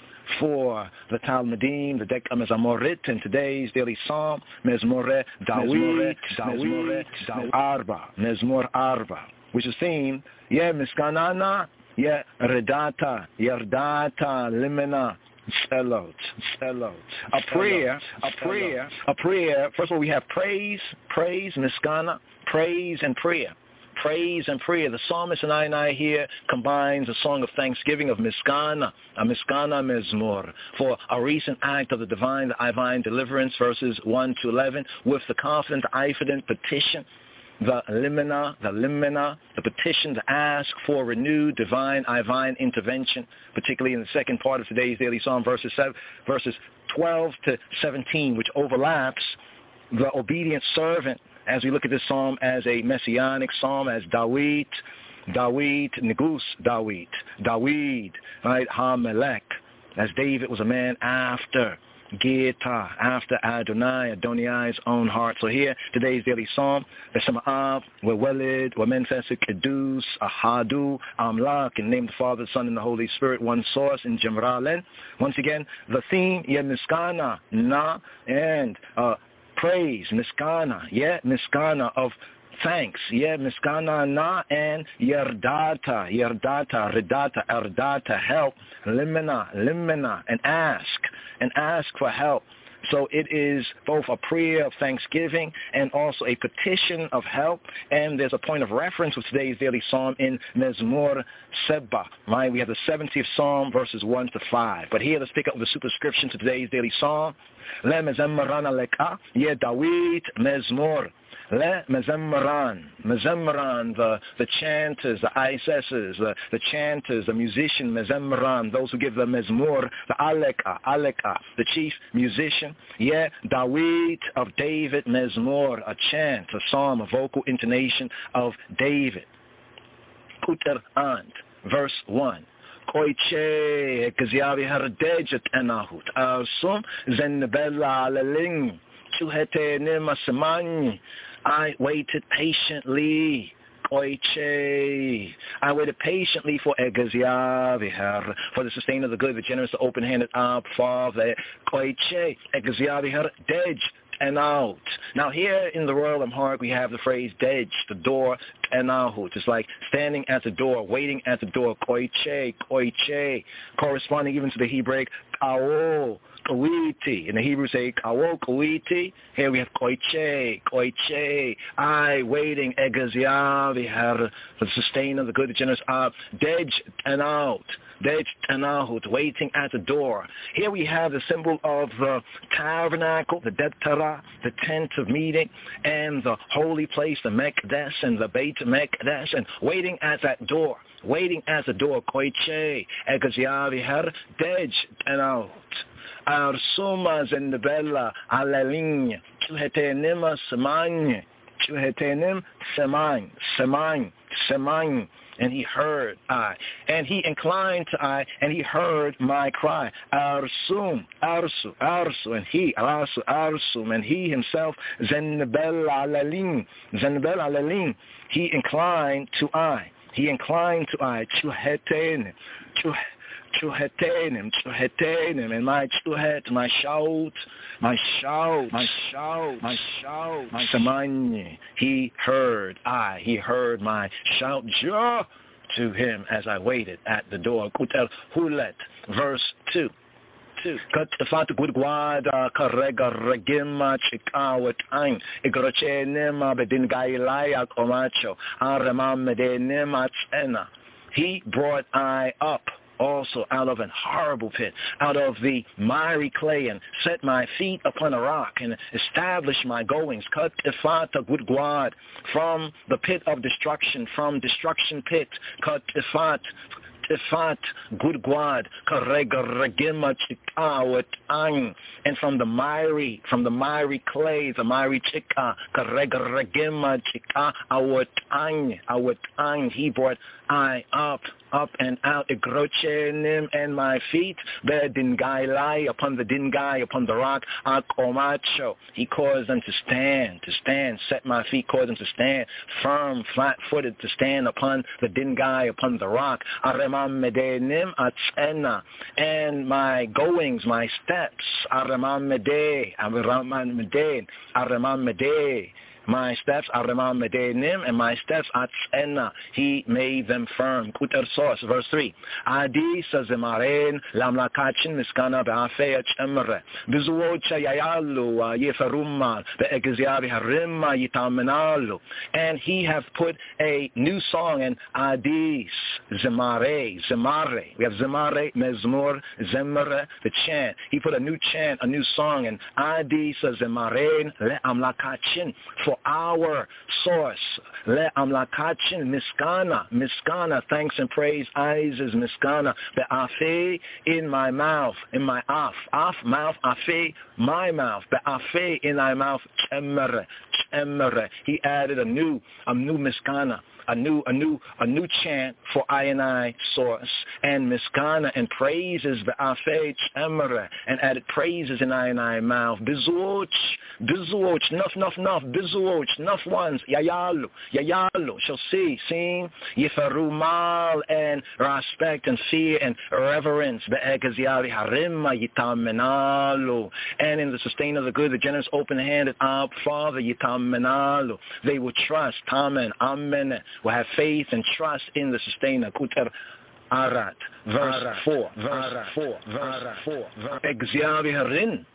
for the Talmudim, the Dek Mezamorit, in today's daily psalm, Mezmore Dawid, Dawid, Arba, Mezmor Arba, which is themed, yeah, Miskanana, yeah, Redata, Yerdata, Limena, Selot, Selot. A prayer, a prayer, a prayer. First of all, we have praise, praise, Miskana, praise and prayer. Praise and prayer. The psalmist and I and I here combines a song of thanksgiving of Miskana, a Miskana Mezmor, for a recent act of the divine, the divine deliverance, verses one to eleven, with the confident, confident petition, the limina, the limina, the petition to ask for renewed divine, divine intervention, particularly in the second part of today's daily psalm, verses seven, verses twelve to seventeen, which overlaps the obedient servant, as we look at this psalm as a messianic psalm, as Dawid, Dawid, Negus, Dawid, Dawid, right, Ha-Melech, as David was a man after Geta, after Adonai, Adonai's own heart. So here, today's daily psalm, Besama'ab, Wewelid, Wamenfesik, Kedus, Ahadu, Amlak, in the name of the Father, the Son, and the Holy Spirit, one source, in Jemralen. Once again, the theme, yeah, Miskana, Na, and uh, praise, Miskana, yeah, Miskana of thanks, yeah, Miskana na, and Yerdata, Yerdata, Redata, Erdata, help, Limina, Limina, and ask, and ask for help. So it is both a prayer of thanksgiving and also a petition of help. And there's a point of reference with today's daily psalm in Mezmor Seba. Right? We have the seventieth psalm, verses one to five. But here, let's pick up the superscription to today's daily psalm. Le mezemran aleka ye Dawid mezmor. Le mezemran, mezemran, the, the chanters, the aisesses, the, the chanters, the musician, mezemran, those who give the mezmor, the aleka, aleka, the chief musician. Yeah, Dawid of David, mezmor, a chant, a psalm, a vocal intonation of David. Kuter and, verse one. Koiche kaziavi haradejet enahut asum zenbella leling chuhete nemasamani. I waited patiently. Koiche. I waited patiently for Egaziavihar, for the sustainer of the good, the generous, the open-handed Ab, Father. Koiche Egaziavihar dej and out. Now here in the Royal Amharic we have the phrase dej, the door, and ahut. It's like standing at the door, waiting at the door. Koiche, koiche, corresponding even to the Hebraic kao, koiti. In the Hebrew say kao, koiti. Here we have koiche, koiche. I waiting, egaziavihar, the sustainer, the good, the generous, ab, dej and out. Dej and ahut, waiting at the door. Here we have the symbol of the tabernacle, the Debtara, the tent of meeting, and the holy place, the Mekdesh and the Beit Mekdesh, and waiting at that door, waiting at the door. Koiche, Egaziavihar, Dej and out. Arsumas and the Bella, Aleling, Chuhetenima Semang, Chuhetenim Semang, Semang, Semang. And he heard I, and he inclined to I, and he heard my cry. Arsum, Arsu, Arsu, and he, Arsu, Arsum, and he himself, Zenbel Alalim, Zenbel Alalim, he inclined to I, he inclined to I, Chuhetenim, Chuh. Chuhetenim, chuhetenim, and my chuhet, my shout, my shout, my shout, my shout, my samanye. He heard I, he heard my shout, ja, to him as I waited at the door. Kutel Hulet, verse two. Kat fat gudgwad karega regima chikawat ein igroche nema bedin gailaya komacho aremam medenema tsena. He brought I up also out of an horrible pit, out of the miry clay, and set my feet upon a rock, and established my goings. Cut ifata gudgwad, from the pit of destruction, from destruction pit. Cut ifat. Tifat gudgwad karega regima chikawat ang, and from the miry, from the miry clay, the miry chika karega regima chikawat ang, awat ang. He brought I up, up and out, igrochenim, and my feet, the dingai lie upon the dingai, upon the rock, akomacho. He caused them to stand, to stand, set my feet, caused them to stand, firm, flat-footed, to stand upon the dingai, upon the rock, aremam medenim atzena, and my goings, my steps, aremam mede, aremam mede, aremam mede. My steps, Aramam Medenim, and my steps, Atzena, he made them firm. Kuter source, verse three. Adi sazemaren lamlakachin miskana be'afeya chemre. Bizuocha yayalu yeferumma be'egziavi harimma yitamenalu. And he have put a new song in Adis, Zemare, Zemare. We have Zemare, Mezmor, Zemre, the chant. He put a new chant, a new song in Adis sazemaren le'amlakachin. For our source, le amlakachin miskana, miskana, thanks and praise, eyes is miskana, the afe in my mouth, in my af, af mouth, afe my mouth, the afe in thy mouth, chemere, chemere. He added a new, a new miskana. A new, a new, a new chant for I and I source, and miskana, and praises the afei chemere, and added praises in I and I mouth. Bizuoch, bizuoch, nuff, nuff, nuff, bizuoch, nuff ones, yayalu, yayalu, shall see, sing, yiferumal, and respect and fear and reverence, the egaziari harimma yitamenalu, and in the sustainer of the good, the generous, open-handed, Ab, Father yitamenalu, they will trust, amen, amen. Will have faith and trust in the sustainer. Kuter Arat, verse four, verse four, verse four. Egziavi harin,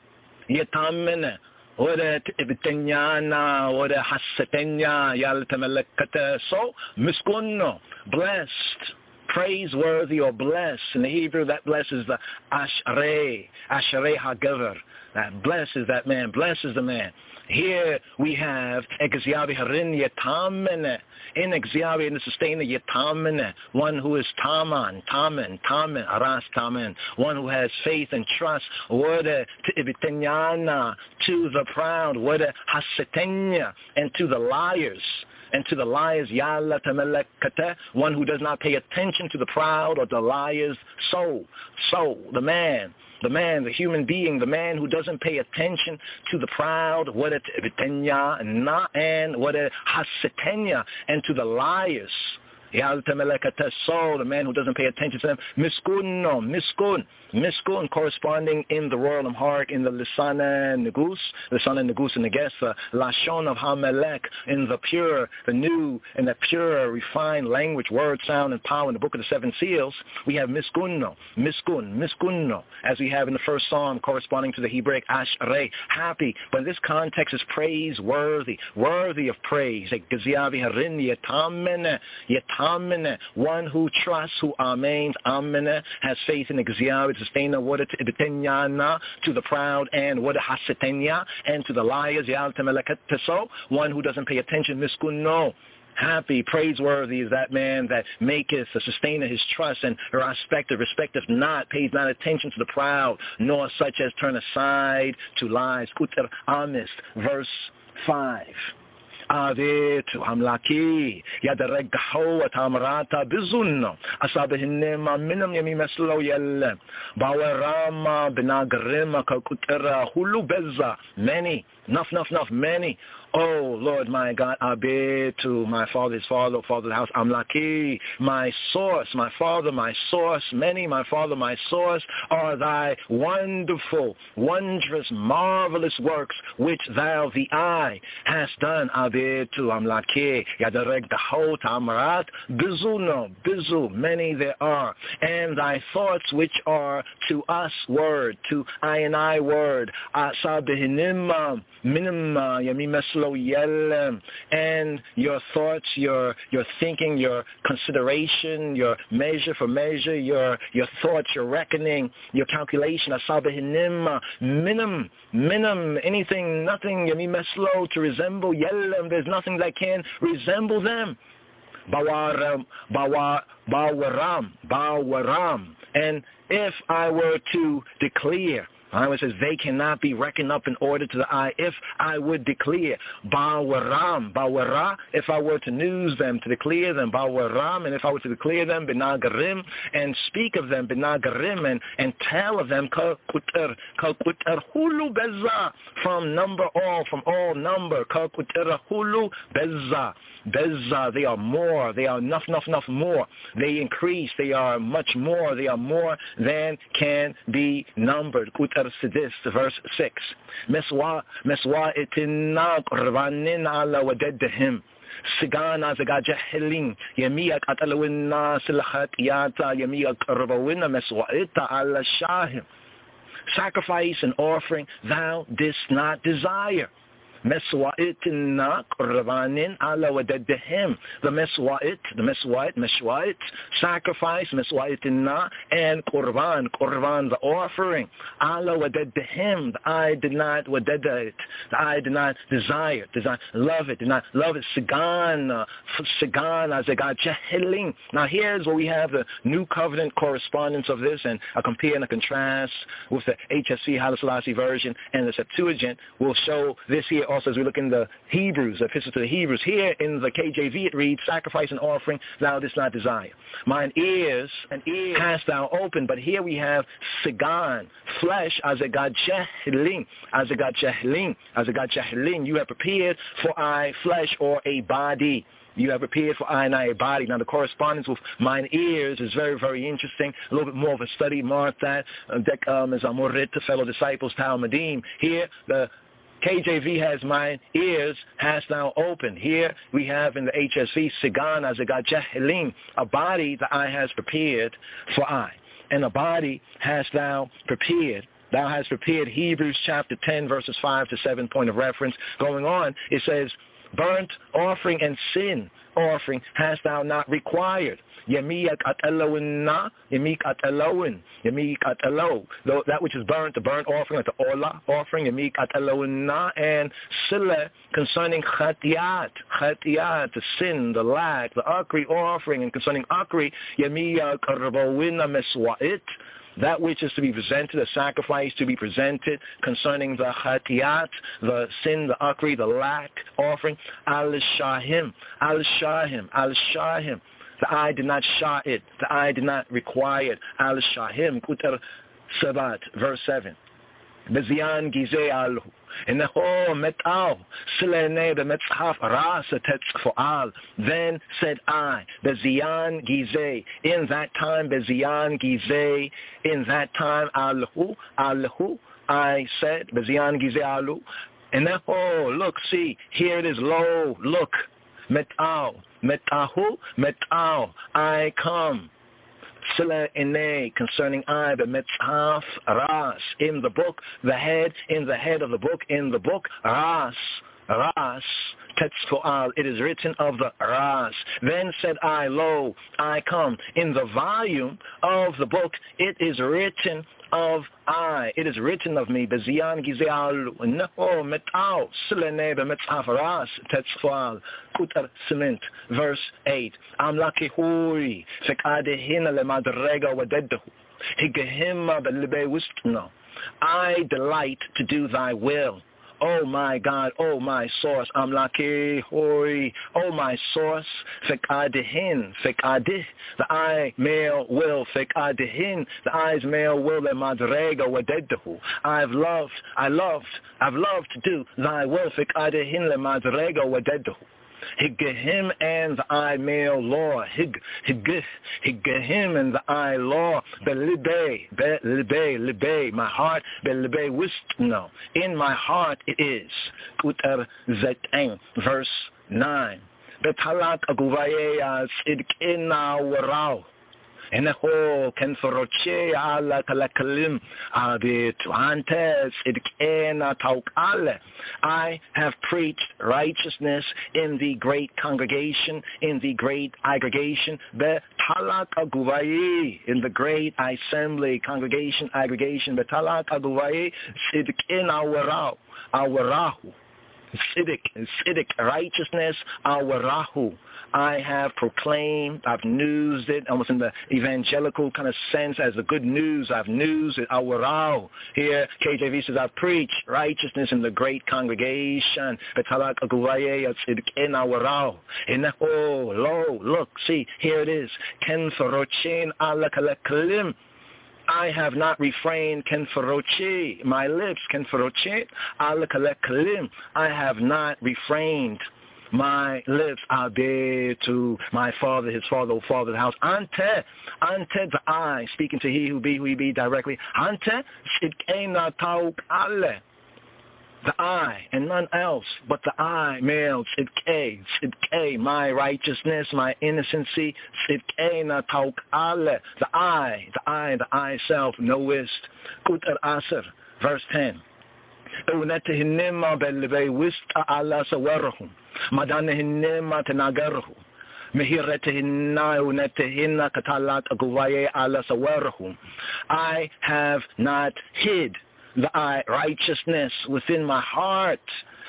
yetamene ወደ ትዕቢተኛና ወደ ሐሰተኛ ያልተመለከተ ሰው ምስጉን ነው. Blessed, praiseworthy or blessed. In the Hebrew, that blessed is the ashrei, ashrei hagever. That blessed is that man, blessed is the man. Here we have Exyavi Harin Yetamene, in Exyavi in the sustainer Yetamene, one who is Taman, Taman, Taman, Aras Taman, one who has faith and trust, Wode Tibitanyana, to the proud, Wode Hasetenya, and to the liars. And to the liars, Yalla Tamelekate, one who does not pay attention to the proud or the liars. So, so, the man, the man, the human being, the man who doesn't pay attention to the proud, what it and what it hasetenya, and to the liars. So, the man who doesn't pay attention to them, miskun, no, miskun, miskun, corresponding in the royal Amharic, in the Lisana Negus, Lisana Negus and Neges, the Lashon of Hamelech, in the pure, the new, and the pure, refined language, word, sound, and power in the Book of the Seven Seals, we have miskunno, miskun, miskunno, as we have in the first psalm, corresponding to the Hebraic ashrei, happy, but in this context is praiseworthy, worthy of praise, like Geziavi Harin, Yetamene, Yetamene, one who trusts, who amens, amene, has faith in the Geziavi, sustainer, what it to the proud, and what it hasetenya, and to the liars, yaltemelekateso, one who doesn't pay attention, miskunno. Happy, praiseworthy is that man that maketh the sustainer his trust, and respecteth, respecteth not, pays not attention to the proud, nor such as turn aside to lies. Kuter Amis, verse five. Avetu Hamlaki Yadaragaho Tamarata Bizunno Asabihinema Minam Yami Meslo Yelle Bawarama Benagarima Kakutera Hulu Beza, many, nuff, nuff, nuff, many. Oh, Lord, my God, Abe to my father's father, father's house, Amlaki, my source, my father, my source, many, my father, my source, are thy wonderful, wondrous, marvelous works, which thou, the eye, hast done, Abe to Amlaki, Yadareg Dahot, Amarat, Bizuno, Bizu, many there are, and thy thoughts, which are to us word, to I and I word, Asabihinima, Minima, Yamimes, and your thoughts, your your thinking, your consideration, your measure for measure, your your thoughts, your reckoning, your calculation, asabihinim, minim, minim, anything, nothing, yamimeslo, to resemble yelem, there's nothing that can resemble them. Bawaram, bawa, bawaram, bawaram. And if I were to declare, it says they cannot be reckoned up in order to the eye. If I would declare, Bawaram, Bawara, if I were to news them, to declare them, Bawaram, and if I were to declare them, Benagarim, and speak of them, Benagarim, and, and tell of them, Kakuter, Kakuter Hulu Beza, from number all, from all number, Kakuter Hulu Beza, Beza, they are more, they are enough, enough, enough more. They increase, they are much more, they are more than can be numbered. Sidis, verse six. Meswa meswa itina qurbanin ala wadadhim. Sigana zaga jahilin yamiya qatalwinna silhatiyata yamiya qarbawinna meswaita ala shahim. Sacrifice and offering thou didst not desire. Meswa'itna qurbanin ala wadadhim. The meswa'it, the meswa'it, meswa'it, sacrifice, meswa'itna, and qurban, qurban, the offering. Ala wadadhim, the I did not wadada it, the I did not desire, did not love it, did not love it. Sigan, sigan, azagad jahilin. Now here's where we have the New Covenant correspondence of this, and a compare and a contrast with the H S V Haile Selassie version and the Septuagint. We'll show this here. Also, as we look in the Hebrews, the epistle to the Hebrews, here in the K J V it reads, sacrifice and offering thou didst not desire. Mine ears and ears hast thou opened, but here we have sigan, flesh, as a God jahilin, as a God jahilin, as a God jahilin, you have prepared for I flesh or a body. You have prepared for I and I a body. Now, the correspondence with mine ears is very, very interesting. A little bit more of a study. Mark that. Dek um, as Amorit, the fellow disciples, Talmudim. Here, the K J V has mine ears hast thou opened. Here we have in the H S V, Sigan as a Gajahilim, a body that I has prepared for I. And a body hast thou prepared thou hast prepared. Hebrews chapter ten, verses five to seven, point of reference. Going on, it says, burnt offering and sin offering hast thou not required. Yemik at Elohim na, Yemik at Elohim, Yemik at Elo. That which is burnt, the burnt offering, like the Ola offering, Yemik at Elohim na, and Sile concerning Chatiyat, Chatiyat, the sin, the lack, the Akri offering, and concerning Akri, Yemik Karabowina Meswa'it, that which is to be presented, a sacrifice to be presented concerning the Chatiyat, the sin, the Akri, the lack offering, Al-Shahim, Al-Shahim, Al-Shahim. The eye did not shah it. The eye did not require it. Al-Shahim, Kutar Sabat, verse seven. Bezian Gizeh Alhu. Eneho Metal, Silene Bemetzhaf Rasa Tetzfoal. Then said I, Bezian Gizeh. In that time, Bezian Gizeh. In that time, Alhu, Alhu. I said, Bezian Gizeh Alhu. Eneho, look, see, here it is, lo, look. Metal, metahu, metal, I come. Sila ine, concerning I, the metzhaf, ras, in the book, the head, in the head of the book, in the book, ras, ras, tetzfoal, it is written of the ras. Then said I, lo, I come. In the volume of the book, it is written of I, it is written of me, Bezian Gizeal, Neho Metal, Silene Bemetzhaf Ras, Tetzfoal, Kutar Cement, verse eight. Amlaki Hui, Fekadehina le Madrega Wadedahu, Higehima Belibe Wistno. I delight to do thy will. Oh my God, oh my source, Amlaki Hoi, oh my source, Fekadihin, Fekadih, the I male will, Fekadihin, the I's male will, the Madrega Wadedahu. I've loved, I loved, I've loved to do thy will, Fekadihin, the Madrega Wadedahu. Higgahim and the I male law. Hig, higgih, higgahim and the I law. Belibe, belibe, libe, my heart, belibe wistno. In my heart it is. Kutar zeteng, verse nine. Betalak aguvaye sidkina warau. Eneho kenforoche ala kalakalim abituantes idkena taukale. I have preached righteousness in the great congregation, in the great aggregation, betalak aguvaye, in the great assembly, congregation, aggregation, betalak aguvaye sidkena warau, awarahu. Siddiq, Siddiq, righteousness, awarahu. I have proclaimed, I've newsed it, almost in the evangelical kind of sense as the good news. I've newsed it, awarahu. Here, K J V says, I've preached righteousness in the great congregation. Betalak aguvaye sidqin awarahu. Oh, lo, look, see, here it is. Ken farochin ala kalakalim. I have not refrained, ken faroche, my lips, ken faroche, ala kalakalim. I have not refrained my lips, abe to my father, his father, O father of the house. Ante, ante the I, speaking to he who be, who he be directly. Ante, sidkena tauk ale. The I, and none else but the I, male, sidke, sidke, my righteousness, my innocency, sidke na tauk ale, the I, the I, the I self, knowest, kutar aser, verse ten. Unetihinima belve wista ala sawarahum, madanahinima tenagarahu. Mehiretihinna unetihinna katalat aguvaye ala sawarahum. I have not hid the I righteousness within my heart.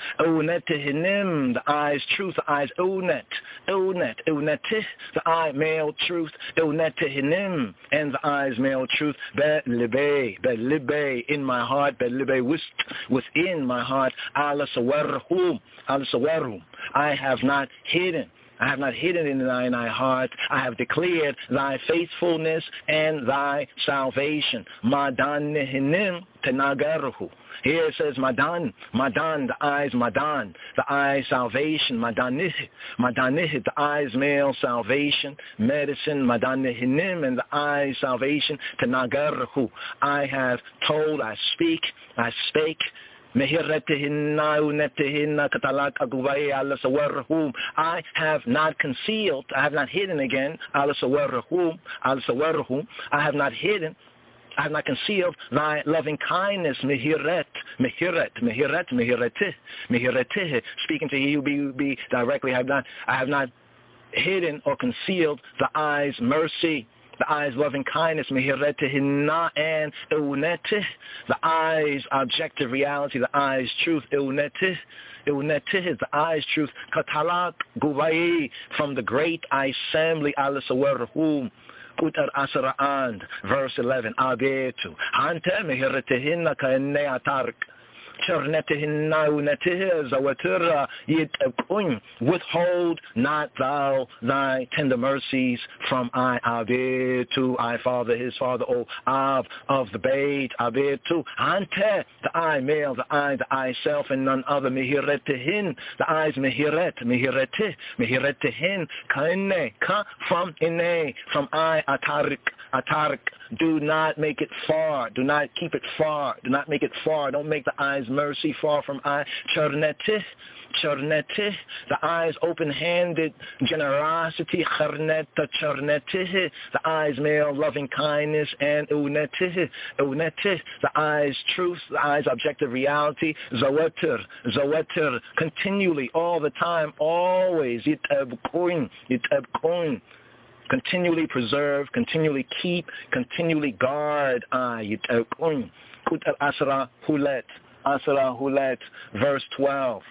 Ounetihinim, the I's truth, the I's ounet, ounet, ounetih, the I male truth, ounetihinim, and the I's male truth, be-libe, be-libe, in my heart, be-libe, within my heart, ala-sawarhum, ala-sawarhum. I have not hidden. I have not hidden in thine heart. I have declared thy faithfulness and thy salvation. Madanihinim tenagaruhu. Here it says Madan, Madan, the eyes Madan, the eye salvation, Madanih, Madanih, the eyes male salvation, medicine, Madanihinim, and the eye salvation, tenagaruhu. I have told, I speak, I spake, I have not concealed, I have not hidden again, I have not hidden I have not concealed thy loving kindness, mehiret, mehiret, mehiret, mehiretih, mehiretih. Speaking to he who be, be directly, I have not, I have not hidden or concealed the eyes mercy, the eyes loving kindness, mehiretih and eunetih, the eyes objective reality, the eyes truth, eunetih. Eunetih, the eyes truth, katalak guvai, from the great assembly, alisawarhum. Utar Asara'and, verse eleven, Abetu, Hante mehiretihinna kaenne atark, Chernetihinna unetih zawatura yit kun, withhold not thou thy tender mercies from I, Abetu, I father, his father, O Ab of the bait, Abetu, Hante, the I male, the I, the I self, and none other, mehiretihin, the eyes mehiret, mehiretih, mehiretihin, kaenne, ka, from ine, from I, atarik, atarik, do not make it far, do not keep it far, do not make it far, don't make the eyes mercy far from I, chernetih, chernetih, the eyes open-handed generosity, charneta, chernetih, the eyes male loving kindness, and eunetih, eunetih, the eyes truth, the eyes objective reality, zawatir, zawatir, continually, all the time, always, yitabkoin, yitabkoin, continually preserve, continually keep, continually guard. I, yitabkoin, kut al-asra hulet, asra hulet, verse twelve.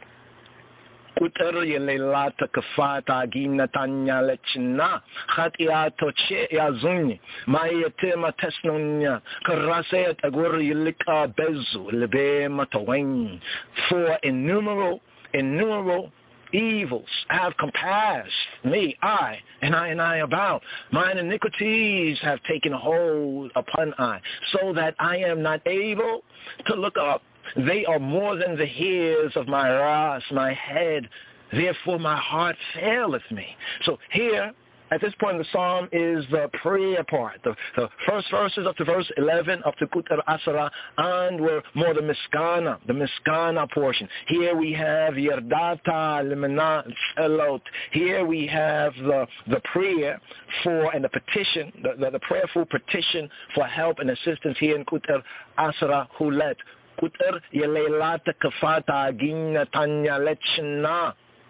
Uter yelelata kafata ginatanya lechna khatiato che yazuni mayetema tesnonya karasayat agur yilika bezu lebe matawain, for innumerable innumerable evils have compassed me, I, and I and I about. Mine iniquities have taken hold upon I, so that I am not able to look up. They are more than the hairs of my ras, my head. Therefore my heart faileth me. So here, at this point in the psalm, is the prayer part. The, the first verses up to verse eleven, up to Kutar Asara, and were more the Miskana, the Miskana portion. Here we have Yerdata Limana Elot. Here we have the, the prayer for, and the petition, the, the, the prayerful petition for help and assistance here in Kutar Asara Hulet. Kutar Yelelata Kafata Gina Tanya Lechna.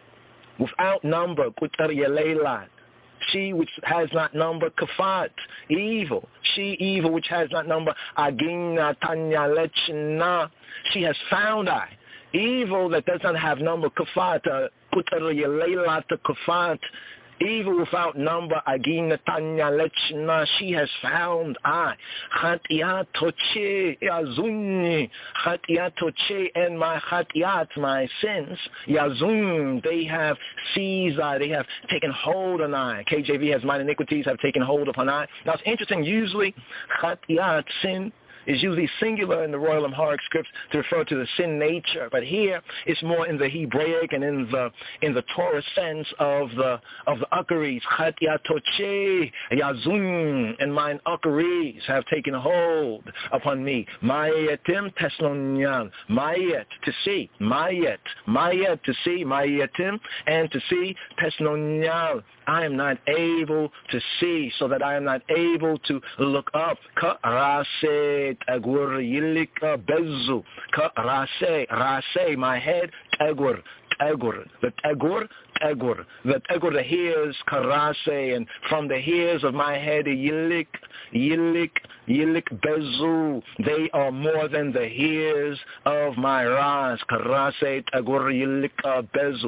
Without number, Kutar Yelelat. She which has not number, kafat, evil. She evil which has not number, agina tanya lechna. She has found I. Evil that does not have number, kafat, kutar yeleilat kafat. Evil without number, agina tanya lechna. She has found I. Chatiat toche yazuni. Chatiat toche, and my chatiat, my sins, yazun, they have seized I. They have taken hold on I. K J V has, mine iniquities have taken hold upon I. Now it's interesting, usually chatiat, sin, is usually singular in the Royal Amharic scripts to refer to the sin nature, but here it's more in the Hebraic and in the in the Torah sense of the of the uckeries. Chatiatoche yazun, and mine uckeries have taken hold upon me. Mayetim teslonyan, mayet, to see, mayet, mayet, to see, mayetim, and to see, teslonyan. I am not able to see, so that I am not able to look up. Ka rase tagur yilika bezu. Ka rase, rase, my head, tagur, tagur. The tagur, tagur. The tagur, the hairs, karase, and from the hairs of my head, yilik, yilik, yilik bezu. They are more than the hairs of my ras. Karase tagur yilika bezu.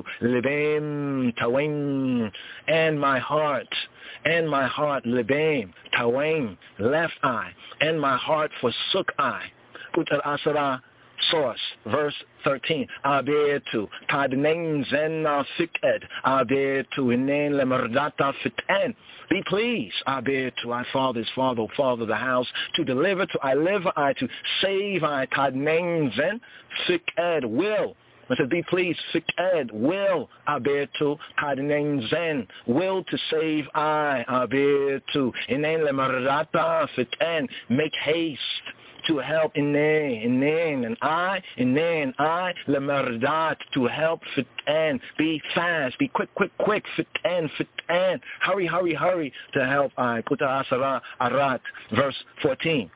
Libem tawin. And my heart, and my heart, libem, tawin, left I, and my heart forsook I. Utar Asara, source, verse thirteen. Abetu, tadnein zenna fiked, abetu inen lemerdata fiten. Be pleased, abetu, I father's father, father of the house, to deliver, to I live, I to save, I tadnein zen, fiked, will. It says, be pleased, fiked, will, abetu, kadnein zen, will to save I, abetu, inen lemarata fiten, make haste to help Ine, Ine, and I, Ine, and I, Lemerdat, to help fit and be fast, be quick, quick, quick, fit and, fit and, hurry, hurry, hurry, to help I. Kuta Asara Arat, verse fourteen.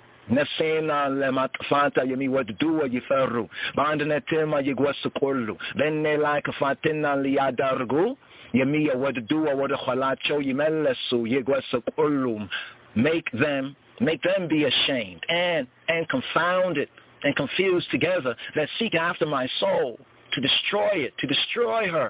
Nefsena lematfanta yemi wadua yiferru. Bandanetema yigwasukulu. Benne like fatina liadargu. Yemi wadua wadakhalacho yimelesu yigwasukulu. Make them, make them be ashamed and, and confounded and confused together that seek after my soul to destroy it, to destroy her.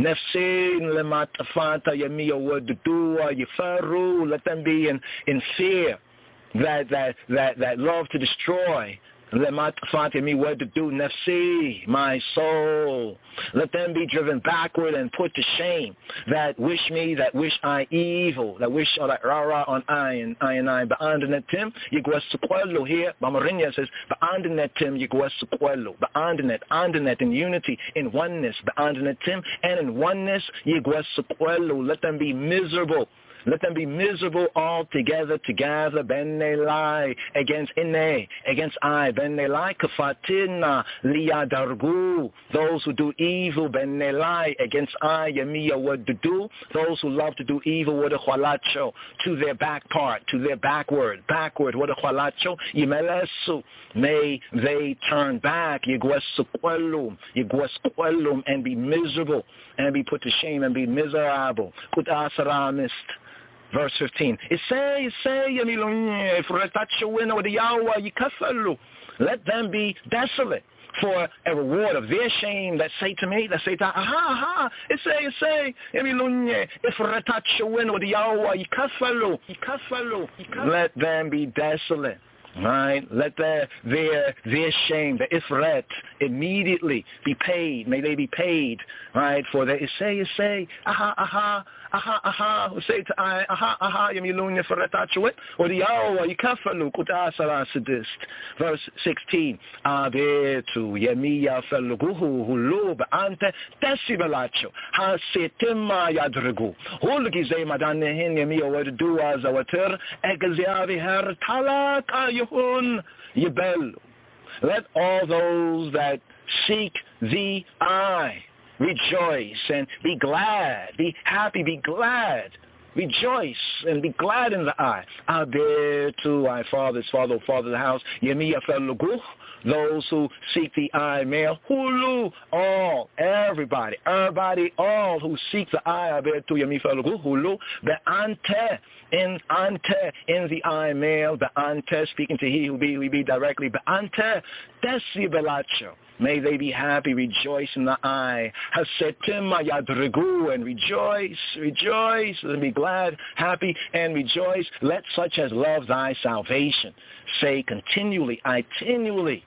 Nefsin lematfanta yemi wadua yiferru. Let them be in, in fear. That that that that love to destroy. Lemat Fatimi, what to do? Nefsi, my soul. Let them be driven backward and put to shame. That wish me, that wish I evil, that wish or that rara on I and I and I. Ba'andanetim, yigwasukwelo here. Bamarinya says, Ba'andanetim, yigwasukwelo. Ba'andanet, andanet in unity, in oneness. Ba'andanetim, and in oneness, yigwasukwelo. Let them be miserable. Let them be miserable all together, together. Ben they lie against Ine, against I. Ben they lie kafatina liadargu. Those who do evil, ben they lie against I. Yamiya what to do. Those who love to do evil, what a khwalacho, to their back part, to their backward, backward. What a khwalacho. Yimelesu. May they turn back. Yigwasukwelum, yigwasukwelum, and be miserable, and be put to shame, and be miserable. Kutasaramist. Verse fifteen. Isay, Isay, Yamilunye, for a touch of window with the Yahweh, Yikafalu. Let them be desolate for a reward of their shame that say to me, that say to, aha, aha, Isay, Isay, Yamilunye, if for a touch of window with the Yahweh, Yikafalu, Yikafalu. Let them be desolate. Right? Let their their their shame, the ifrat, immediately be paid. May they be paid, right? For the isay isay, aha aha aha aha, say to I, aha aha, yamilunya faratachwit, or the yawa yikafalu kutasara sadist. Verse sixteen. Abetu yamiya feluguhu hulu ante tesibalacho ha setima yadregu. Hulgize madanehin yamiya wadua zawater egziavi her talaka. Let all those that seek thee I rejoice and be glad, be happy, be glad. Rejoice and be glad in the eye. Abe to my father's father, father of the house. Yemiya feluguh. Those who seek the eye, male. Hulu, all, everybody, everybody, all who seek the eye. Abe to yemi feluguh. Hulu, the ante, in ante, in the eye, male. The ante, speaking to he who be, we be directly. The ante, desi belacho. May they be happy, rejoice in the eye. Hasetima yadregu, and rejoice, rejoice, and be glad, happy, and rejoice. Let such as love thy salvation say continually, itinually,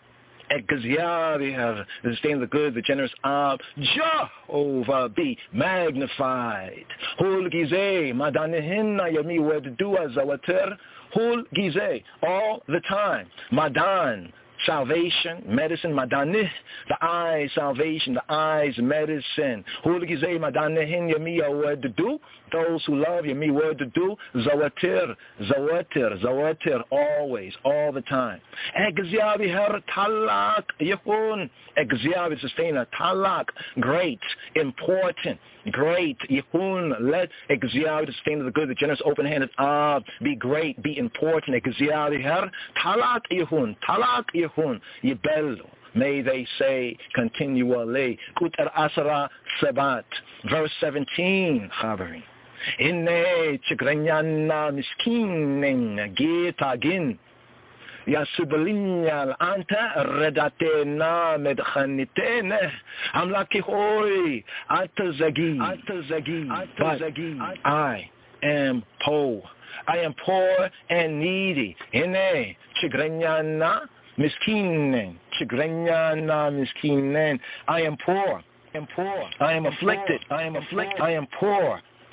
Egziah, sustain the good, the generous of Jehovah be magnified. Hul gizeh, madanehinna yami wedua zawater. Hul gizeh, all the time. Madan, salvation, medicine, madanih, the eye, salvation, the eyes, medicine. Huligizay madanihin yami word to do. Those who love yami word to do. Zawatir, zawatir, zawatir, always, all the time. Egziavi her talak yikun. Egziavi sustainer, talak, great, important, great. Yikun, let Egziavi sustain the good, the generous, open-handed, ah, be great, be important. Egziavi her talak yikun, talak yikun. Yibello. May they say continually. Kutar Asara Sabat. Verse seventeen. Chaveri. Inne chigranyana miskinen gitagin. Yasubalinyal anta redatena medchanitene. Amlaki hoi atazagi. Atazagi. Atazagi. I am poor. I am poor and needy. Inne chigranyana miskinen. Chigranyana miskinen. I am poor. I am poor. I am afflicted. I am afflicted. I am poor.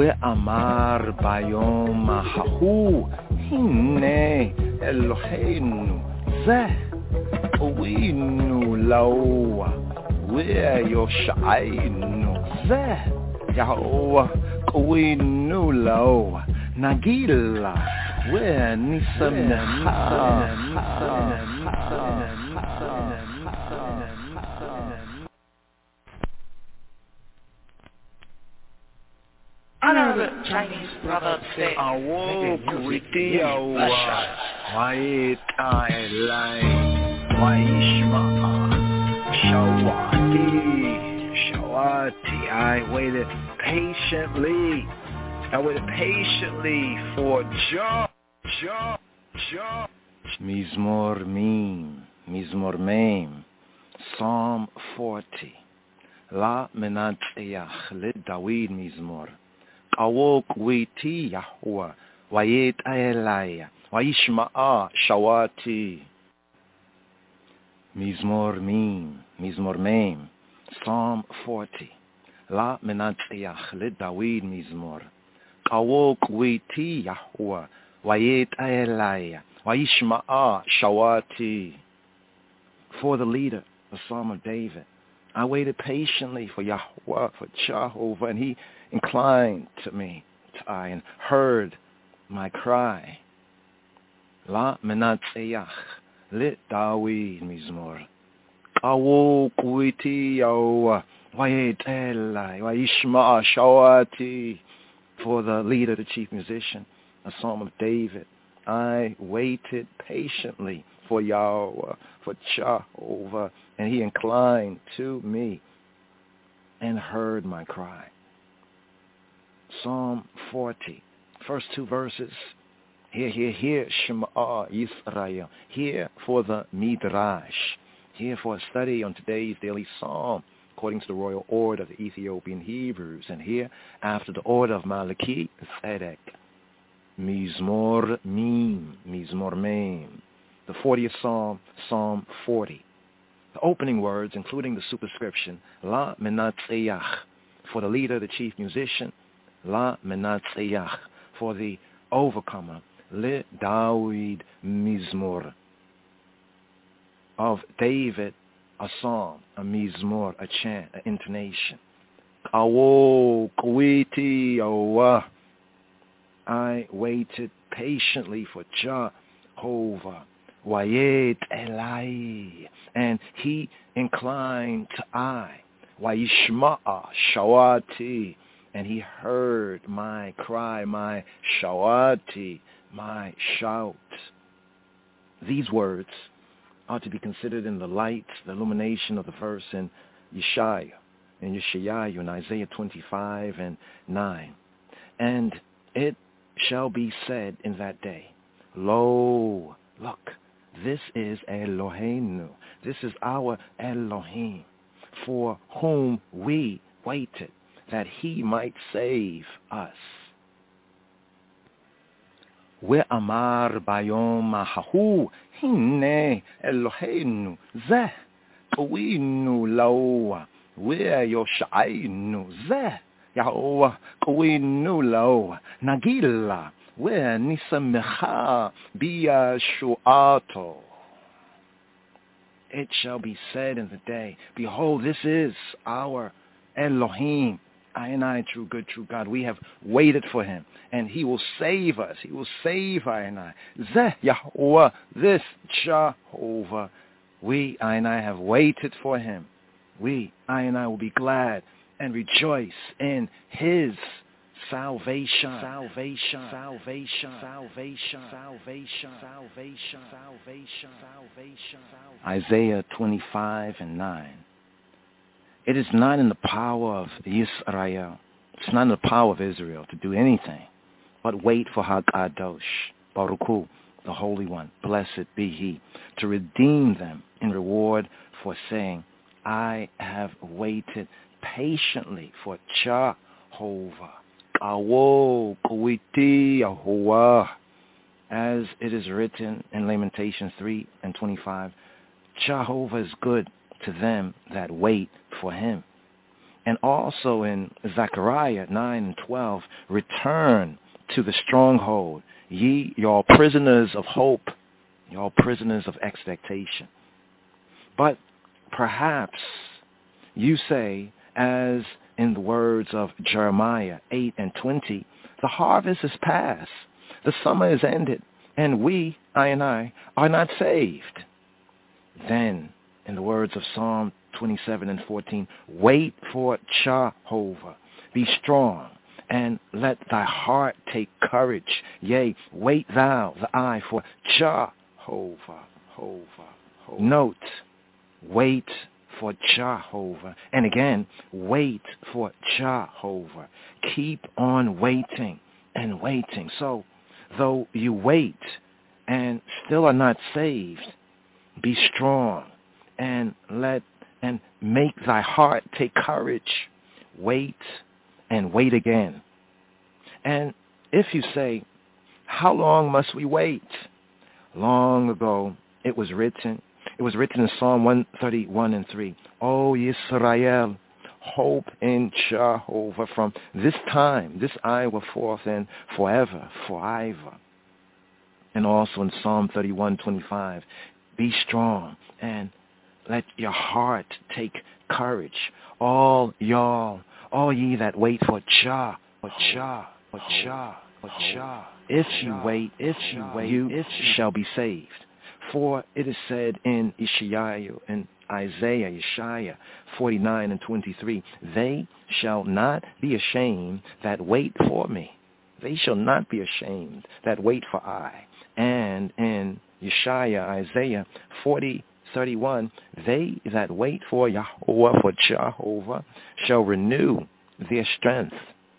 ואמר ביום ההוא, הנה אלוהינו זה, קוינו לו, ויושענו זה, יהוה קוינו לו, נגילה ונשמחה. Honorable Chinese proverb say, Awo kuitiyawa, waitai lai, waishma, shawati, shawati. I waited patiently. I waited patiently for Jah, Jah, Jah. Mizmor Mim, Mizmor Mem, Psalm forty. La menatzeach le David Mizmor. Awok witi Yahweh, Wayet Aelaya, Waishma'a Shawati. Mizmor Mim, Mizmor Mem, Psalm forty. La menatzeach le David Mizmor. Awok witi Yahweh, Wayet Aelaya, Waishma'a Shawati. For the leader, the Psalm of David. I waited patiently for Yahweh, for Jehovah, and he inclined to me, to I, and heard my cry. La menatzeach lit David Mizmor. Awok witi Yahweh, wayet elai, wayishma shawati. For the leader, the chief musician, a psalm of David. I waited patiently for Yahweh, for Jehovah, and he inclined to me and heard my cry. Psalm forty, first two verses. Hear, hear, hear, Shema Yisrael. Here for the Midrash. Here for a study on today's daily psalm, according to the royal order of the Ethiopian Hebrews. And here, after the order of Malachi Tzedek, Mizmor Mim, Mizmor Mem. The fortieth Psalm, Psalm forty. The opening words, including the superscription, La Menatzeach, for the leader, the chief musician, La Menatzeach, for the overcomer, Le David Mizmor. Of David, a psalm, a mizmor, a chant, an intonation. Awo kwiti awa. I waited patiently for Jehovah. Wayet Elai, and he inclined to I. Wayishma'a shawati, and he heard my cry, my shawati, my shout. These words are to be considered in the light, the illumination of the verse in Yeshaya, in Yeshayahu, in Isaiah twenty-five and nine. And it shall be said in that day, Lo, look, this is Eloheinu. This is our Elohim, for whom we waited, that he might save us. Ve'amar bayom hahu, hine Eloheinu, zeh, kowinu lo, ve'yosh'ainu, zeh, Yahweh, kowinu lo, nagila, ve'nisamecha biyashu'ato. It shall be said in the day, behold, this is our Elohim. I and I, true good, true God, we have waited for him, and he will save us. He will save I and I. Zeh Yahweh, this Jehovah, we, I and I, have waited for him. We, I and I, will be glad and rejoice in his salvation, salvation, salvation, salvation, salvation, salvation, salvation, salvation. Isaiah twenty-five and nine. It is not in the power of Yisrael, it's not in the power of Israel to do anything, but wait for HaKadosh, Baruch Hu, the Holy One, blessed be he, to redeem them in reward for saying, I have waited patiently for Jehovah. Awo Kuiti Yahuwah. As it is written in Lamentations three and twenty-five, Jehovah is good to them that wait for him, And also in Zechariah nine and twelve, return to the stronghold, ye y'all prisoners of hope, y'all prisoners of expectation. But perhaps you say, as in the words of Jeremiah eight and twenty, the harvest is past, the summer is ended, and we, I and I, are not saved. Then, in the words of Psalm twenty-seven and fourteen, wait for Jehovah, be strong, and let thy heart take courage. Yea, wait thou the eye for Jehovah. Hova, Hova. Note, wait for Jehovah. And again, wait for Jehovah. Keep on waiting and waiting. So, though you wait and still are not saved, be strong and let and make thy heart take courage. Wait and wait again. And if you say, how long must we wait? Long ago it was written, it was written in Psalm one thirty-one and three, O Yisrael, hope in Jehovah from this time, this hour forth and forever, forever. And also in Psalm thirty-one twenty-five, be strong and let your heart take courage. All y'all, all ye that wait for Jah, for Jah, for Jah, for Jah. If you wait, if you wait, you shall be saved. For it is said in Isaiah, in Isaiah, Isaiah forty-nine and twenty-three, they shall not be ashamed that wait for me. They shall not be ashamed that wait for I. And in Isaiah, Isaiah forty, thirty-one, they that wait for Yahweh, for Jehovah, shall renew their strength.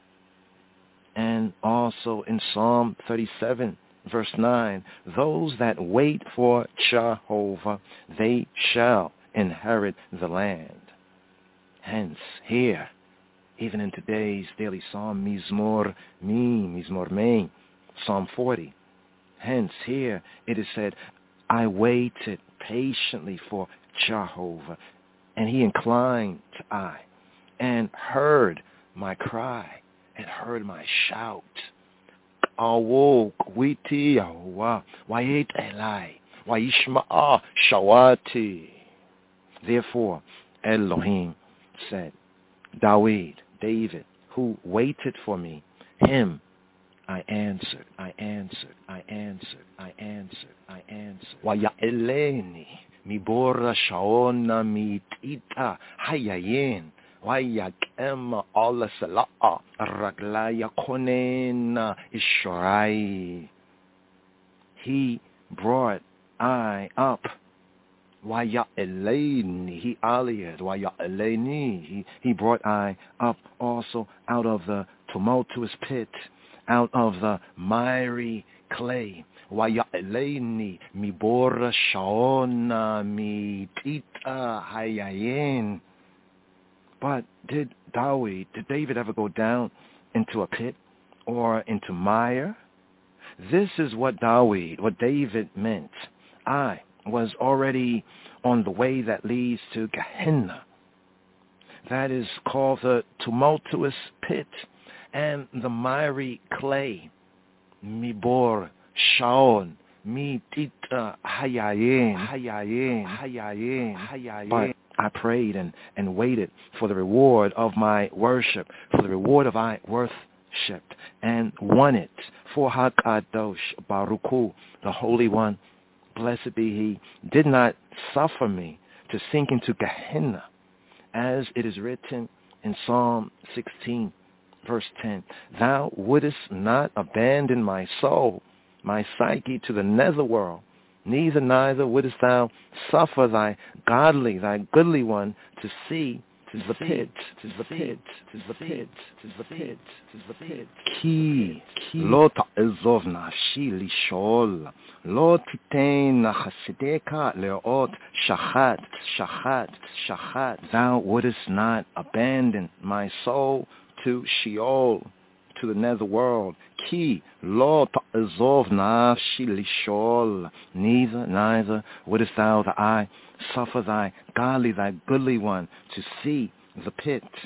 And also in Psalm thirty-seven, verse nine, those that wait for Jehovah, they shall inherit the land. Hence, here, even in today's daily psalm, Mizmor Mi, Mizmor Me, Psalm forty, hence here it is said, I waited patiently for Jehovah, and he inclined to I, and heard my cry, and heard my shout. Awok witi Yahuwah, wayet Elai, wayishma'a shawati. Therefore, Elohim said, David, David, who waited for me, him I answered, I answered, I answered, I answered, I answered. Waya'eleni, mibora shaona mitita hayayin. Wayakem Allah sala'a raglaya konena ishorai. He brought I up. Waya'eleni, he aliyad. Waya'eleni, he he brought I up also out of the tumultuous pit, out of the miry clay. Waya'eleni mibora shaona mitita hayayin. But did David, did David ever go down into a pit or into mire? This is what David, what David meant. I was already on the way that leads to Gehenna. That is called the tumultuous pit and the miry clay. Mibor Shaon, mi tita hayayin, hayayin, hayayin, hayayin. But I prayed and, and waited for the reward of my worship, for the reward of my worship, and won it. For HaKadosh Baruchu, the Holy One, blessed be He, did not suffer me to sink into Gehenna, as it is written in Psalm sixteen, verse ten, Thou wouldest not abandon my soul, my psyche, to the netherworld, neither neither wouldest thou suffer thy godly, thy goodly one to see tis the pit, tis the pit, tis the pit, tis the pit, tis the pit. Ki, lo ta'ezov nafshi lishol, lo titein chasideka leot shachat, shachat, shachat. Thou wouldest not abandon my soul to Sheol, to the netherworld. Ki lo ta'ezov nafshi lishol, neither, neither wouldest thou that I suffer thy godly, thy goodly one to see the pit.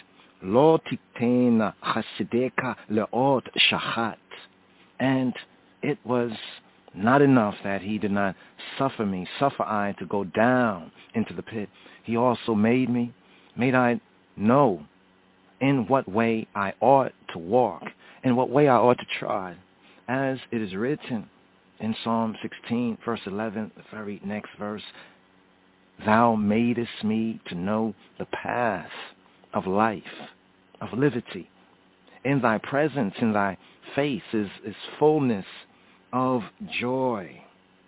Lo tiktena chasideka leot shachat. And it was not enough that he did not suffer me, suffer I to go down into the pit. He also made me, made I know in what way I ought to walk, in what way I ought to trod, as it is written in Psalm sixteen, verse eleven, the very next verse, Thou madest me to know the path of life, of liberty. In thy presence, in thy face is, is fullness of joy.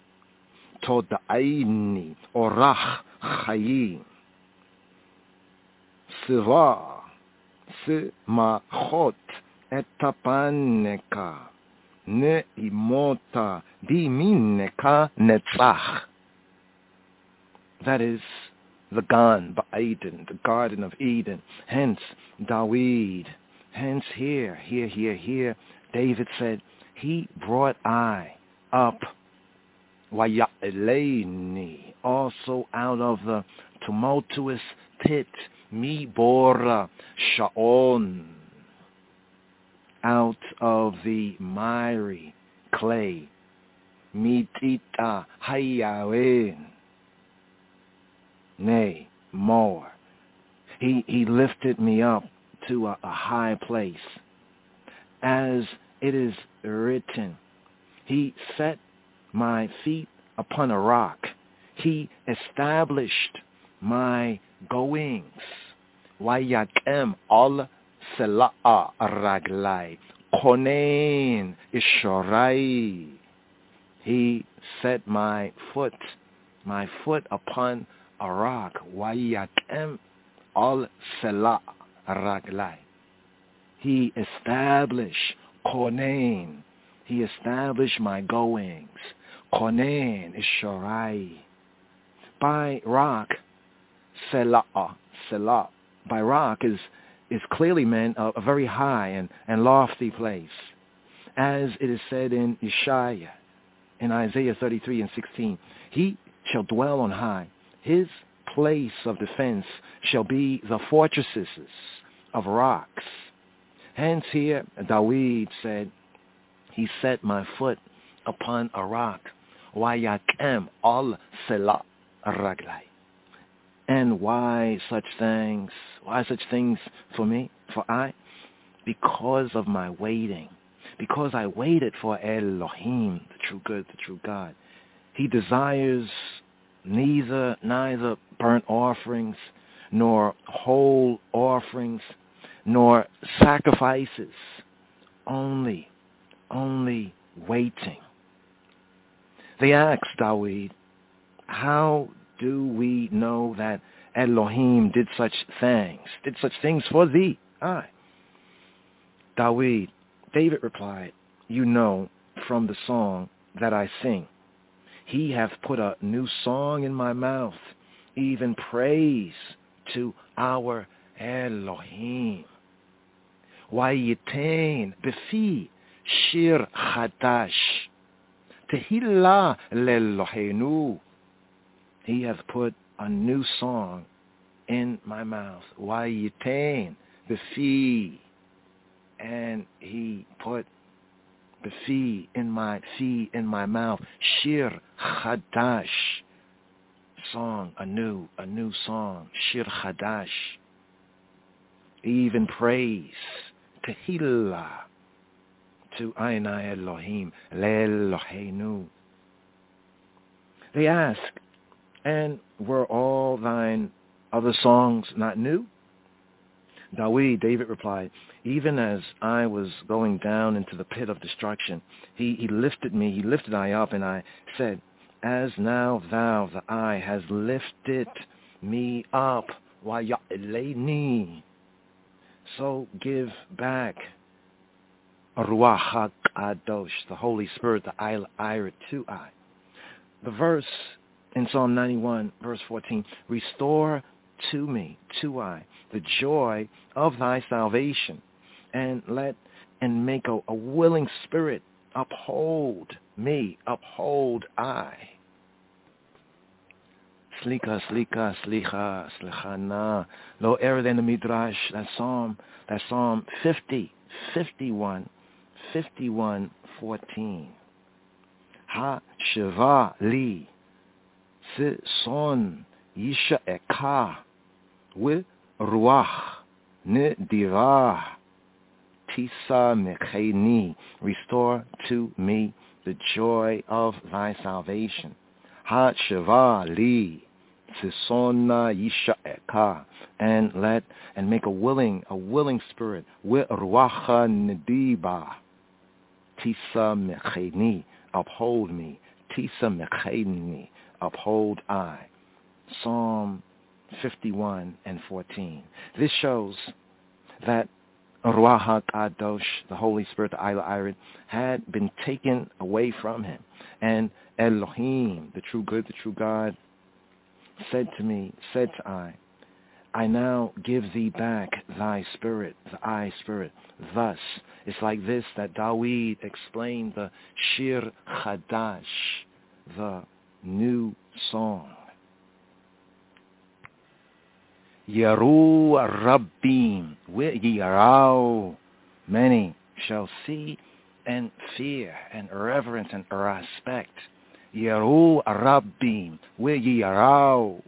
Toda'aini orach chayim. Sirah. Simachot etapaneka. Ne'imota bimineka netzach. That is the Gan Ba'Eden, the Garden of Eden. Hence, Dawid. Hence, here, here, here, here, David said, he brought I up, Waya'eleini, also out of the tumultuous pit, Mi Bora Sha'on, out of the miry clay, Mitita Hayawen. Nay, more. He he lifted me up to a, a high place. As it is written, he set my feet upon a rock. He established my goings. Wayakem al sela'a raglai. Konein ishorai. He set my foot, my foot upon a rock. Wayakem al sela'a raglai. He established Konein. He established my goings. Konein ishorai. By rock, Selah, Selah. By rock is is clearly meant a, a very high and, and lofty place. As it is said in Isaiah, in Isaiah thirty-three and sixteen, he shall dwell on high. His place of defense shall be the fortresses of rocks. Hence here, Dawid said, he set my foot upon a rock. Wayakem al Selah raglai. And why such things? Why such things for me? For I? Because of my waiting. Because I waited for Elohim, the true good, the true God. He desires neither neither burnt offerings, nor whole offerings, nor sacrifices. Only, only waiting. They asked Dawid, how do we know that Elohim did such things, did such things for thee? I. Dawid, David replied, you know from the song that I sing. He hath put a new song in my mouth, even praise to our Elohim. Wayitain befi shir chadash, tehillah le'Eloheinu. He hath put a new song in my mouth. Wayitain befi, and he put befi in my fi in my mouth. Shir chadash, song anew, a new song. Shir chadash, even praise, tehillah, to Einai Elohim, le'Eloheinu. They ask, and were all thine other songs not new? Dawid, David replied, even as I was going down into the pit of destruction, he, he lifted me, he lifted I up, and I said, as now thou, the eye, has lifted me up, waya'eleini, so give back Ruach HaKadosh, the Holy Spirit, the Ira to I. The verse in Psalm ninety-one, verse fourteen, restore to me, to I, the joy of thy salvation, and let and make a, a willing spirit uphold me, uphold I. Slika, slika, slicha, slichana. Lo error in the Midrash, that Psalm, that Psalm fifty, fifty-one, fifty-one, fourteen. Ha shiva li, si son yisha eka, wi ruach, ni divah, tisa mecheni, restore to me the joy of thy salvation. Ha shiva li, Sisona Yisha Eka, and let and make a willing, a willing spirit. With Ruacha Nediba, Tisa Mecheni, uphold me. Tisa Mecheni, uphold I. Psalm fifty-one and fourteen. This shows that Ruach HaKadosh, the Holy Spirit, the Ila Irid, had been taken away from him. And Elohim, the true good, the true God, said to me, said to I, I now give thee back thy spirit, the I spirit. Thus, it's like this that Dawid explained the Shir Chadash, the new song. Yeru Rabbim, Yerau, many shall see and fear and reverence and respect. Yeru Rabbim, Yerau.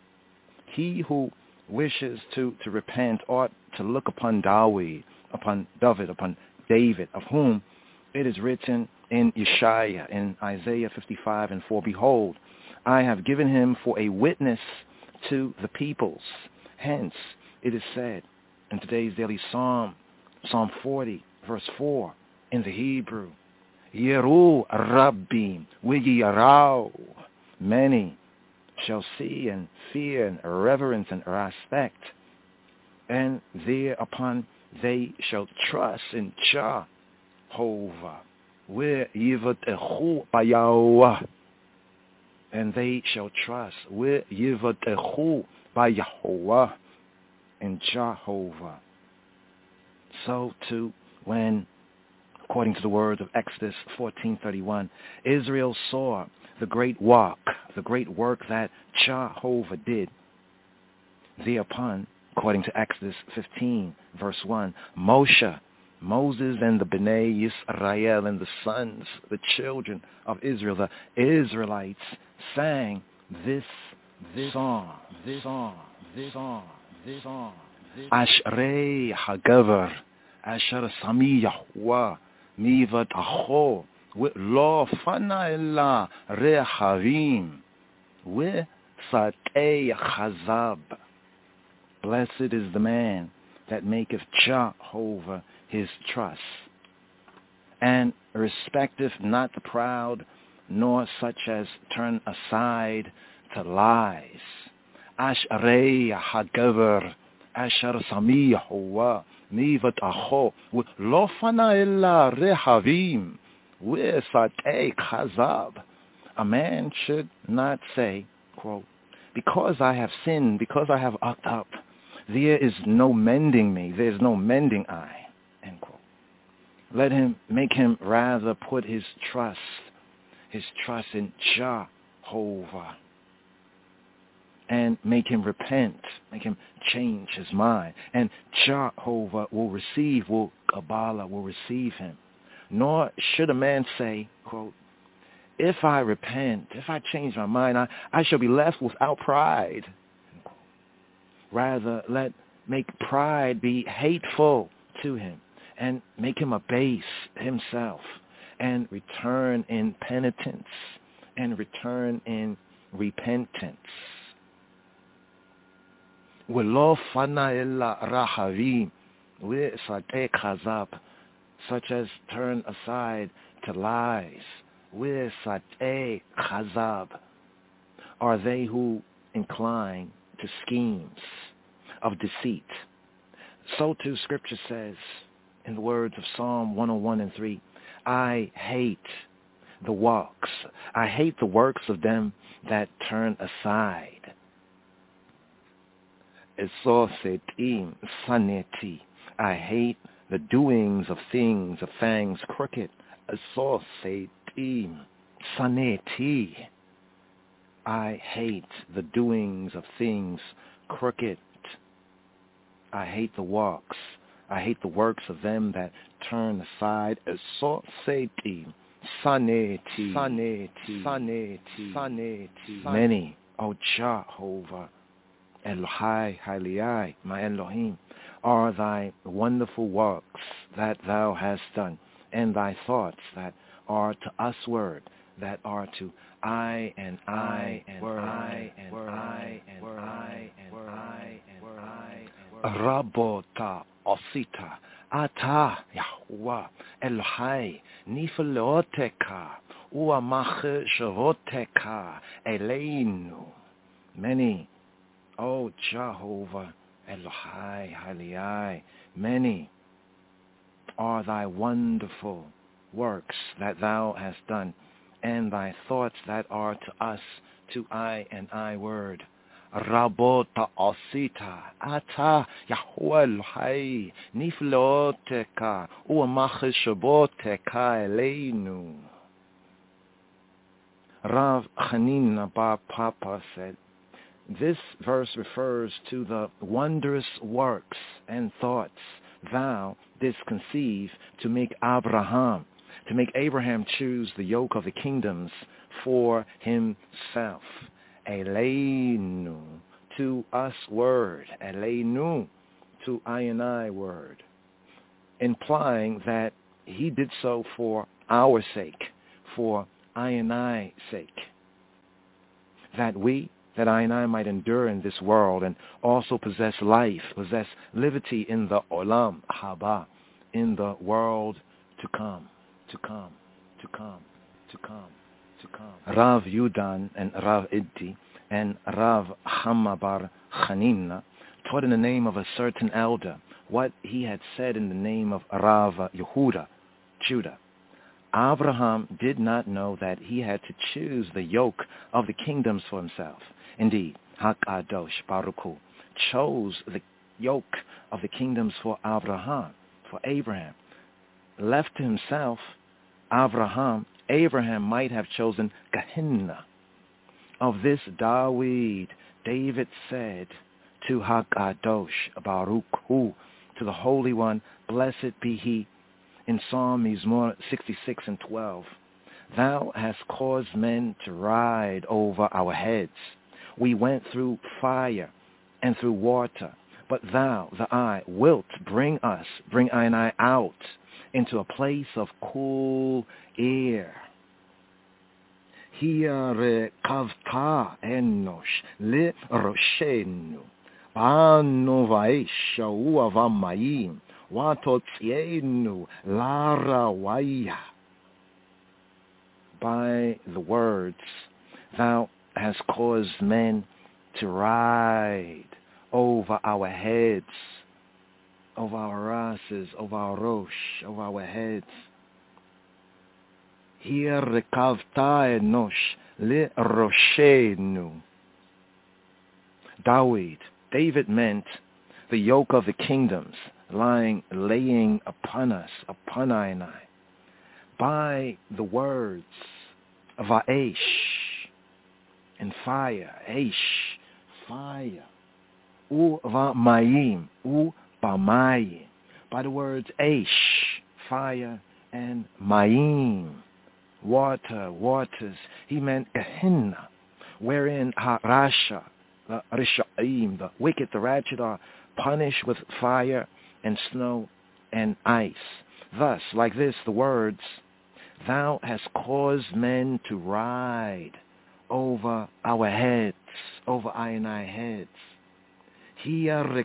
He who wishes to, to repent ought to look upon Dawid, upon David, upon David, of whom it is written in Yeshaya, in Isaiah fifty-five and four, Behold, I have given him for a witness to the peoples. Hence, it is said in today's daily psalm, Psalm forty, verse four, in the Hebrew, Yeru Rabbim, Yerau, many shall see and fear and reverence and respect, and thereupon they shall trust in Jehovah, where Yivatechu Bayahuah, and they shall trust where Yivatechu Bayahuah in Jehovah. So too, when, according to the words of Exodus fourteen thirty-one, Israel saw the great work, the great work that Jehovah did. Thereupon, according to Exodus fifteen, verse one, Moshe, Moses and the Bnei Yisrael and the sons, the children of Israel, the Israelites, sang this, this song, this song, this song, this song. Ashrei Hagavar, Asher Sami Yahuwah, Mivat Acho, with lo fana ella rehavim, with satei chazab. Blessed is the man that maketh Jehovah his trust, and respecteth not the proud, nor such as turn aside to lies. Ashrei hagaver, asher sami Yahuwah, mivat acho, with lo fana ella rehavim, with satei chazab. A man should not say, quote, because I have sinned, because I have upped up, there is no mending me, there is no mending I, end quote. Let him, make him rather put his trust, his trust in Jehovah, and make him repent, make him change his mind, and Jehovah will receive, will Kabbalah will receive him. Nor should a man say, quote, if I repent, if I change my mind, I, I shall be left without pride. Rather, let make pride be hateful to him, and make him abase himself, and return in penitence, and return in repentance. Welo fana ella rahavim, we satei chazab, such as turn aside to lies. With satei chazab are they who incline to schemes of deceit. So too Scripture says in the words of Psalm one oh one and three, I hate the works, I hate the works of them that turn aside. Esosetim saneti, I hate the doings of things, of fangs crooked. Esosetim saneti, I hate the doings of things crooked. I hate the walks. I hate the works of them that turn aside. Asoseti, saneti, saneti, saneti, saneti. Many, O Jehovah, Elohai, Haliai, my Elohim, are thy wonderful works that thou hast done, and thy thoughts that are to us word, that are to I and I and I and I and I and I and I and Rabota Osita Ata Yahweh Elohai Nifaloteka Uamache Shavoteka Eleinu. Many, O Jehovah Elohai Haliai, many are thy wonderful works that thou hast done, and thy thoughts that are to us, to I and I word. Rabota Osita Ata Yahweh Elohai Nifloteka Uamache Shaboteka Eleinu. Rav Chanina Bar Papa said, this verse refers to the wondrous works and thoughts thou didst conceive to make Abraham, to make Abraham choose the yoke of the kingdoms for himself. Eleinu, to us word. Eleinu, to I and I word. Implying that he did so for our sake, for I and I sake. That we, that I and I might endure in this world and also possess life, possess liberty in the olam haba, in the world to come, to come, to come, to come, to come. Rav Yudan and Rav Iddi and Rav Hamabar Chanina taught in the name of a certain elder what he had said in the name of Rav Yehuda, Judah. Abraham did not know that he had to choose the yoke of the kingdoms for himself. Indeed, HaKadosh Baruch Hu chose the yoke of the kingdoms for Abraham, for Abraham. Left to himself, Abraham, Abraham might have chosen Gehenna. Of this Dawid, David said to HaKadosh Baruch Hu, to the Holy One, blessed be he, in Psalm Mizmor sixty-six and twelve, thou hast caused men to ride over our heads. We went through fire and through water, but thou, the I, wilt bring us, bring I and I out into a place of cool air. Hiare kavta enosh le roshenu, banu vaisha uavamayim, watotzienu lara waya. By the words, thou hast caused men to ride over our heads, over our rases, over our rosh, over our heads. Here rekavta enosh le roshenu. Dawid, David meant the yoke of the kingdoms lying, laying upon us, upon I and I, by the words of Aish, and fire, Aish, fire, U Mayim, U Bamayim, by the words Aish, fire, and Mayim, water, waters. He meant Gehenna, wherein Harasha, the Rishaim, the wicked, the ratchet, are punished with fire and snow and ice. Thus, like this, the words, thou hast caused men to ride over our heads, over I and I heads. David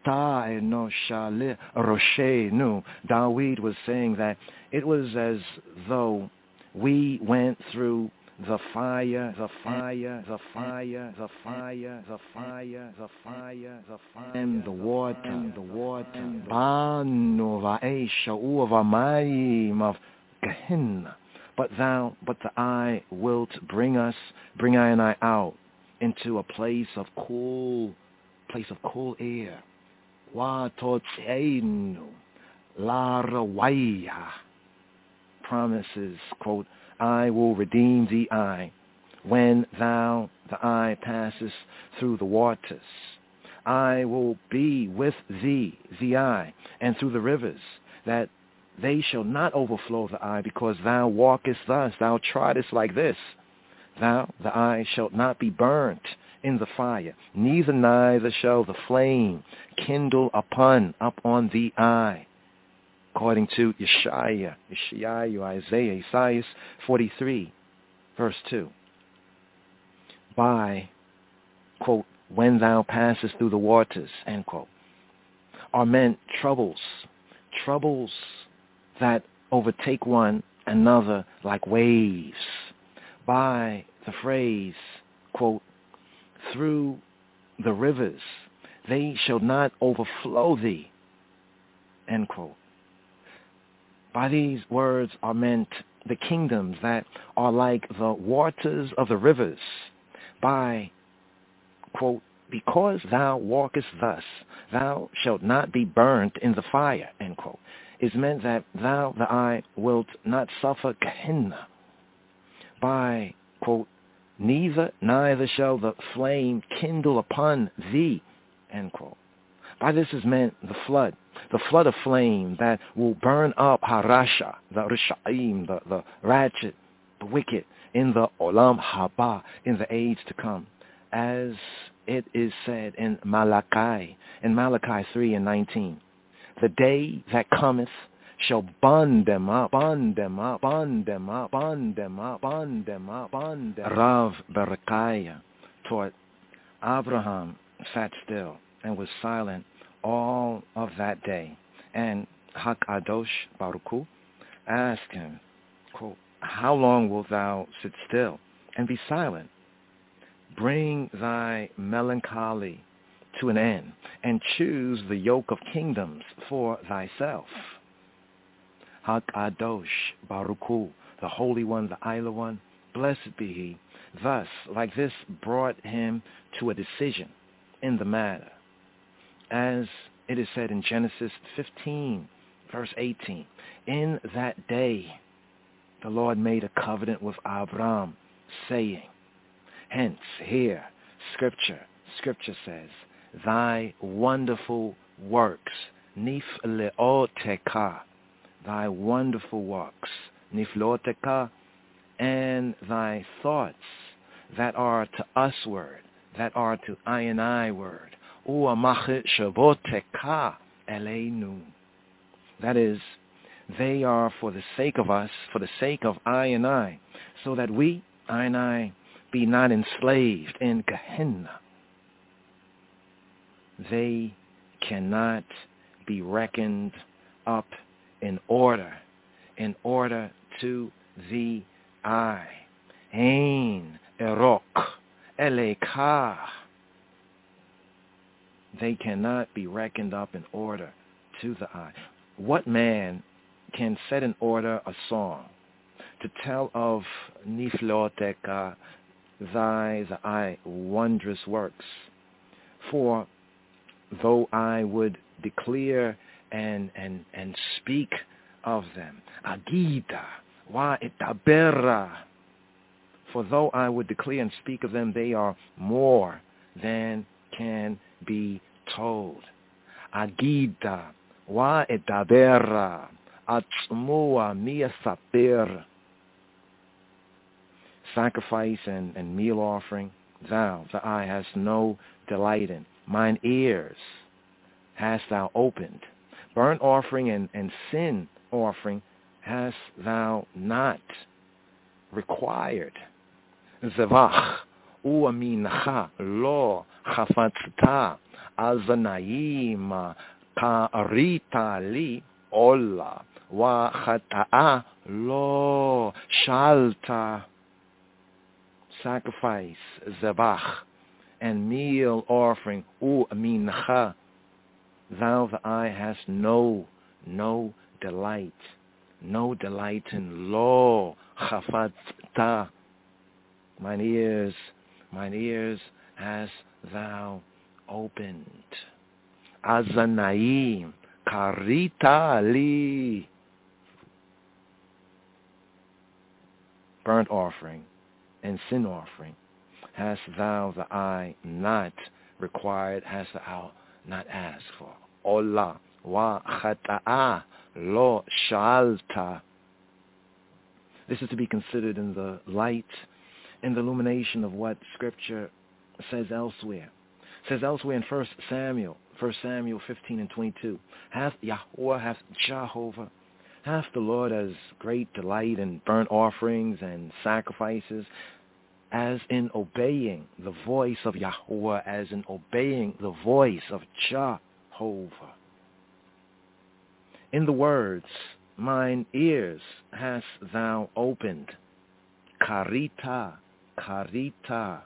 was saying that it was as though we went through the fire, the fire, the fire, the fire, the fire, the fire, the fire, and the water, the water, Banu va'esha u'avamayim of Gehenna. But thou, but the I wilt bring us, bring I and I out into a place of cool, place of cool air. Wa totzeinu la rawaya. Promises, quote, I will redeem thee, I when thou, the eye, passest through the waters. I will be with thee, the eye, and through the rivers, that they shall not overflow the eye, because thou walkest thus, thou trottest like this. Thou, the eye, shalt not be burnt in the fire, neither neither shall the flame kindle upon, up on the eye. According to Yeshaya, Yeshayahu, Isaiah, Isaiah forty-three, verse two. By, quote, when thou passest through the waters, end quote, are meant troubles, troubles that overtake one another like waves. By the phrase, quote, through the rivers, they shall not overflow thee, end quote. By these words are meant the kingdoms that are like the waters of the rivers. By, quote, because thou walkest thus, thou shalt not be burnt in the fire, end quote, is meant that thou, the eye, wilt not suffer Gehenna. By, quote, neither, neither shall the flame kindle upon thee, end quote. By this is meant the flood, the flood of flame that will burn up Harasha, the Risha'im, the, the ratchet, the wicked, in the Olam Haba, in the age to come. As it is said in Malachi, in Malachi three and nineteen, the day that cometh shall bond them up, bond them up, bond them up, bond them up, bond them up, bond them up. Rav Berechiah taught Abraham sat still and was silent all of that day. And Hakadosh Baruch Hu asked him, quote, how long wilt thou sit still and be silent? Bring thy melancholy to an end, and choose the yoke of kingdoms for thyself. Hakadosh Baruch Hu, the Holy One, the Isla One, blessed be he, thus, like this, brought him to a decision in the matter. As it is said in Genesis fifteen, verse eighteen, in that day the Lord made a covenant with Abraham, saying, hence, here, Scripture, Scripture says, thy wonderful works, nifleoteka, thy wonderful works, nifleoteka, and thy thoughts that are to us word, that are to I and I word, uamachet shavoteka eleinu. That is, they are for the sake of us, for the sake of I and I, so that we, I and I, be not enslaved in Gehenna. They cannot be reckoned up in order, in order to the I. Ein erok eleka. They cannot be reckoned up in order to the I. What man can set in order a song to tell of nifloteka, thy, the I, wondrous works? For though I would declare and and and speak of them, agida wa etabera, for though I would declare and speak of them, they are more than can be told. Agida wa etabera atzmua miyasaper. Sacrifice and, and meal offering, thou, the eye, hast no delight in. Mine ears hast thou opened. Burnt offering and, and sin offering hast thou not required. Zevach uaminacha lo chafatzta azanaim karita li ola wa chata'a lo shalta. Sacrifice, zebach, and meal offering, u mincha, thou, the eye, hast no, no delight, no delight in lo, chafatzta, mine ears, mine ears hast thou opened. Azanaim, karita li. Burnt offering and sin offering hast thou the eye not required, hast thou not asked for. Ola wa khata'a lo sha'alta. This is to be considered in the light, in the illumination of what Scripture says elsewhere. It says elsewhere in First Samuel, First Samuel fifteen and twenty-two, hath Yahweh, hath Jehovah, hath the Lord as great delight in burnt offerings and sacrifices, as in obeying the voice of Yahweh, as in obeying the voice of Jehovah. In the words, mine ears hast thou opened, karita, karita,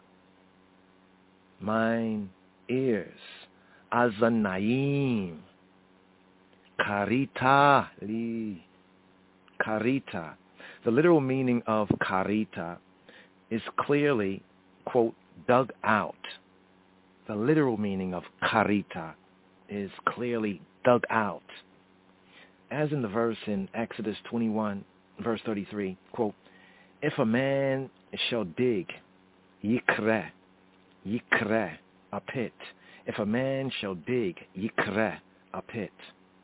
mine ears, azanaim, karita li, karita. The literal meaning of karita is clearly, quote, dug out. The literal meaning of karita is clearly dug out. As in the verse in Exodus twenty-one, verse thirty-three, quote, if a man shall dig, yikre, yikre, a pit. If a man shall dig, yikre, a pit.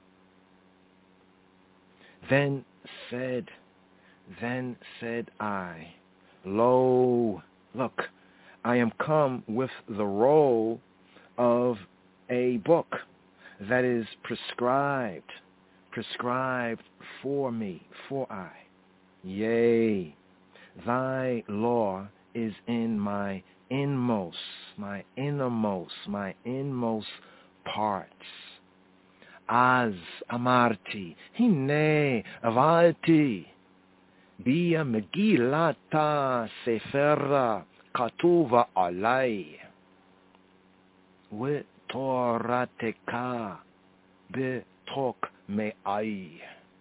Then said, then said I, lo, look, I am come with the roll of a book that is prescribed, prescribed for me, for I. Yea, thy law is in my inmost, my innermost, my inmost parts. Az amarti, hine avalti, bia megillata seferra katuva alai, with torateka betok me'ai.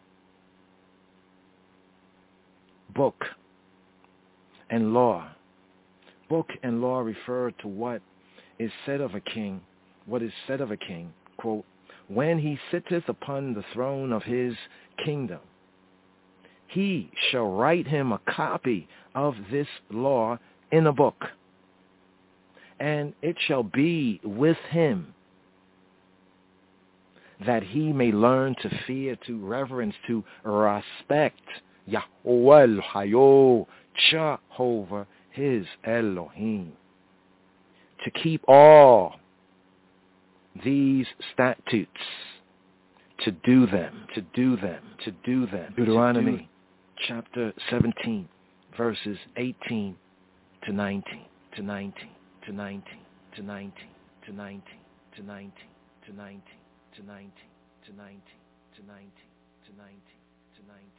Book and law. Book and law refer to what is said of a king, what is said of a king, quote, when he sitteth upon the throne of his kingdom, he shall write him a copy of this law in a book, and it shall be with him, that he may learn to fear, to reverence, to respect Yahweh Hayo, Jehovah, his Elohim, to keep all these statutes, to do them, to do them, to do them. Deuteronomy do. Chapter seventeen, verses eighteen to nineteen, to nineteen, to nineteen, to nineteen, to nineteen, to nineteen, to nineteen, to nineteen, to nineteen, to nineteen, to nineteen, to nineteen.